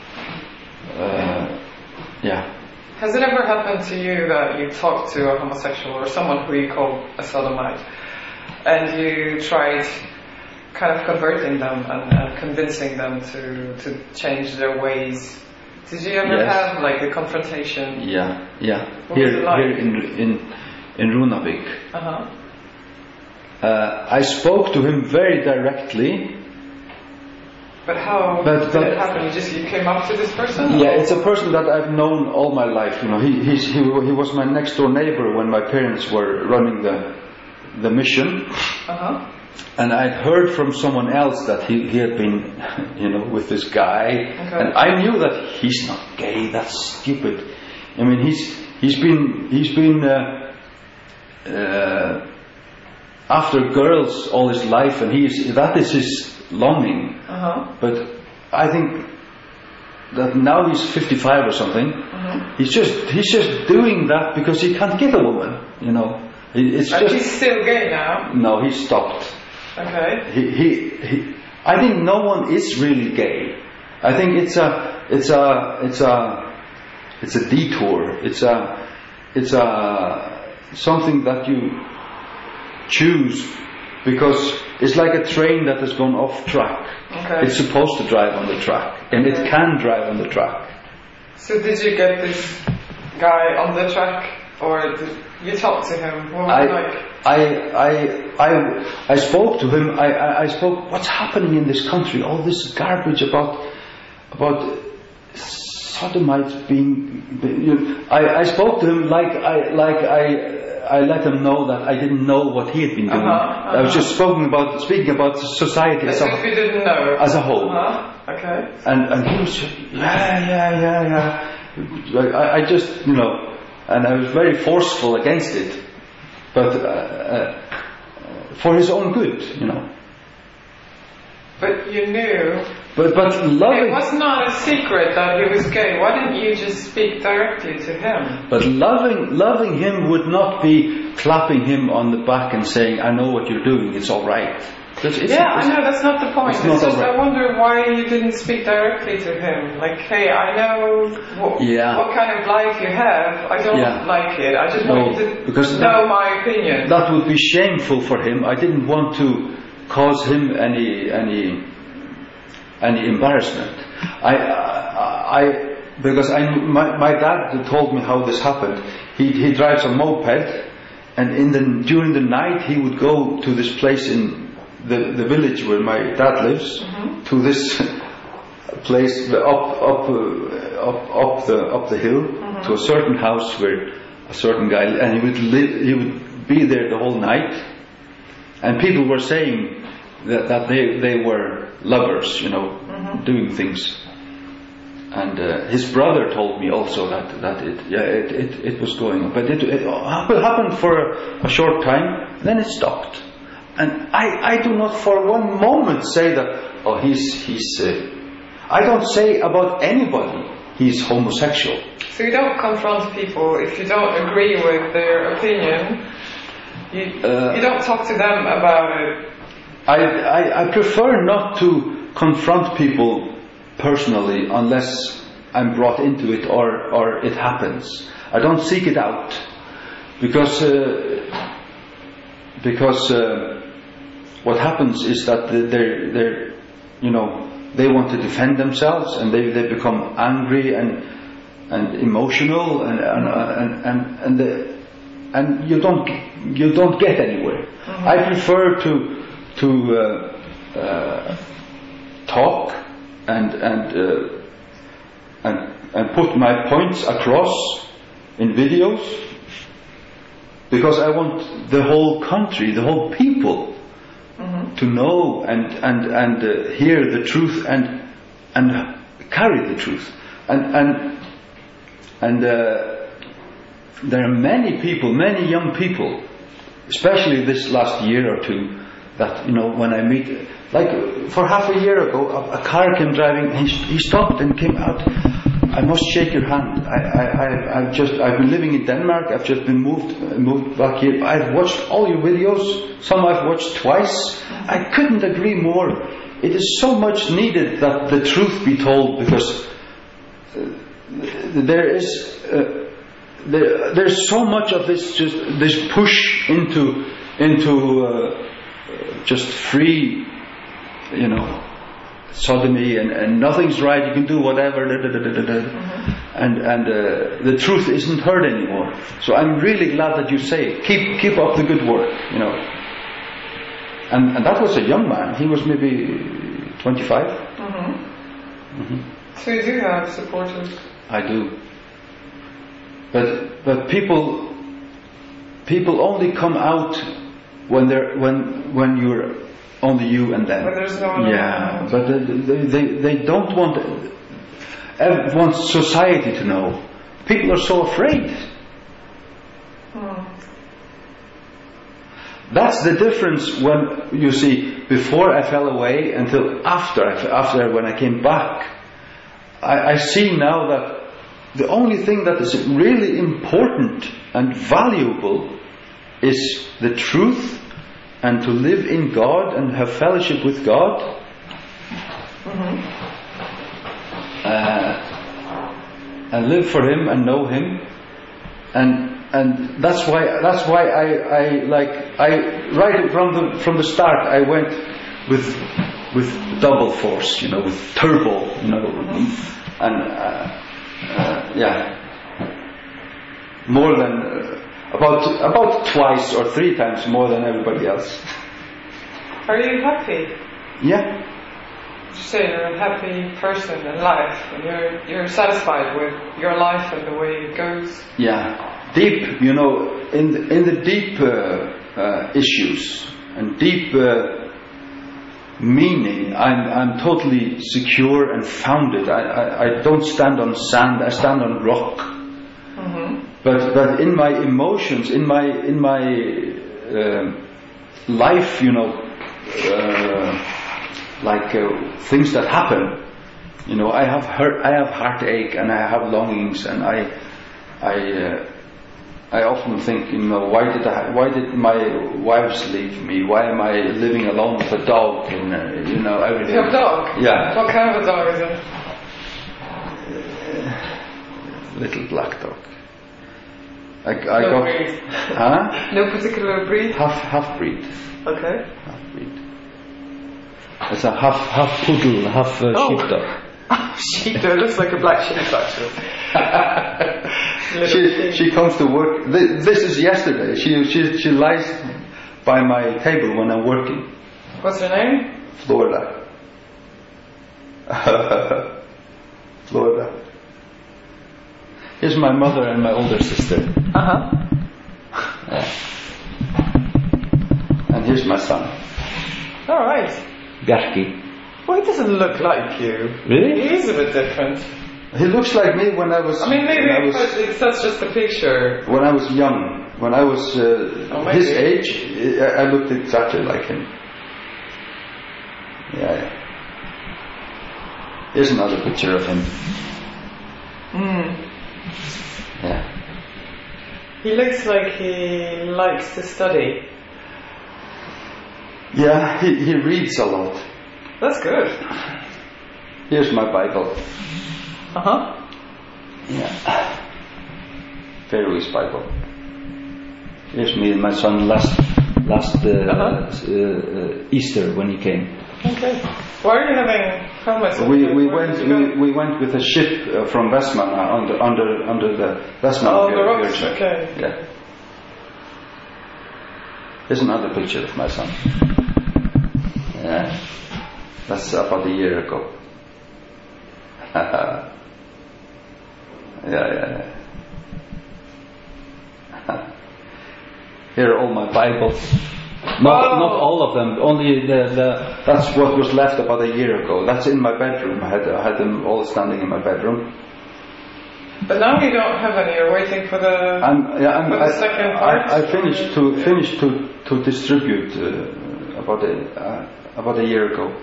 Uh, yeah. Has it ever happened to you that you talked to a homosexual or someone who you call a sodomite, and you tried kind of converting them and, and convincing them to, to change their ways? Did you ever Yes. have like a confrontation? Yeah, yeah. What was Here, it like? here in in in Runavik, Uh-huh. uh, I spoke to him very directly. But how But- did but- it happen? You just you came up to this person? Yeah, it's a person that I've known all my life. You know, he he's, he he was my next door neighbor when my parents were running the the mission, Uh-huh. and I'd heard from someone else that he he had been, you know, with this guy, Okay. and I knew that he's not gay. That's stupid. I mean, he's he's been he's been uh, uh, after girls all his life, and he's that is his longing. Uh-huh. But I think that now he's fifty-five or something. Uh-huh. He's just he's just doing that because he can't get a woman. You know, It- it's But just he's still gay now. no. He stopped. Okay. He, he he. I think no one is really gay. I think it's a it's a it's a it's a detour. It's a it's a something that you choose because it's like a train that has gone off track. Okay. It's supposed to drive on the track, and it Okay. can drive on the track. So did you get this guy on the track, or did you talk to him? What was I, it like? I, I, I, I spoke to him. I, I, I spoke. What's happening in this country? All this garbage about, about sodomites being. You know, I, I spoke to him like I, like I. I let him know that I didn't know what he had been doing. Uh-huh, uh-huh. I was just speaking about speaking about society As as a, if you didn't know. as a whole. Uh-huh. Okay. And and he was just, yeah, yeah, yeah, yeah. I, I just, you know, and I was very forceful against it, but uh, uh, for his own good, you know. But you knew. But but It loving, was not a secret that he was gay. Why didn't you just speak directly to him? but loving, loving him would not be clapping him on the back and saying, "I know what you're doing. It's all right." That's, it's, Yeah, it's, I know, that's not the point. it's It's, not just alright. I wonder why you didn't speak directly to him. Like, hey, I know what, Yeah. what kind of life you have. I don't Yeah. like it. I just No, want you to because know that- my opinion. That would be shameful for him. I didn't want to cause him any any any embarrassment. I I, I because I my my dad told me how this happened. He he drives a moped, and in the during the night he would go to this place in the the village where my dad lives, Mm-hmm. to this place up up uh, up up the up the hill, Mm-hmm. to a certain house where a certain guy, and he would live, he would be there the whole night, and people were saying that, that they they were lovers, you know, Mm-hmm. doing things. And uh, his brother told me also that that it yeah it it, it was going on, but it, it happened for a, a short time, then it stopped. And I I do not for one moment say that oh he's he's uh, I don't say about anybody he's homosexual. So you don't confront people if you don't agree with their opinion. You Uh, you don't talk to them about it. I, I, I prefer not to confront people personally unless I'm brought into it or, or it happens. I don't seek it out because uh, because uh, what happens is that they're, they're you know they want to defend themselves and they, they become angry and and emotional, and and and and, and, the, and you don't you don't get anywhere. Mm-hmm. I prefer to to uh, uh, talk and and uh, and and put my points across in videos, because I want the whole country, the whole people, mm-hmm. to know and and and uh, hear the truth and and carry the truth. And and and uh, there are many people, many young people, especially this last year or two, that, you know, when I meet, like for half a year ago, a, a car came driving, he, he stopped and came out. I must shake your hand. I, I, I, I've just, I've been living in Denmark. I've just been moved, moved back here. I've watched all your videos. Some I've watched twice. I couldn't agree more. It is so much needed that the truth be told, because uh, there is, uh, there, there's so much of this, just this push into, into uh, just free, you know, sodomy, and, and nothing's right, you can do whatever, da, da, da, da, da. Mm-hmm. and and uh, the truth isn't heard anymore. So I'm really glad that you say, keep keep up the good work, you know. And and that was a young man. He was maybe twenty-five. Mm-hmm. Mm-hmm. So you do have supporters. I do. But but people people only come out when they're when when you're only you and them. But there's no one yeah, but they, they they don't want want society to know. People are so afraid. Hmm. That's the difference. When you see, before I fell away until after after when I came back, I, I see now that the only thing that is really important and valuable is the truth, and to live in God and have fellowship with God. Mm-hmm. uh, and live for Him and know Him, and and that's why that's why I, I like I right from the from the start I went with with double force, you know, with turbo, you know, mm-hmm. and uh, uh, yeah, more than. Uh, About about twice or three times more than everybody else. Are you happy? Yeah. You say you're a happy person in life, and you're you're satisfied with your life and the way it goes. Yeah, deep, you know, in the, in the deep uh, uh, issues and deep uh, meaning, I'm I'm totally secure and founded. I, I I don't stand on sand. I stand on rock. Mm-hmm. But but in my emotions, in my in my uh, life, you know, uh, like uh, things that happen, you know, I have hurt, I have heartache, and I have longings, and I I uh, I often think, you know, why did I, why did my wives leave me? Why am I living alone with a dog and uh, you know everything? You have a dog? Yeah. What kind of a dog is it? Uh, little black dog. I, I no got, breed. Huh? No particular breed? Half half breed. Okay. Half breed. It's a half half poodle, half uh, oh. sheepdog. Sheepdog. It looks like a black sheep, actually. she she comes to work. This, this is yesterday. She she she lies by my table when I'm working. What's her name? Florida. Florida. Here's my mother and my older sister. Uh-huh. Yeah. And here's my son. All right. Bjarki. Well, he doesn't look like you. Really? He is a bit different. He looks like me when I was... I mean, maybe I was, it's, that's just a picture. When I was young. When I was uh, oh, his age, I looked exactly like him. Yeah. Here's another picture of him. Hmm. Yeah. He looks like he likes to study. Yeah, he, he reads a lot. That's good. Here's my Bible. Uh-huh. Yeah. Faroese Bible. Here's me and my son last last uh, uh-huh. uh, uh, Easter when he came. Okay. Why are you having helmets? We we Where went did you we, we went with a ship uh, from Westman uh, under under under the Westman. go? Oh, the Vir- rocks. Virgin. Okay. Yeah. Here's another picture of my son. Yeah, that's about a year ago. yeah, yeah, yeah. Here are all my Bibles. Not, Oh. not all of them. Only the, the. That's what was left about a year ago. That's in my bedroom. I had I had them all standing in my bedroom. But now you don't have any. You're waiting for the. I'm, yeah, I'm, for the I, second part. I, I finished to finished to to distribute uh, about a uh, about a year ago.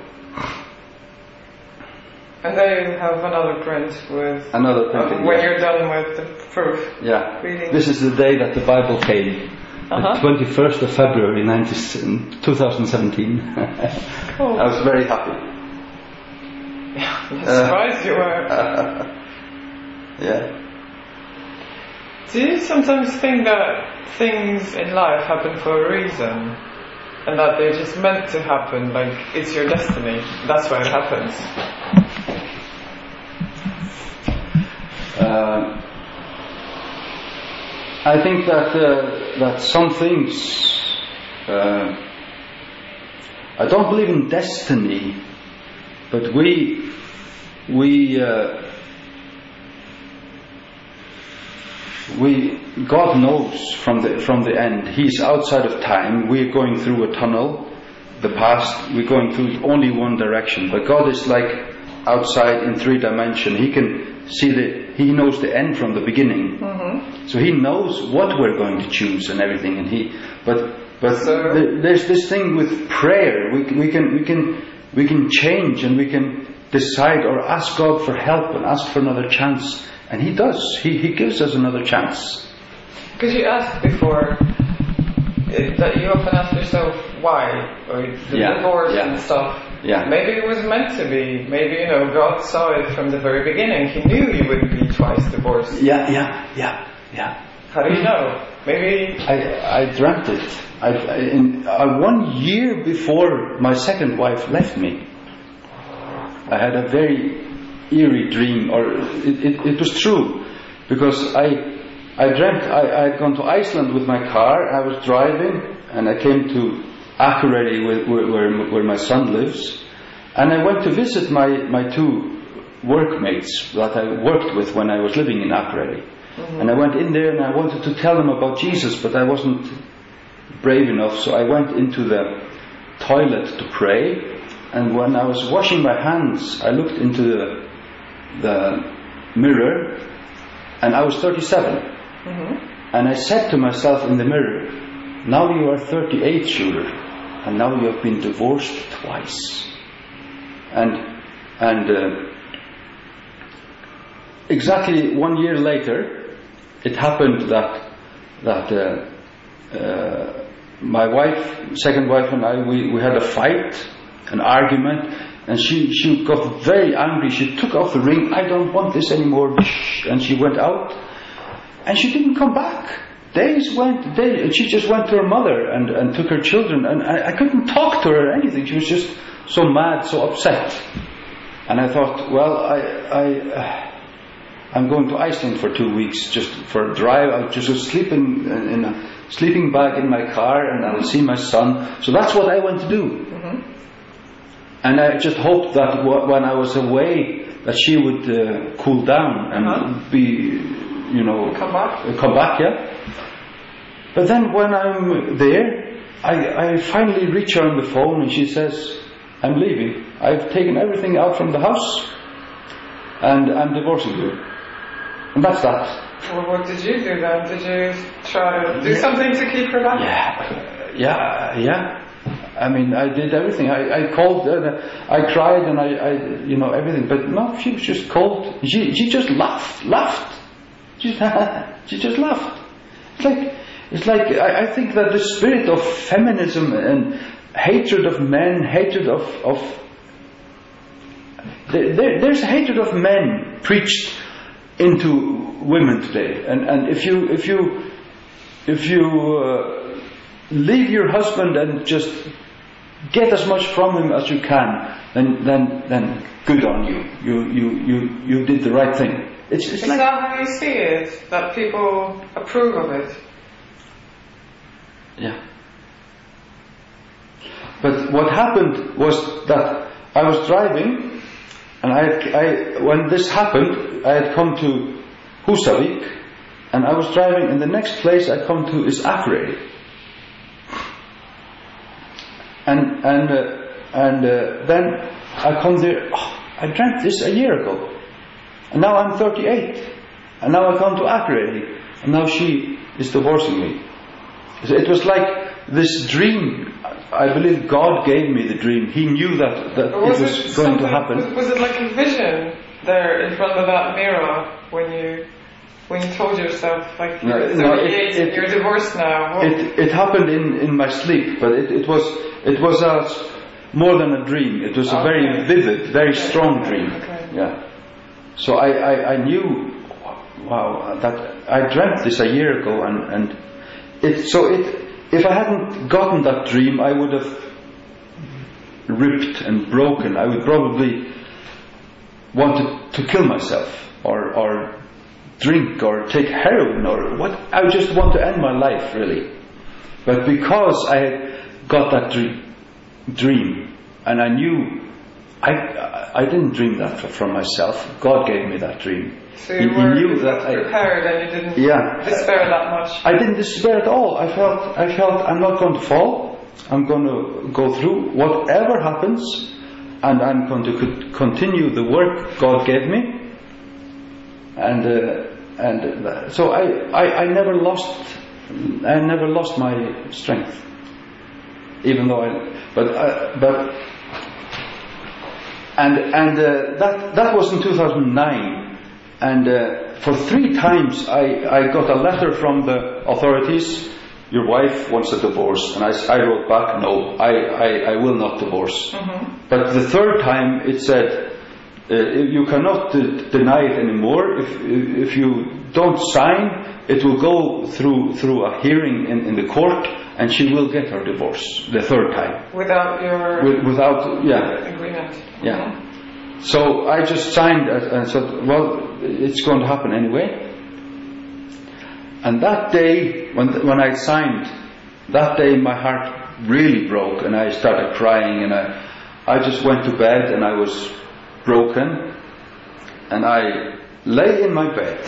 And then you have another print with. Another uh, printing. when yeah. you're done with the proof. Yeah. Reading. This is the day that the Bible came. Uh-huh. The twenty-first of February, twenty seventeen. Cool. I was very happy. Yeah, I'm surprised you were. Yeah. Do you sometimes think that things in life happen for a reason? And that they're just meant to happen, like it's your destiny. That's why it happens. Uh, I think that uh, that some things. Uh, I don't believe in destiny, but we we uh, we God knows from the from the end. He's outside of time. We're going through a tunnel. The past, we're going through only one direction, but God is like outside in three dimension. He can see the, He knows the end from the beginning. Mm-hmm. So He knows what we're going to choose and everything. And He, but but So- the, there's this thing with prayer. We we can we can we can change and we can decide or ask God for help and ask for another chance. And He does. He He gives us another chance. Because you asked before it, that you often ask yourself why, or the Yeah, divorce yeah. and stuff. Yeah. Maybe it was meant to be. Maybe, you know, God saw it from the very beginning. He knew you would be twice divorced. Yeah, yeah, yeah, yeah. How do you know? Maybe. I, I dreamt it. I, I, in, uh, one year before my second wife left me, I had a very eerie dream, or it, it, it was true, because I I dreamt I had gone to Iceland with my car. I was driving, and I came to Akureyri, where, where, where my son lives, and I went to visit my, my two workmates that I worked with when I was living in Akureyri. Mm-hmm. And I went in there and I wanted to tell them about Jesus, but I wasn't brave enough, so I went into the toilet to pray. And when I was washing my hands, I looked into the, the mirror, and I was thirty-seven. Mm-hmm. And I said to myself in the mirror, now you are thirty-eight, Schuler, and now you have been divorced twice. And and uh, exactly one year later, it happened that that uh, uh, my wife, second wife, and I, we, we had a fight, an argument, and she she got very angry. She took off the ring. I don't want this anymore, and she went out, and she didn't come back. Days went, days, she just went to her mother and, and took her children, and I, I couldn't talk to her or anything. She was just so mad, so upset. And I thought, well, I, I, uh, I'm going to Iceland for two weeks just for a drive. I'll just sleep in, in a sleeping bag in my car, and I'll see my son. So that's what I went to do. Mm-hmm. And I just hoped that w- when I was away, that she would uh, cool down and uh-huh. be, you know, come back. Uh, come back, yeah. But then when I'm there, I, I finally reach her on the phone, and she says, I'm leaving. I've taken everything out from the house, and I'm divorcing you. And that's that. Well, what did you do then? Did you try to do something to keep her back? Yeah, yeah, yeah. I mean, I did everything. I, I called, uh, I cried, and I, I, you know, everything. But no, she was just cold. She, she just laughed, laughed. She, she just laughed. It's like, it's like I, I think that the spirit of feminism and hatred of men, hatred of, of there, there's hatred of men preached into women today. And and if you if you if you uh, leave your husband and just get as much from him as you can, then then then good on you. You you you you did the right thing. It's, it's Is like, that how you see it? That people approve of it? yeah. But what happened was that I was driving, and I, I when this happened, I had come to Husavik, and I was driving, and the next place I come to is Akureyri. And and uh, and uh, then I come there. Oh, I dreamt this a year ago, and now I'm thirty-eight, and now I come to Akureyri, and now she is divorcing me. So it was like this dream. I believe God gave me the dream. He knew that that was it was it going to happen. Was, was it like a vision there in front of that mirror when you when you told yourself like No, you're no, thirty-eight, it- it- you're divorced now? What? It it happened in, in my sleep, but it, it was it was a, more than a dream. It was a Okay. very vivid, very Okay. strong dream. Okay. Yeah. So I, I, I knew, wow, that I dreamt this a year ago, and and it so it if I hadn't gotten that dream, I would have ripped and broken. I would probably want to, to kill myself, or or drink, or take heroin, or what. I would just want to end my life, really. But because I had got that dream, dream and I knew, I I didn't dream that from myself. God gave me that dream. So He, you he were knew that I, prepared and you didn't Yeah. despair that much. I didn't despair at all. I felt, I felt I'm not going to fall. I'm going to go through whatever happens, and I'm going to co- continue the work God gave me. And uh, and uh, so I, I, I never lost, I never lost my strength. Even though I, but uh, but and and uh, that that was in two thousand nine, and uh, for three times I I got a letter from the authorities. Your wife wants a divorce, and I, I wrote back, no, I, I, I will not divorce. Mm-hmm. But the third time it said, uh, you cannot d- deny it anymore. If if you don't sign, it will go through through a hearing in, in the court, and she will get her divorce the third time. Without your With, without, yeah, agreement. yeah. Mm-hmm. So I just signed and said, well, it's going to happen anyway. And that day, when when I signed, that day my heart really broke, and I started crying, and I, I just went to bed, and I was broken, and I lay in my bed,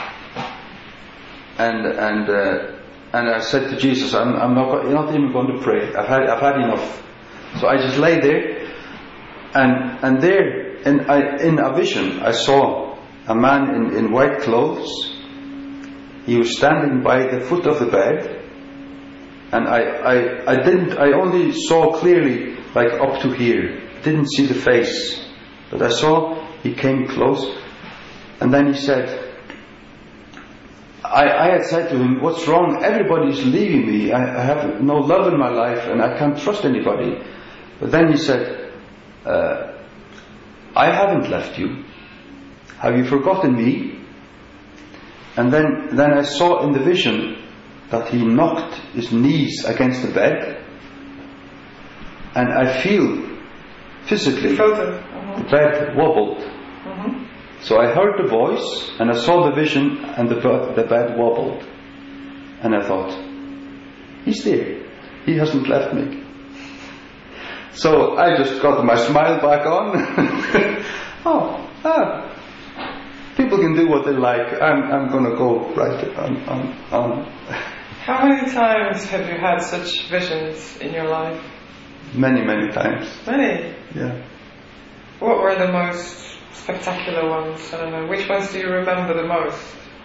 and and uh, and I said to Jesus, I'm I'm not not even going to pray. I've had I've had enough. So I just lay there, and and there in I, in a vision I saw a man in, in white clothes. He was standing by the foot of the bed, and I, I, I didn't, I only saw clearly, like up to here, didn't see the face, but I saw he came close, and then he said, I, I had said to him, what's wrong? Everybody's leaving me, I, I have no love in my life, and I can't trust anybody. But then he said, uh, I haven't left you. Have you forgotten me? And then, then I saw in the vision that he knocked his knees against the bed, and I feel physically Mm-hmm. the bed wobbled. Mm-hmm. So I heard the voice, and I saw the vision, and the, the bed wobbled. And I thought, he's there. He hasn't left me. So I just got my smile back on. oh, ah. People can do what they like. I'm I'm going to go right on, on, on. How many times have you had such visions in your life? Many, many times. Many? Yeah. What were the most spectacular ones? I don't know. Which ones do you remember the most?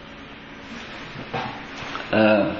Uh,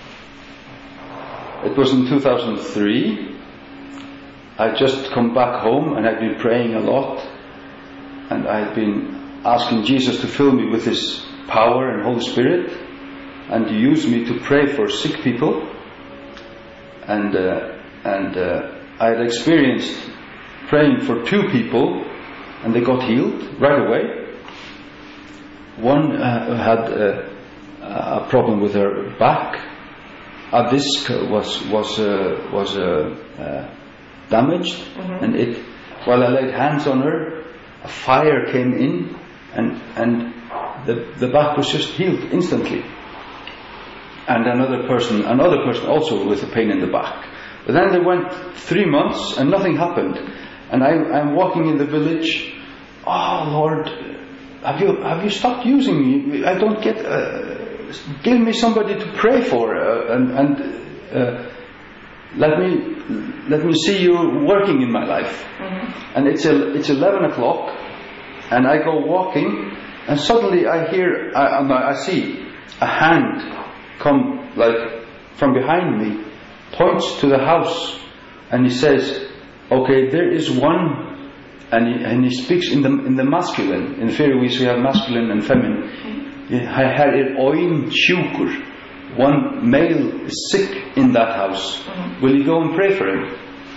it was in two thousand three. I'd just come back home, and I'd been praying a lot, and I'd been asking Jesus to fill me with His power and Holy Spirit, and to use me to pray for sick people. And uh, and uh, I had experienced praying for two people, and they got healed right away. One uh, had uh, a problem with her back. A disc was was uh, was uh, uh, damaged, mm-hmm. and it, while I laid hands on her, a fire came in, and and the the back was just healed instantly. And another person, another person also with a pain in the back. But then they went three months and nothing happened. And I, I'm walking in the village. Oh Lord, have you have you stopped using me? I don't get. Uh, give me somebody to pray for, uh, and, and uh, let me let me see you working in my life. Mm-hmm. And it's a, it's eleven o'clock, and I go walking, and suddenly I hear, I, I see a hand come like from behind me, points to the house, and he says, "Okay, there is one." And he, and he speaks in the in the masculine. In Faroese we have masculine and feminine. Her er oin sjúkur. One male is sick in that house. Mm-hmm. Will you go and pray for him?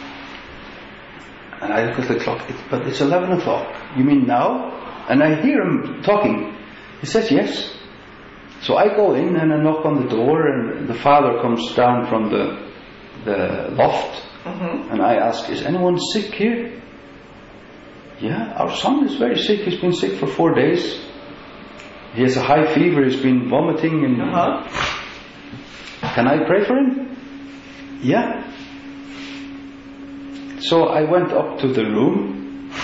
And I look at the clock. It, but it's eleven o'clock. You mean now? And I hear him talking. He says yes. So I go in and I knock on the door, and the father comes down from the the loft, mm-hmm. and I ask, "Is anyone sick here?" "Yeah, our son is very sick. He's been sick for four days. He has a high fever. He's been vomiting." And uh-huh. "Can I pray for him?" "Yeah." So I went up to the room.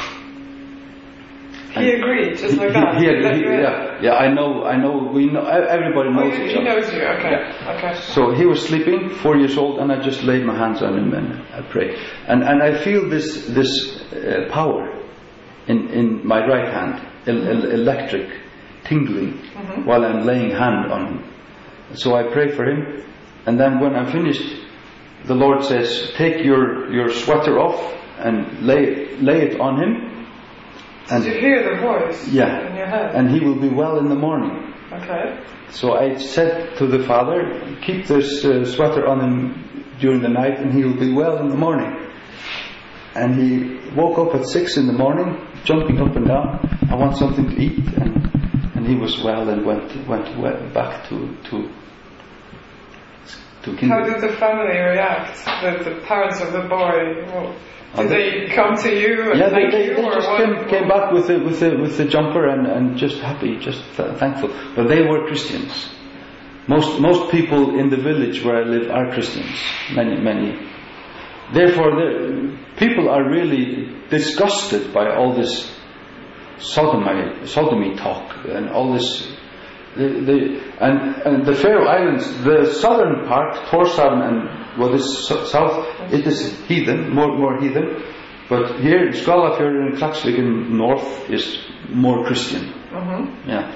He agreed, just like that. He, he, he, yeah, yeah. I know. I know. We know. Everybody knows oh, each he other. He knows you. Okay. Yeah. Okay. So he was sleeping, four years old, and I just laid my hands on him and I prayed. And and I feel this this uh, power in in my right hand, el- el- electric, tingling, mm-hmm. while I'm laying hand on him. So I pray for him, and then when I'm finished, the Lord says, "Take your your sweater off and lay lay it on him." And you hear the voice yeah, in your head. And he will be well in the morning. Okay. So I said to the father, "Keep this uh, sweater on him during the night, and he will be well in the morning." And he woke up at six in the morning, jumping up and down. "I want something to eat," and and he was well and went went back to to to kindergarten. How did the family react? The, the parents of the boy. Well, Did they, they come to you and yeah, thank they, they, you? they or just what? came, came back with the, with the, with the jumper and, and just happy, just th- thankful. But they were Christians. Most most people in the village where I live are Christians. Many, many. Therefore, the, people are really disgusted by all this sodomy, sodomy talk and all this. The, the, and, and the Faroe Islands, the southern part, Tórshavn and well, this south, it is heathen, more more heathen. But here in Skálafjörður and Klaksvík north is more Christian. Mm-hmm. Yeah.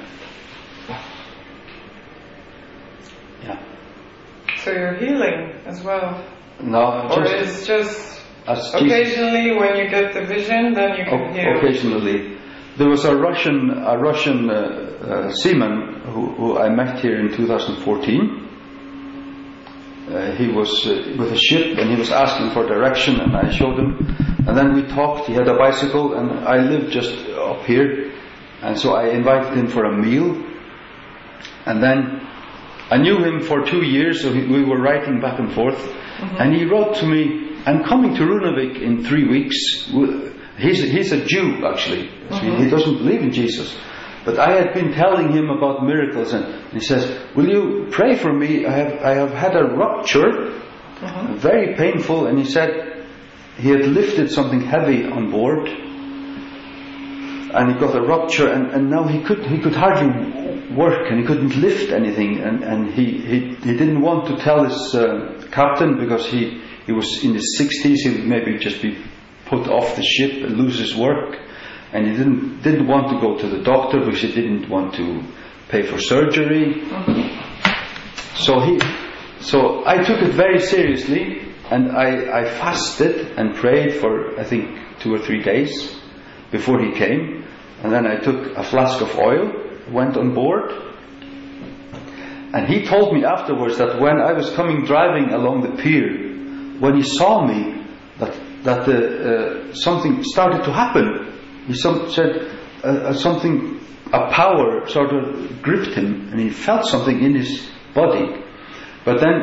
Yeah. So you're healing as well. No, or just it's just occasionally Jesus. When you get the vision, then you can o- heal. Occasionally. There was a Russian a Russian uh, uh, seaman who, who I met here in two thousand fourteen. Uh, he was uh, with a ship and he was asking for direction, and I showed him. And then we talked. He had a bicycle, and I live just up here, and so I invited him for a meal. And then I knew him for two years, so he, we were writing back and forth. Mm-hmm. And he wrote to me, "I'm coming to Runavík in three weeks." He's, he's a Jew, actually. Mm-hmm. He doesn't believe in Jesus. But I had been telling him about miracles, and he says, "Will you pray for me? I have I have had a rupture, mm-hmm. very painful." And he said he had lifted something heavy on board, and he got a rupture, and, and now he could he could hardly work, and he couldn't lift anything, and, and he, he, he didn't want to tell his uh, captain, because he, he was in his sixties, he would maybe just be put off the ship and lose his work. And he didn't didn't want to go to the doctor because he didn't want to pay for surgery. Mm-hmm. So he, so I took it very seriously, and I, I fasted and prayed for I think two or three days before he came, and then I took a flask of oil, went on board, and he told me afterwards that when I was coming driving along the pier, when he saw me, that that uh, uh, something started to happen. He some, said uh, uh, something, a power sort of gripped him, and he felt something in his body. But then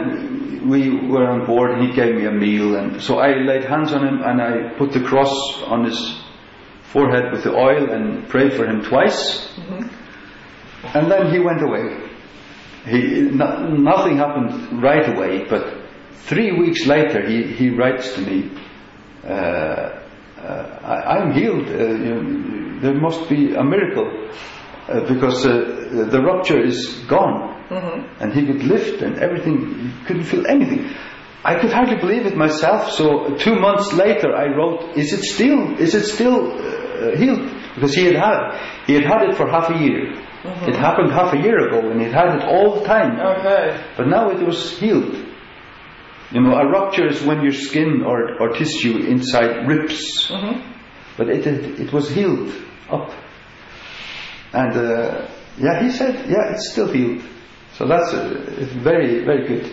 we were on board, and he gave me a meal, and so I laid hands on him, and I put the cross on his forehead with the oil and prayed for him twice. Mm-hmm. And then he went away. He, no, nothing happened right away, but three weeks later he, he writes to me, uh, uh, I, I'm healed. Uh, you know, there must be a miracle uh, because uh, the rupture is gone. Mm-hmm. And he could lift and everything. He couldn't feel anything. I could hardly believe it myself. So two months later I wrote, is it still, is it still uh, healed? Because he had had, he had had it for half a year. Mm-hmm. It happened half a year ago, and he had it all the time. Okay. But now it was healed. You know, a rupture is when your skin or, or tissue inside rips. Mm-hmm. But it, it it was healed up. And uh, yeah, he said, yeah, it's still healed. So that's uh, it's very, very good.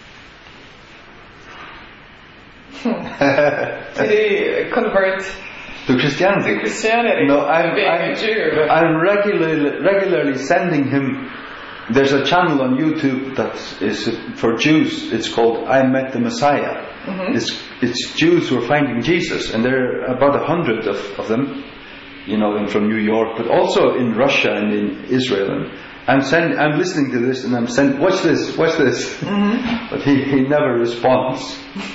Did he convert to Christianity? To Christianity. No, I'm, being I'm, a Jew, but I'm regularly, regularly sending him. There's a channel on YouTube that is for Jews. It's called I Met the Messiah. Mm-hmm. It's, it's Jews who are finding Jesus, and there are about a hundred of, of them, you know, in, from New York, but also in Russia and in Israel. And I'm send, I'm listening to this, and I'm saying, watch this, watch this. Mm-hmm. But he, he never responds.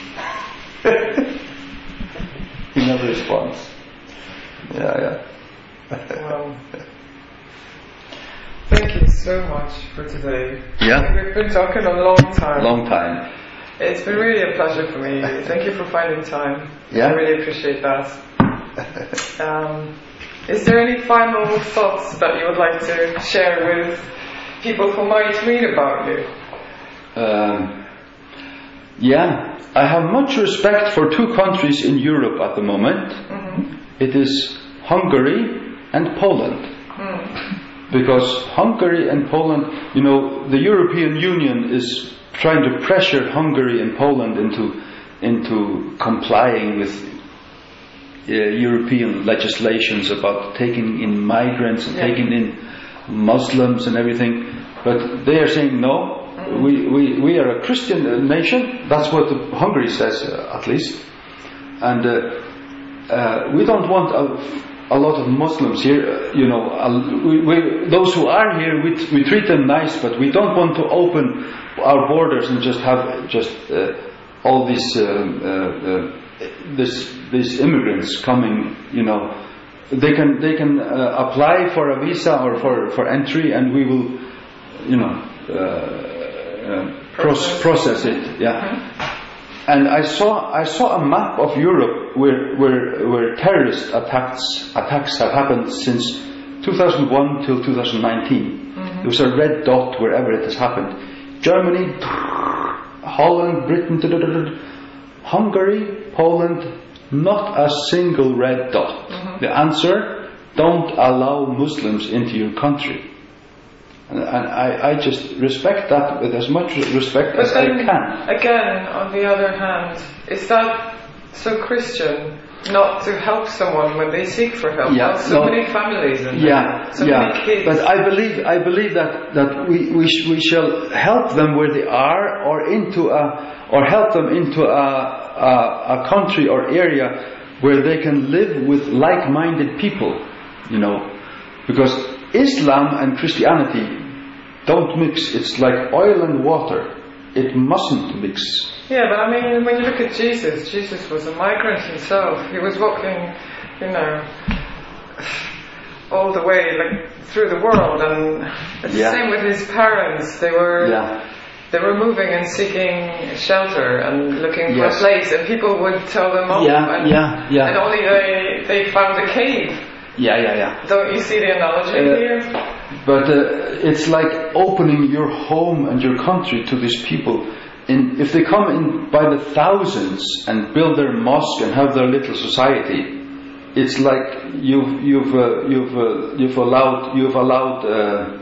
He never responds. Yeah, yeah. Wow. Thank you so much for today. Yeah. We've been talking a long time. Long time. It's been really a pleasure for me. Thank you for finding time. Yeah. I really appreciate that. Um, is there any final thoughts that you would like to share with people who might read about you? Um, yeah. I have much respect for two countries in Europe at the moment. Mm-hmm. It is Hungary and Poland. Mm. Because Hungary and Poland, you know, the European Union is trying to pressure Hungary and Poland into into complying with uh, European legislations about taking in migrants and yeah. taking in Muslims and everything. But they are saying no. We, we we are a Christian nation. That's what the Hungary says, uh, at least. And uh, uh, we don't want a, a lot of Muslims here. Uh, you know, uh, we, we, those who are here, we we treat them nice, but we don't want to open our borders and just have just uh, all these uh, uh, uh, this these immigrants coming. You know, they can they can uh, apply for a visa or for for entry, and we will, you know. Uh, Uh, process. process it, yeah. Mm-hmm. And I saw I saw a map of Europe where where where terrorist attacks attacks have happened since two thousand one till two thousand nineteen. Mm-hmm. There was a red dot wherever it has happened. Germany, Holland, Britain, Hungary, Poland, not a single red dot. Mm-hmm. The answer: don't allow Muslims into your country. And I, I just respect that with as much respect but as then, I can. Again, on the other hand, is that so Christian not to help someone when they seek for help? Yeah, so no, many families and yeah, so yeah. many kids. But I believe I believe that that we we, sh- we shall help them where they are, or into a or help them into a, a a country or area where they can live with like-minded people. You know, because Islam and Christianity don't mix. It's like oil and water. It mustn't mix. Yeah, but I mean, when you look at Jesus, Jesus was a migrant himself. He was walking, you know, all the way like through the world, and it's yeah. the same with his parents. They were yeah. they were moving and seeking shelter and looking for yes. a place, and people would tell them off, yeah, and, yeah, yeah. and only they they found a cave. Yeah, yeah, yeah. Don't you see the analogy uh, here? But uh, it's like opening your home and your country to these people. In, if they come in by the thousands and build their mosque and have their little society, it's like you've you've uh, you've uh, you've allowed you've allowed uh,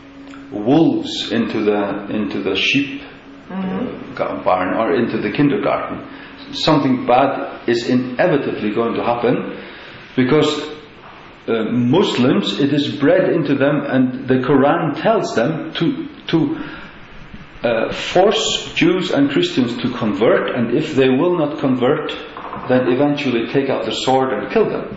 wolves into the into the sheep mm-hmm. uh, barn or into the kindergarten. Something bad is inevitably going to happen because. Uh, Muslims, it is bred into them, and the Quran tells them to to uh, force Jews and Christians to convert, and if they will not convert, then eventually take out the sword and kill them.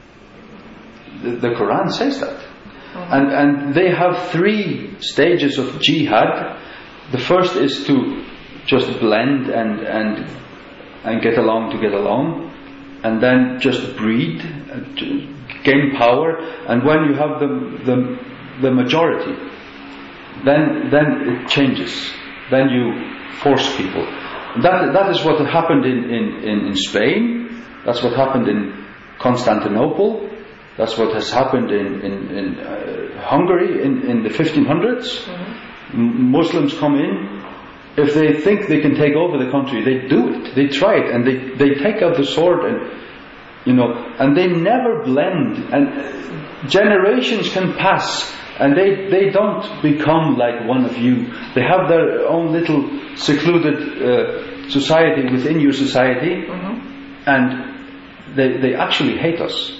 The, the Quran says that. Mm-hmm. And, and they have three stages of jihad. The first is to just blend and, and, and get along to get along, and then just breed, gain power, and when you have the, the, the majority, then, then it changes. Then you force people. That, that is what happened in, in, in, in Spain. That's what happened in Constantinople. That's what has happened in, in, in uh, Hungary in, in the fifteen hundreds. Mm-hmm. M- Muslims come in. If they think they can take over the country, they do it. They try it, and they, they take out the sword, and you know, and they never blend. And generations can pass, and they, they don't become like one of you. They have their own little secluded uh, society within your society, mm-hmm. and they they actually hate us.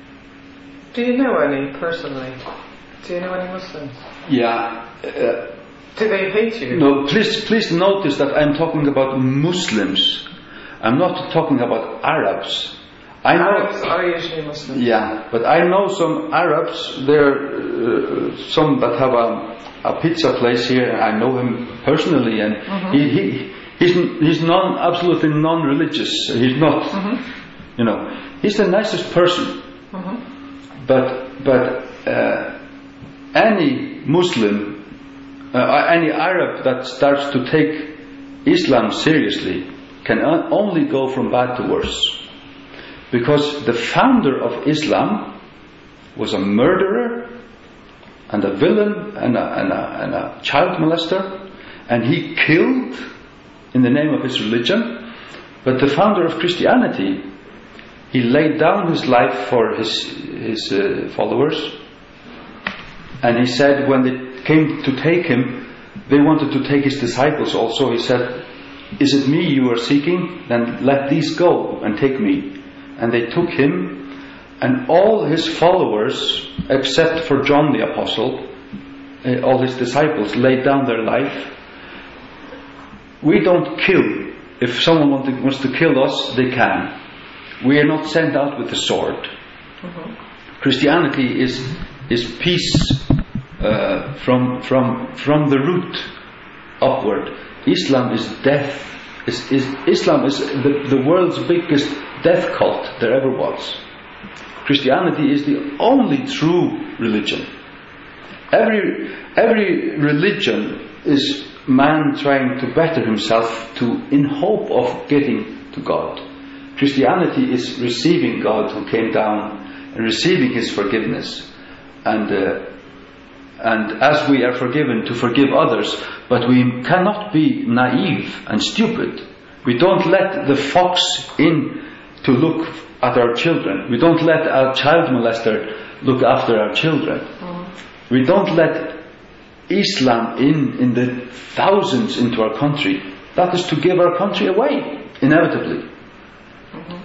Do you know any personally? Do you know any Muslims? Yeah. Uh, Do they hate you? No, please please notice that I'm talking about Muslims. I'm not talking about Arabs. I know, Arabs are usually Muslims. Yeah, but I know some Arabs. There are uh, some that have a, a pizza place here. I know him personally, and mm-hmm. he, he he's he's non absolutely non-religious. He's not, mm-hmm. you know, he's the nicest person. Mm-hmm. But but uh, any Muslim, uh, any Arab that starts to take Islam seriously can only go from bad to worse, because the founder of Islam was a murderer and a villain and a, and a, and a child molester, and he killed in the name of his religion. But the founder of Christianity, he laid down his life for his his uh, followers, and he said when they came to take him, they wanted to take his disciples also. He said, "Is it me you are seeking? Then let these go and take me." And they took him, and all his followers, except for John the Apostle, uh, all his disciples, laid down their life. We don't kill. If someone want to, wants to kill us, they can. We are not sent out with the sword. Mm-hmm. Christianity is is peace uh, from from from the root upward. Islam is death. Is, is Islam is the, the world's biggest death cult there ever was. Christianity is the only true religion. Every every religion is man trying to better himself to in hope of getting to God. Christianity is receiving God who came down and receiving His forgiveness, and uh, and as we are forgiven, to forgive others. But we cannot be naive and stupid. We don't let the fox in to look at our children. We don't let our child molester look after our children. Mm. We don't let Islam in in the thousands into our country. That is to give our country away, inevitably. Mm-hmm.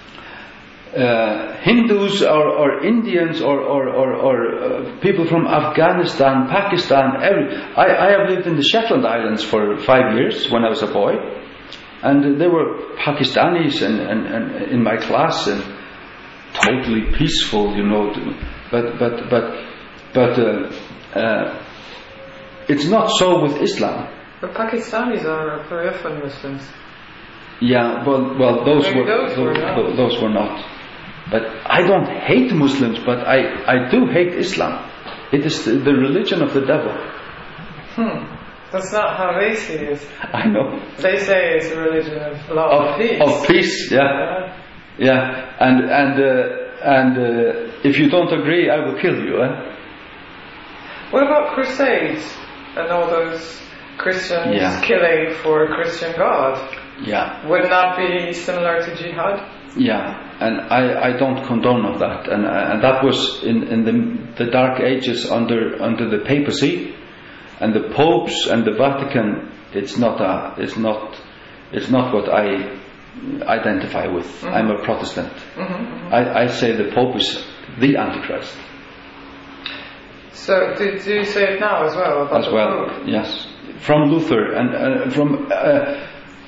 Uh, Hindus or, or Indians or, or, or, or uh, people from Afghanistan, Pakistan, every, I, I have lived in the Shetland Islands for five years when I was a boy, and there were Pakistanis and, and, and in my class, and totally peaceful, you know, but but but but uh, uh, it's not so with Islam. But Pakistanis are very often Muslims. Yeah, well, well, those Maybe were those, those, were those, those were not. But I don't hate Muslims, but I, I do hate Islam. It is the, the religion of the devil. Hmm. That's not how they see it. I know. They say it's a religion of love of, and peace. Of peace, yeah, yeah, yeah. And and uh, and uh, if you don't agree, I will kill you. Eh? What about crusades and all those Christians yeah. killing for a Christian God? Yeah. Would not be similar to jihad? Yeah, and I, I don't condone of that, and uh, and that was in, in the the Dark Ages under under the papacy, and the popes and the Vatican. It's not a it's not it's not what I identify with. Mm-hmm. I'm a Protestant. Mm-hmm, mm-hmm. I, I say the Pope is the Antichrist. So do, do you say it now as well about as the well? Pope? Yes, from Luther and uh, from. Uh,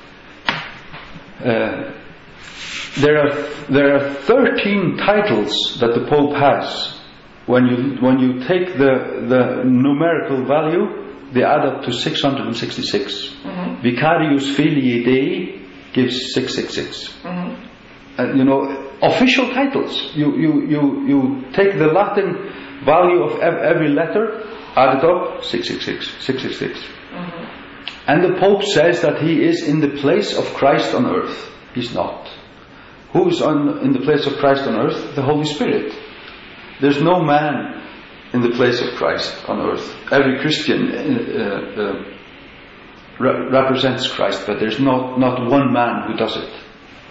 uh, there are there are thirteen titles that the Pope has. When you when you take the the numerical value, they add up to six hundred sixty-six. Mm-hmm. Vicarius Filii Dei gives six six six. Mm-hmm. And you know, official titles. You you you you take the Latin value of every letter, add it up, six six six, six six six. Mm-hmm. And the Pope says that he is in the place of Christ on earth. He's not. Who is on in the place of Christ on earth? The Holy Spirit. There's no man in the place of Christ on earth. Every Christian uh, uh, re- represents Christ, but there's not not one man who does it.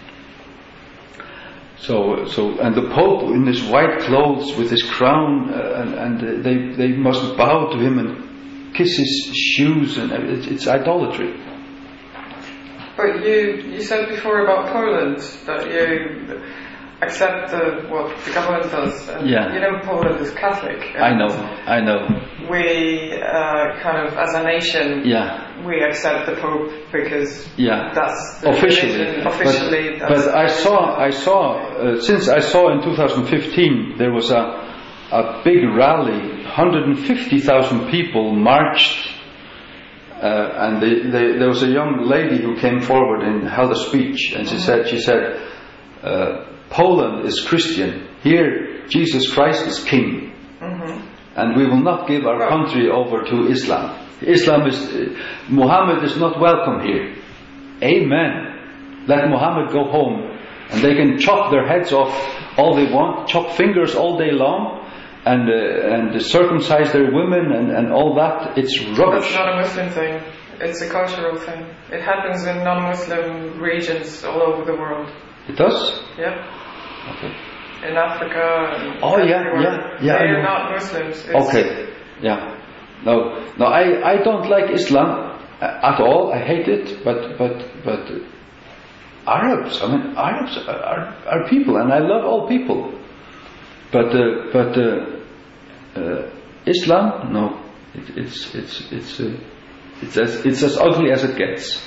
So, so, and the Pope in his white clothes with his crown, uh, and, and they they must bow to him and kiss his shoes, and it's, it's idolatry. But you you said before about Poland that you accept the, what the government does. And yeah. You know, Poland is Catholic. I know, I know. We uh, kind of, as a nation, yeah. we accept the Pope because yeah. that's the officially. religion. Officially, but, that's but I saw, I saw, uh, since I saw in two thousand fifteen, there was a a big rally. one hundred fifty thousand people marched, uh, and they, they, there was a young lady who came forward and held a speech, and she mm-hmm. said, she said. Uh, Poland is Christian. Here, Jesus Christ is King, mm-hmm. and we will not give our country over to Islam. Islam is uh, Muhammad is not welcome here. Amen. Let Muhammad go home, and they can chop their heads off all they want, chop fingers all day long, and uh, and circumcise their women and, and all that. It's rubbish. That's not a Muslim thing. It's a cultural thing. It happens in non-Muslim regions all over the world. It does? Yeah. Okay. In Africa and oh yeah, everywhere. yeah, yeah. They're not Muslims. It's okay, yeah. No, no. I, I don't like Islam at all. I hate it. But but but Arabs. I mean, Arabs are are people, and I love all people. But uh, but uh, uh, Islam, no. It, it's it's it's uh, it's as it's as ugly as it gets.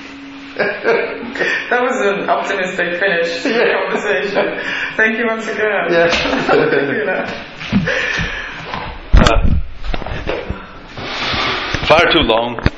That was an optimistic finish to the conversation. Thank you once again. Yeah. uh, far too long.